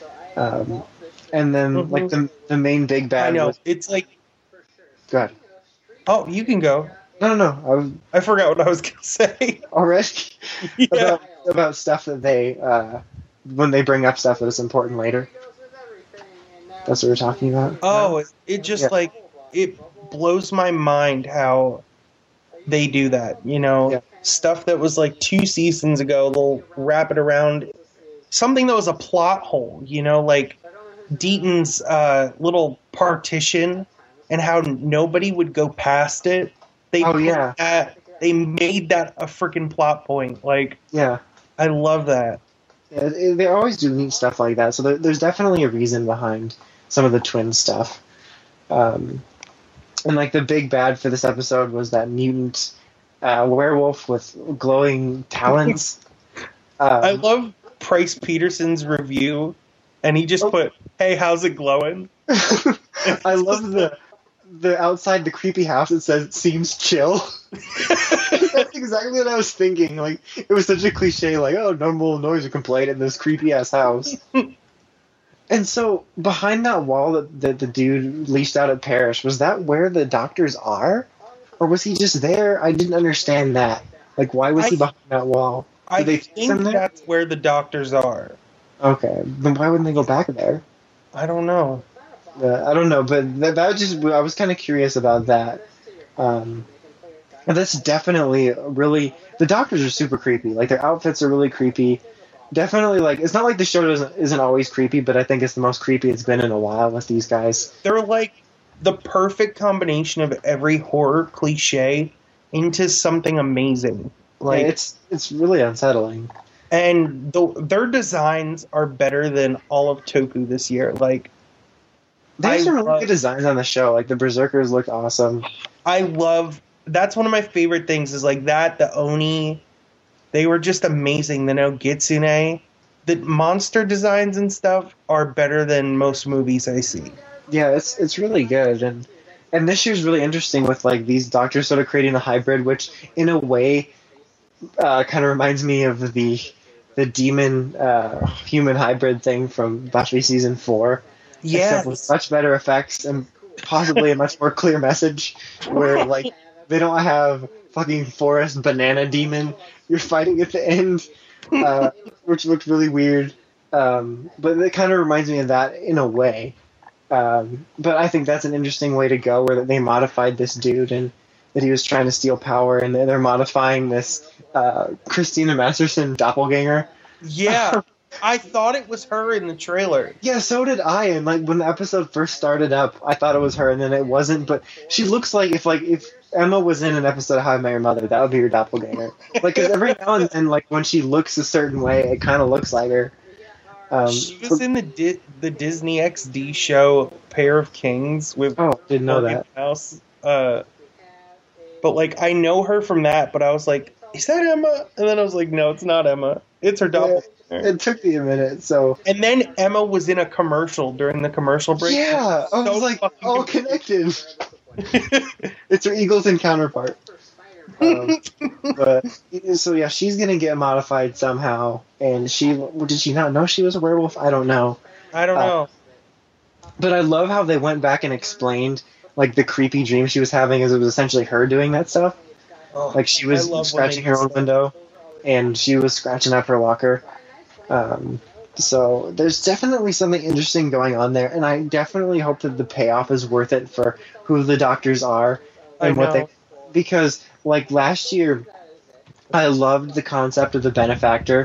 Um, and then Mhm. like the the main big bad. I know. Was, It's like, go ahead. oh, you can go. No, no, no. I was I forgot what I was going to say. already Yeah. about about stuff that they uh, when they bring up stuff that is important later. That's what we're talking about. Oh, it, it just Yeah. like it blows my mind how they do that. You know, Yeah. stuff that was like two seasons ago, they'll wrap it around something that was a plot hole. You know, like Deaton's uh, little partition and how nobody would go past it. They Oh, put yeah. that, they made that a freaking plot point. Like, Yeah. I love that. Yeah, it- they always do neat stuff like that. So there, there's definitely a reason behind some of the twin stuff. Um, and like the big bad for this episode was that mutant uh, werewolf with glowing talons. um, I love Price Peterson's review, and he just Oh. put, "Hey, how's it glowing?" I love the the outside the creepy house. It says it seems chill. That's exactly what I was thinking. Like it was such a cliche, like oh, normal noise or complaint in this creepy ass house. And so behind that wall that, that the dude leashed out at Parrish, was that where the doctors are, or was he just there? I didn't understand that. Like why was I- he behind that wall? Did I they fix think him there? that's where the doctors are. Okay, then why wouldn't they go back there? I don't know. Uh, I don't know, but that, that was just I was kind of curious about that. Um, and that's definitely really the doctors are super creepy. Like their outfits are really creepy. Definitely, like it's not like the show doesn't isn't always creepy, but I think it's the most creepy it's been in a while with these guys. They're like the perfect combination of every horror cliche into something amazing. Like, Yeah, it's it's really unsettling. and the, their designs are better than all of Toku this year. Like, There's I some really love- good designs on the show. Like the Berserkers look awesome. I love. That's one of my favorite things. Is like that. The Oni, they were just amazing. The No Gitsune, the monster designs and stuff are better than most movies I see. Yeah, it's it's really good, and and this year's really interesting with like these doctors sort of creating a hybrid, which in a way uh, kind of reminds me of the the demon uh, human hybrid thing from Buffy season four. Yeah, Except with much better effects and possibly a much more clear message, where like they don't have fucking forest banana demon you're fighting at the end, uh, which looked really weird. Um, but it kind of reminds me of that in a way. Um, but I think that's an interesting way to go, where they modified this dude and that he was trying to steal power, and they're modifying this uh, Christina Masterson doppelganger. yeah. I thought it was her in the trailer. Yeah, so did I. And like when the episode first started up, I thought it was her, and then it wasn't. But she looks like if like if Emma was in an episode of How I Met Your Mother, that would be her doppelganger. Like, because every now and then, like when she looks a certain way, it kind of looks like her. Um, She was in the Di- the Disney X D show Pair of Kings with oh, didn't know Morgan that. House. Uh, but like I know her from that, but I was like, is that Emma? And then I was like, no, it's not Emma. It's her doppelganger. It took me a minute, so And then Emma was in a commercial during the commercial break. yeah, I was So like, fucking all connected. It's her Eagleton counterpart. Um, but so yeah, she's gonna get modified somehow, and she did she not know she was a werewolf? I don't know. I don't Uh, know. But I love how they went back and explained like the creepy dream she was having, as it was essentially her doing that stuff. Oh, Like she I was love when scratching they her do own stuff. window, and she was scratching up her locker. Um, so there's definitely something interesting going on there, and I definitely hope that the payoff is worth it for who the doctors are and I what they. know. Because like last year, I loved the concept of the benefactor,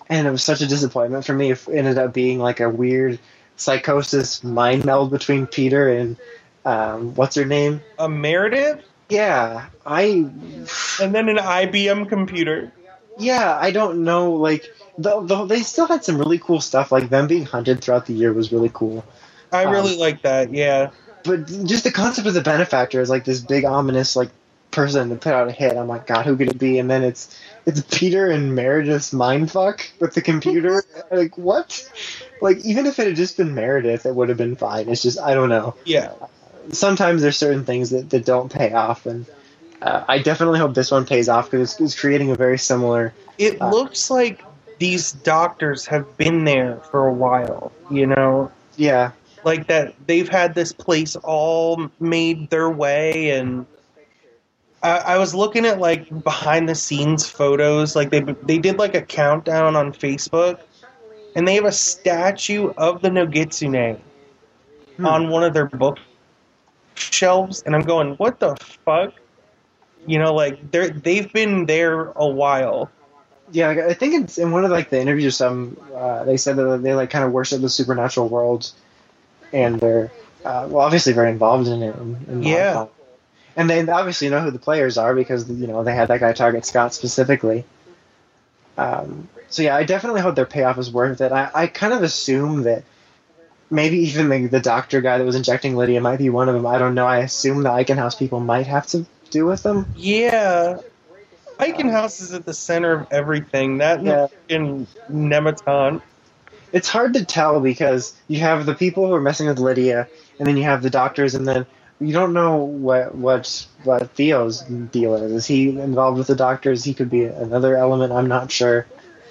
and it was such a disappointment for me. It ended up being like a weird psychosis mind meld between Peter and um, what's her name? A Meredith? Yeah, I. And then an I B M computer. Yeah, I don't know. Like, the, the, they still had some really cool stuff. Like them being hunted throughout the year was really cool. I really um, like that. Yeah. But just the concept of the benefactor is like this big ominous like person to put out a hit. I'm like, God, who could it be? And then it's it's Peter and Meredith's mindfuck with the computer. Like, what? Like, even if it had just been Meredith, it would have been fine. It's just, I don't know. Yeah. Sometimes there's certain things that, that don't pay off, and uh, I definitely hope this one pays off because it's, it's creating a very similar. It uh, looks like these doctors have been there for a while, you know? Yeah. Like that they've had this place all made their way, and I, I was looking at like behind the scenes photos. Like they they did like a countdown on Facebook, and they have a statue of the Nogitsune Hmm. on one of their bookshelves, and I'm going, what the fuck? You know, like they're they've been there a while. Yeah, I think it's in one of like the interviews. Some uh, they said that they like kind of worship the supernatural world, and they're uh, well, obviously very involved in it. And, and Yeah. and they obviously know who the players are because you know they had that guy target Scott specifically. Um, so yeah, I definitely hope their payoff is worth it. I, I kind of assume that maybe even the, the doctor guy that was injecting Lydia might be one of them. I don't know. I assume the Icon House people might have to do with them. Yeah. Icon House is at the center of everything. That Yeah. and Nematon. It's hard to tell because you have the people who are messing with Lydia, and then you have the doctors, and then you don't know what what what Theo's deal is. Is he involved with the doctors? He could be another element. I'm not sure.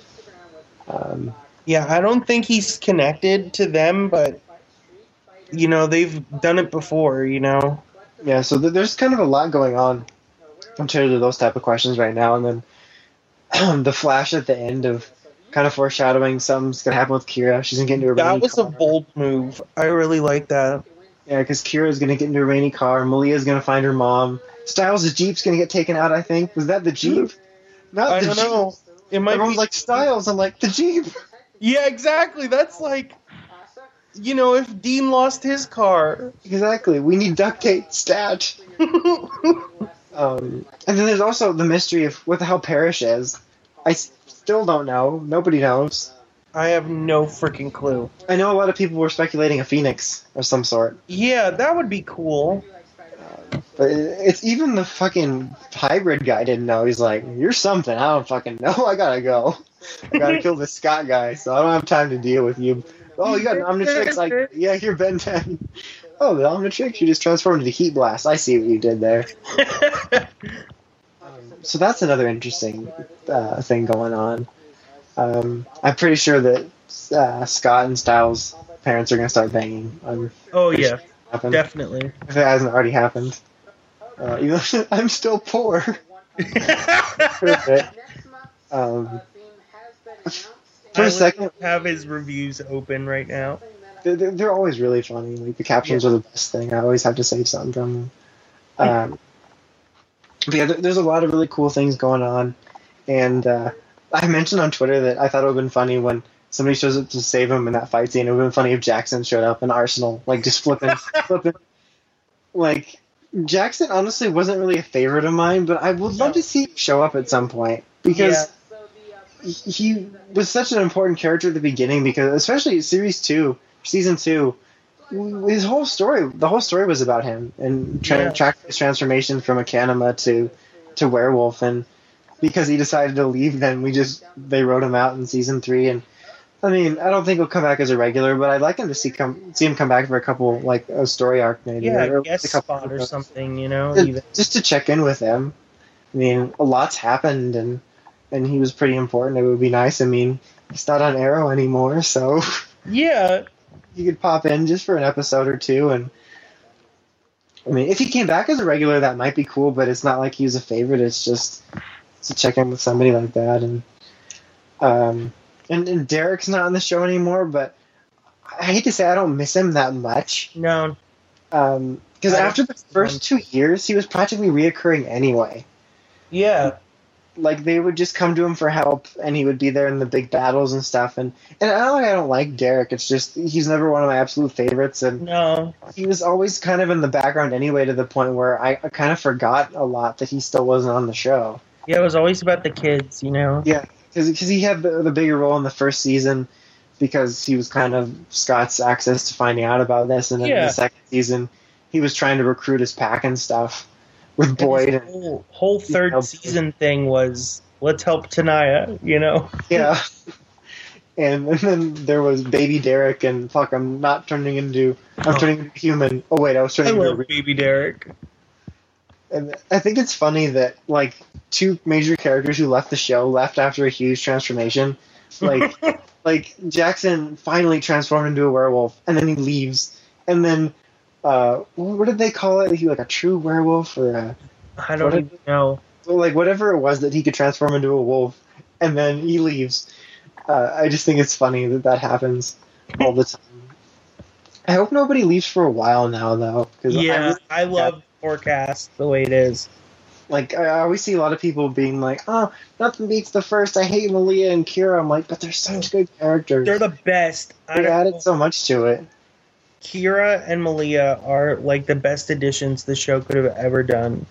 Um, Yeah, I don't think he's connected to them, but you know they've done it before. You know. yeah, so th- there's kind of a lot going on in terms of those type of questions right now, and then the flash at the end of kind of foreshadowing something's gonna happen with Kira. She's gonna get into a That rainy was a car. bold move. I really like that. Yeah, because Kira's gonna get into a rainy car. Malia's gonna find her mom. Styles' Jeep's gonna get taken out. I think was that the Jeep? Not I the don't Jeep. know. It might Everyone's be like Styles. I'm like the Jeep. Yeah, exactly. That's like, you know, if Dean lost his car. Exactly. We need duct tape stat. Um, and then there's also the mystery of what the hell Parrish is. I s- still don't know. Nobody knows. I have no freaking clue. I know a lot of people were speculating a Phoenix of some sort. Yeah, that would be cool. But it's even the fucking hybrid guy didn't know. He's like, you're something. I don't fucking know. I gotta go. I gotta kill this Scott guy, so I don't have time to deal with you. Oh, you got an Omnitrix? Like, yeah, you're Ben ten. Oh, the Omnitrix? You just transformed into Heat Blast. I see what you did there. um, so that's another interesting uh, thing going on. Um, I'm pretty sure that uh, Scott and Styles' parents are going to start banging. I'm Oh pretty yeah, sure it'll happen, definitely. if it hasn't already happened. Uh, even though I'm still poor. um, for I a second, have his reviews open right now. they're, they're they're always really funny. Like the captions are the best thing. I always have to save something from them. Um, but yeah, there, there's a lot of really cool things going on, and uh, I mentioned on Twitter that I thought it would have been funny when somebody shows up to save him in that fight scene. It would have been funny if Jackson showed up in Arsenal, like just flipping, flipping. Like Jackson, honestly, wasn't really a favorite of mine, but I would love to see him show up at some point because. He was such an important character at the beginning because, especially series two, season two, his whole story, the whole story was about him and tra- Yeah. tracking his transformation from Akanima to to werewolf, and because he decided to leave, then we just they wrote him out in season three. And I mean, I don't think he'll come back as a regular, but I'd like him to see come see him come back for a couple, like a story arc maybe, Yeah, or guest a couple spot or episodes. something, you know. Just- Even. just to check in with him. I mean, a lot's happened, and and he was pretty important. It would be nice. I mean, he's not on Arrow anymore, so Yeah, he could pop in just for an episode or two. And I mean, if he came back as a regular, that might be cool. But it's not like he was a favorite. It's just to check in with somebody like that. And um, and, and Derek's not on the show anymore, but I hate to say I don't miss him that much. no. Um, because I don't after the miss him. first two years, he was practically reoccurring anyway. Yeah, like they would just come to him for help, and he would be there in the big battles and stuff. And and I don't, I don't like Derek. It's just he's never one of my absolute favorites, and No. he was always kind of in the background anyway, to the point where I, I kind of forgot a lot that he still wasn't on the show. Yeah, it was always about the kids, you know? Yeah, because he had the, the bigger role in the first season because he was kind of Scott's access to finding out about this, and then in Yeah. the second season he was trying to recruit his pack and stuff with Boyd. His And, whole, whole third Help. season thing was, let's help Tanaya, you know? yeah. And, and then there was Baby Derek, and fuck, I'm not turning into, I'm turning into human. Oh wait, I was I turning into a love Baby Derek. And I think it's funny that like two major characters who left the show left after a huge transformation. Like like Jackson finally transformed into a werewolf, and then he leaves. And then uh, what did they call it? He like a true werewolf or a, I don't What even know. so, like whatever it was that he could transform into a wolf, and then he leaves. Uh, I just think it's funny that that happens all the time. I hope nobody leaves for a while now, though. Cause I Yeah, really- I love the forecast the way it is. Like, I always see a lot of people being like, oh, nothing beats the first. I hate Malia and Kira. I'm like, but they're such good characters. They're the best. I They don't added know. so much to it. Kira and Malia are like the best additions the show could have ever done.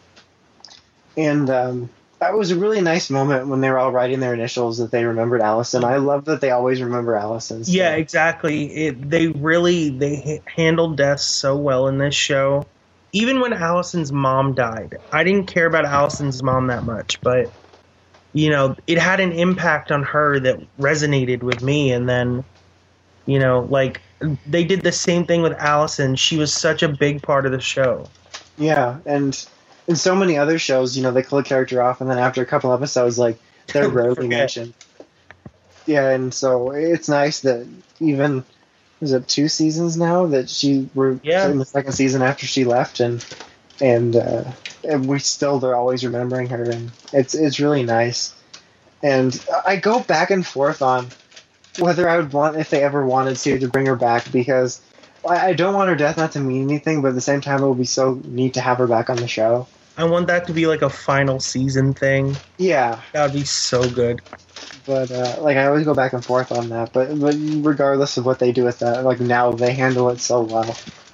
And um, that was a really nice moment when they were all writing their initials that they remembered Allison. I love that they always remember Allison. so- Yeah, exactly. It, they really they ha- handled death so well in this show. Even when Allison's mom died, I didn't care about Allison's mom that much, but you know, it had an impact on her that resonated with me. And then, you know, like they did the same thing with Allison. She was such a big part of the show. Yeah, and in so many other shows, you know, they kill a character off, and then after a couple episodes, like, they're rarely Forget. mentioned. Yeah, and so it's nice that even, is it two seasons now that she were Yeah. in the second season after she left, and and, uh, and we still they're always remembering her, and it's it's really nice. And I go back and forth on whether I would want, if they ever wanted to, to bring her back, because I, I don't want her death not to mean anything, but at the same time, it would be so neat to have her back on the show. I want that to be like a final season thing. Yeah, That would be so good. but uh, like I always go back and forth on that. But but regardless of what they do with that, like now they handle it so well.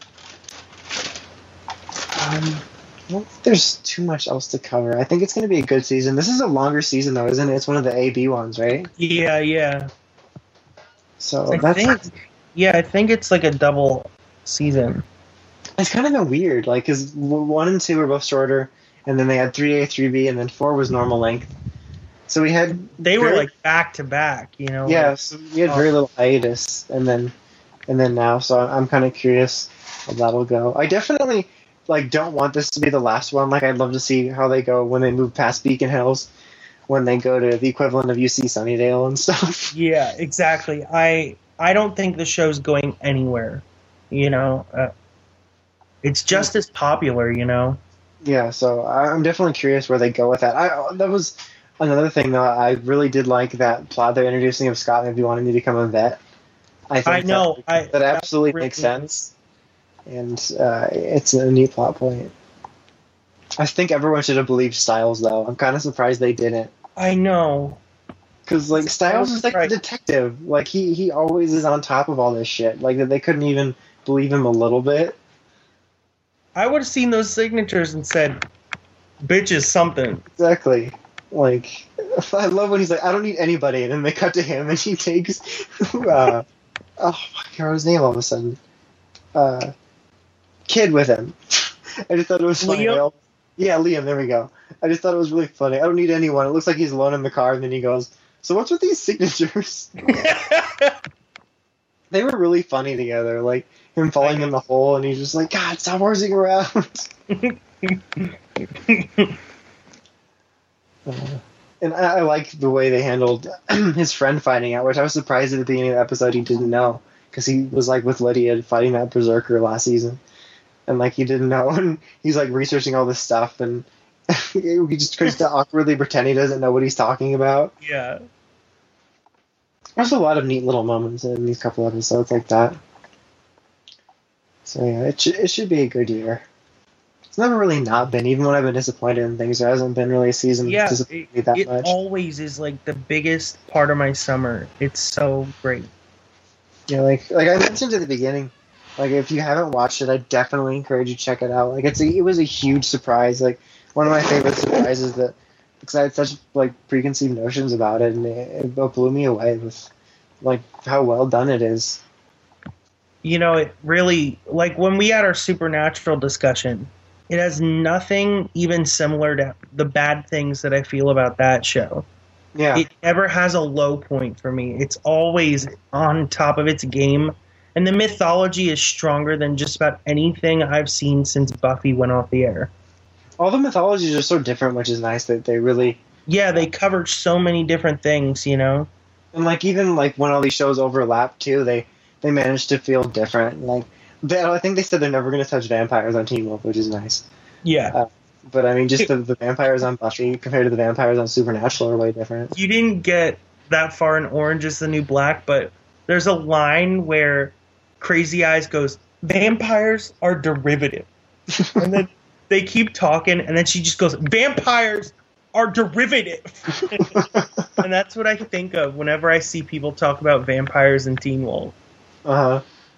Um, I don't think there's too much else to cover. I think it's going to be a good season. This is a longer season though, isn't it? It's one of the A B ones, right? Yeah, yeah. So I that's think, yeah, I think it's like a double season. it's kind of been weird. Like, because one and two were both shorter, and then they had three A, three B, and then four was normal length. So we had They were very- like back to back, you know. Yeah, like- so we had very little hiatus, and then and then now. So I'm kind of curious how that'll go. I definitely like don't want this to be the last one. Like, I'd love to see how they go when they move past Beacon Hills, when they go to the equivalent of U C Sunnydale and stuff. Yeah, exactly. I I don't think the show's going anywhere. You know, uh, it's just as popular. You know. Yeah, so I- I'm definitely curious where they go with that. I that was another thing though. I really did like that plot they're introducing of Scott maybe wanting to become a vet. I think I know. that, I that absolutely really- makes sense, and uh, it's a neat plot point. I think everyone should have believed Styles though. I'm kind of surprised they didn't. I know. Because like Styles is like Right. the detective. Like he he always is on top of all this shit. Like that they couldn't even believe him a little bit. I would have seen those signatures and said, "Bitch is something." Exactly. Like I love when he's like, I don't need anybody, and then they cut to him and he takes uh, oh fuck, I forgot his name all of a sudden. Uh, kid with him. I just thought it was funny. Liam? I al- Yeah, Liam. There we go. I just thought it was really funny. I don't need anyone. It looks like he's alone in the car, and then he goes, "So what's with these signatures?" They were really funny together, like him falling in the hole, and he's just like, "God, stop horsing around." Uh, and I, I like the way they handled his friend finding out, which I was surprised at the beginning of the episode he didn't know, because he was like with Lydia fighting that berserker last season, and like he didn't know, and he's like researching all this stuff, and he just tries to awkwardly pretend he doesn't know what he's talking about. Yeah. There's a lot of neat little moments in these couple episodes like that. So yeah, it should it should be a good year. It's never really not been. Even when I've been disappointed in things, there hasn't been really a season Yeah, disappointed it, me that it much. always is like the biggest part of my summer. It's so great. Yeah, like like I mentioned at the beginning, like if you haven't watched it, I definitely encourage you to check it out. Like it's a, it was a huge surprise. Like one of my favorite surprises that because I had such like preconceived notions about it, and it, it blew me away with like how well done it is. You know, it really, like when we had our Supernatural discussion, it has nothing even similar to the bad things that I feel about that show. Yeah, It never has a low point for me. It's always on top of its game. And the mythology is stronger than just about anything I've seen since Buffy went off the air. all the mythologies are so different, which is nice that they really Yeah, they covered so many different things, you know? and like even like when all these shows overlap too, they they managed to feel different. Like they, I think they said they're never going to touch vampires on Teen Wolf, which is nice. Yeah. Uh, But I mean, just the, the vampires on Buffy compared to the vampires on Supernatural are way different. You didn't get that far in Orange is the New Black, but there's a line where Crazy Eyes goes, vampires are derivative. And then they keep talking, and then she just goes, vampires are derivative. And that's what I think of whenever I see people talk about vampires in Teen Wolf. Uh huh.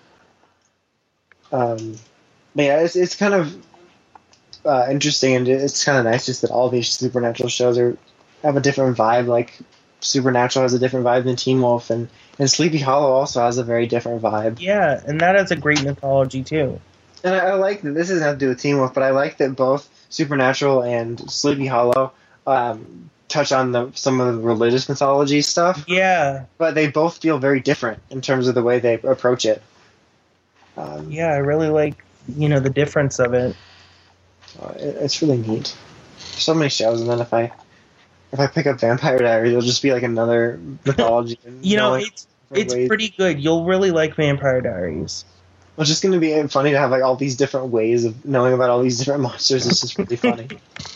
Um, but yeah, it's it's kind of uh, interesting, and it's kind of nice just that all these Supernatural shows are have a different vibe. Like Supernatural has a different vibe than Teen Wolf, and and Sleepy Hollow also has a very different vibe. Yeah, and that has a great mythology, too. And I, I like that this doesn't have to do with Teen Wolf, but I like that both Supernatural and Sleepy Hollow um, touch on the some of the religious mythology stuff. Yeah, But they both feel very different in terms of the way they approach it. Um, yeah, I really like, you know, the difference of it. uh, it it's really neat. There's so many shows, and then if I if I pick up Vampire Diaries, it'll just be like another mythology. You know, knowing it's different it's ways. pretty good. You'll really like Vampire Diaries. It's just going to be funny to have like all these different ways of knowing about all these different monsters. It's just really funny.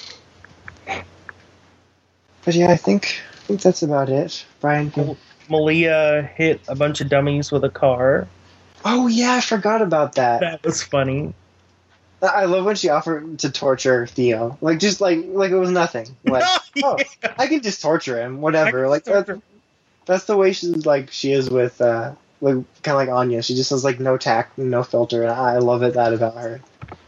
But yeah, I think I think that's about it. Brian, can... Malia hit a bunch of dummies with a car. oh yeah, I forgot about that. That was funny. I love when she offered to torture Theo, like just like like it was nothing. Like, oh, I can just torture him, whatever. Like that, that's the way she's like she is with uh, like kind of like Anya. She just has like no tact, no filter, and I love it that about her.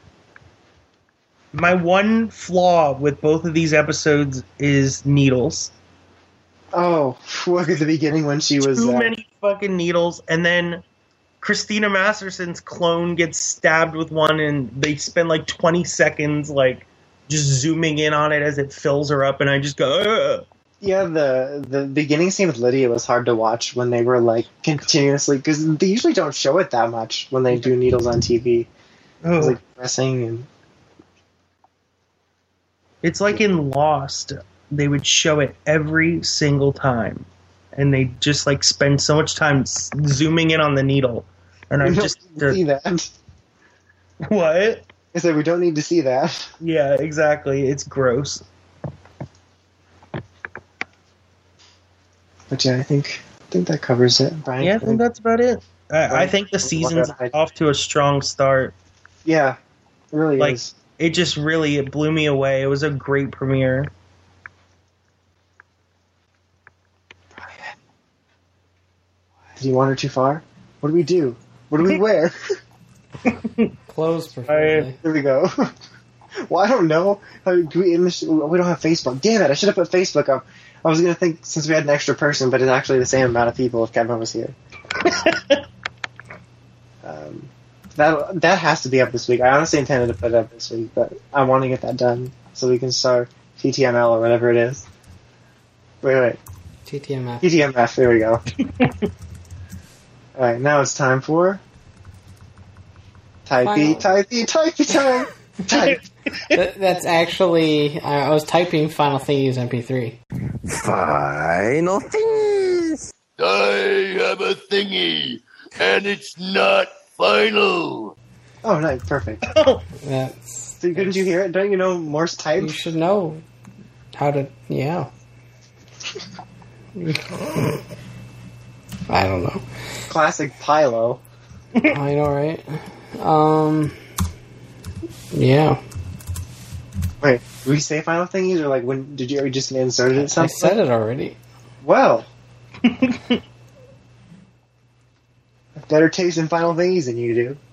My one flaw with both of these episodes is needles. Oh, look at the beginning when she was Too uh, many fucking needles, and then Christina Masterson's clone gets stabbed with one, and they spend like twenty seconds like just zooming in on it as it fills her up, and I just go, ugh. Yeah, the the beginning scene with Lydia was hard to watch when they were like continuously because they usually don't show it that much when they do needles on T V. It was Oh. like pressing and It's like in Lost, they would show it every single time, and they just like spend so much time s- zooming in on the needle, and we I'm don't just need to see that. what? I said we don't need to see that. Yeah, exactly. It's gross. But yeah, I think I think that covers it, Brian. Yeah, I think that's about it. I, I think the season's off to a strong start. yeah, it really Like, is. it just really it blew me away. It was a great premiere. Did you wander too far? What do we do? What do we wear? Clothes, preferably. Here we go. Well, I don't know. How do we, in this, we don't have Facebook. Damn it! I should have put Facebook up. I was gonna think since we had an extra person, but it's actually the same amount of people if Kevin was here. um, that that has to be up this week. I honestly intended to put it up this week, but I want to get that done so we can start T T M L or whatever it is. Wait, wait. T T M F. T T M F. There we go. All right, now it's time for typey, Final. typey, typey time. Type. That, that's actually, I I was typing Final Things M P three. Final things. I have a thingy, and it's not final. Oh, nice, perfect. That's, So couldn't you hear it? Don't you know Morse type? you should know how to, yeah. I don't know. Classic Pilo. I know, right? Um, yeah. Wait, did we say final thingies, or like when did you already just insert it at I something? said it already. Well, better taste in final thingies than you do.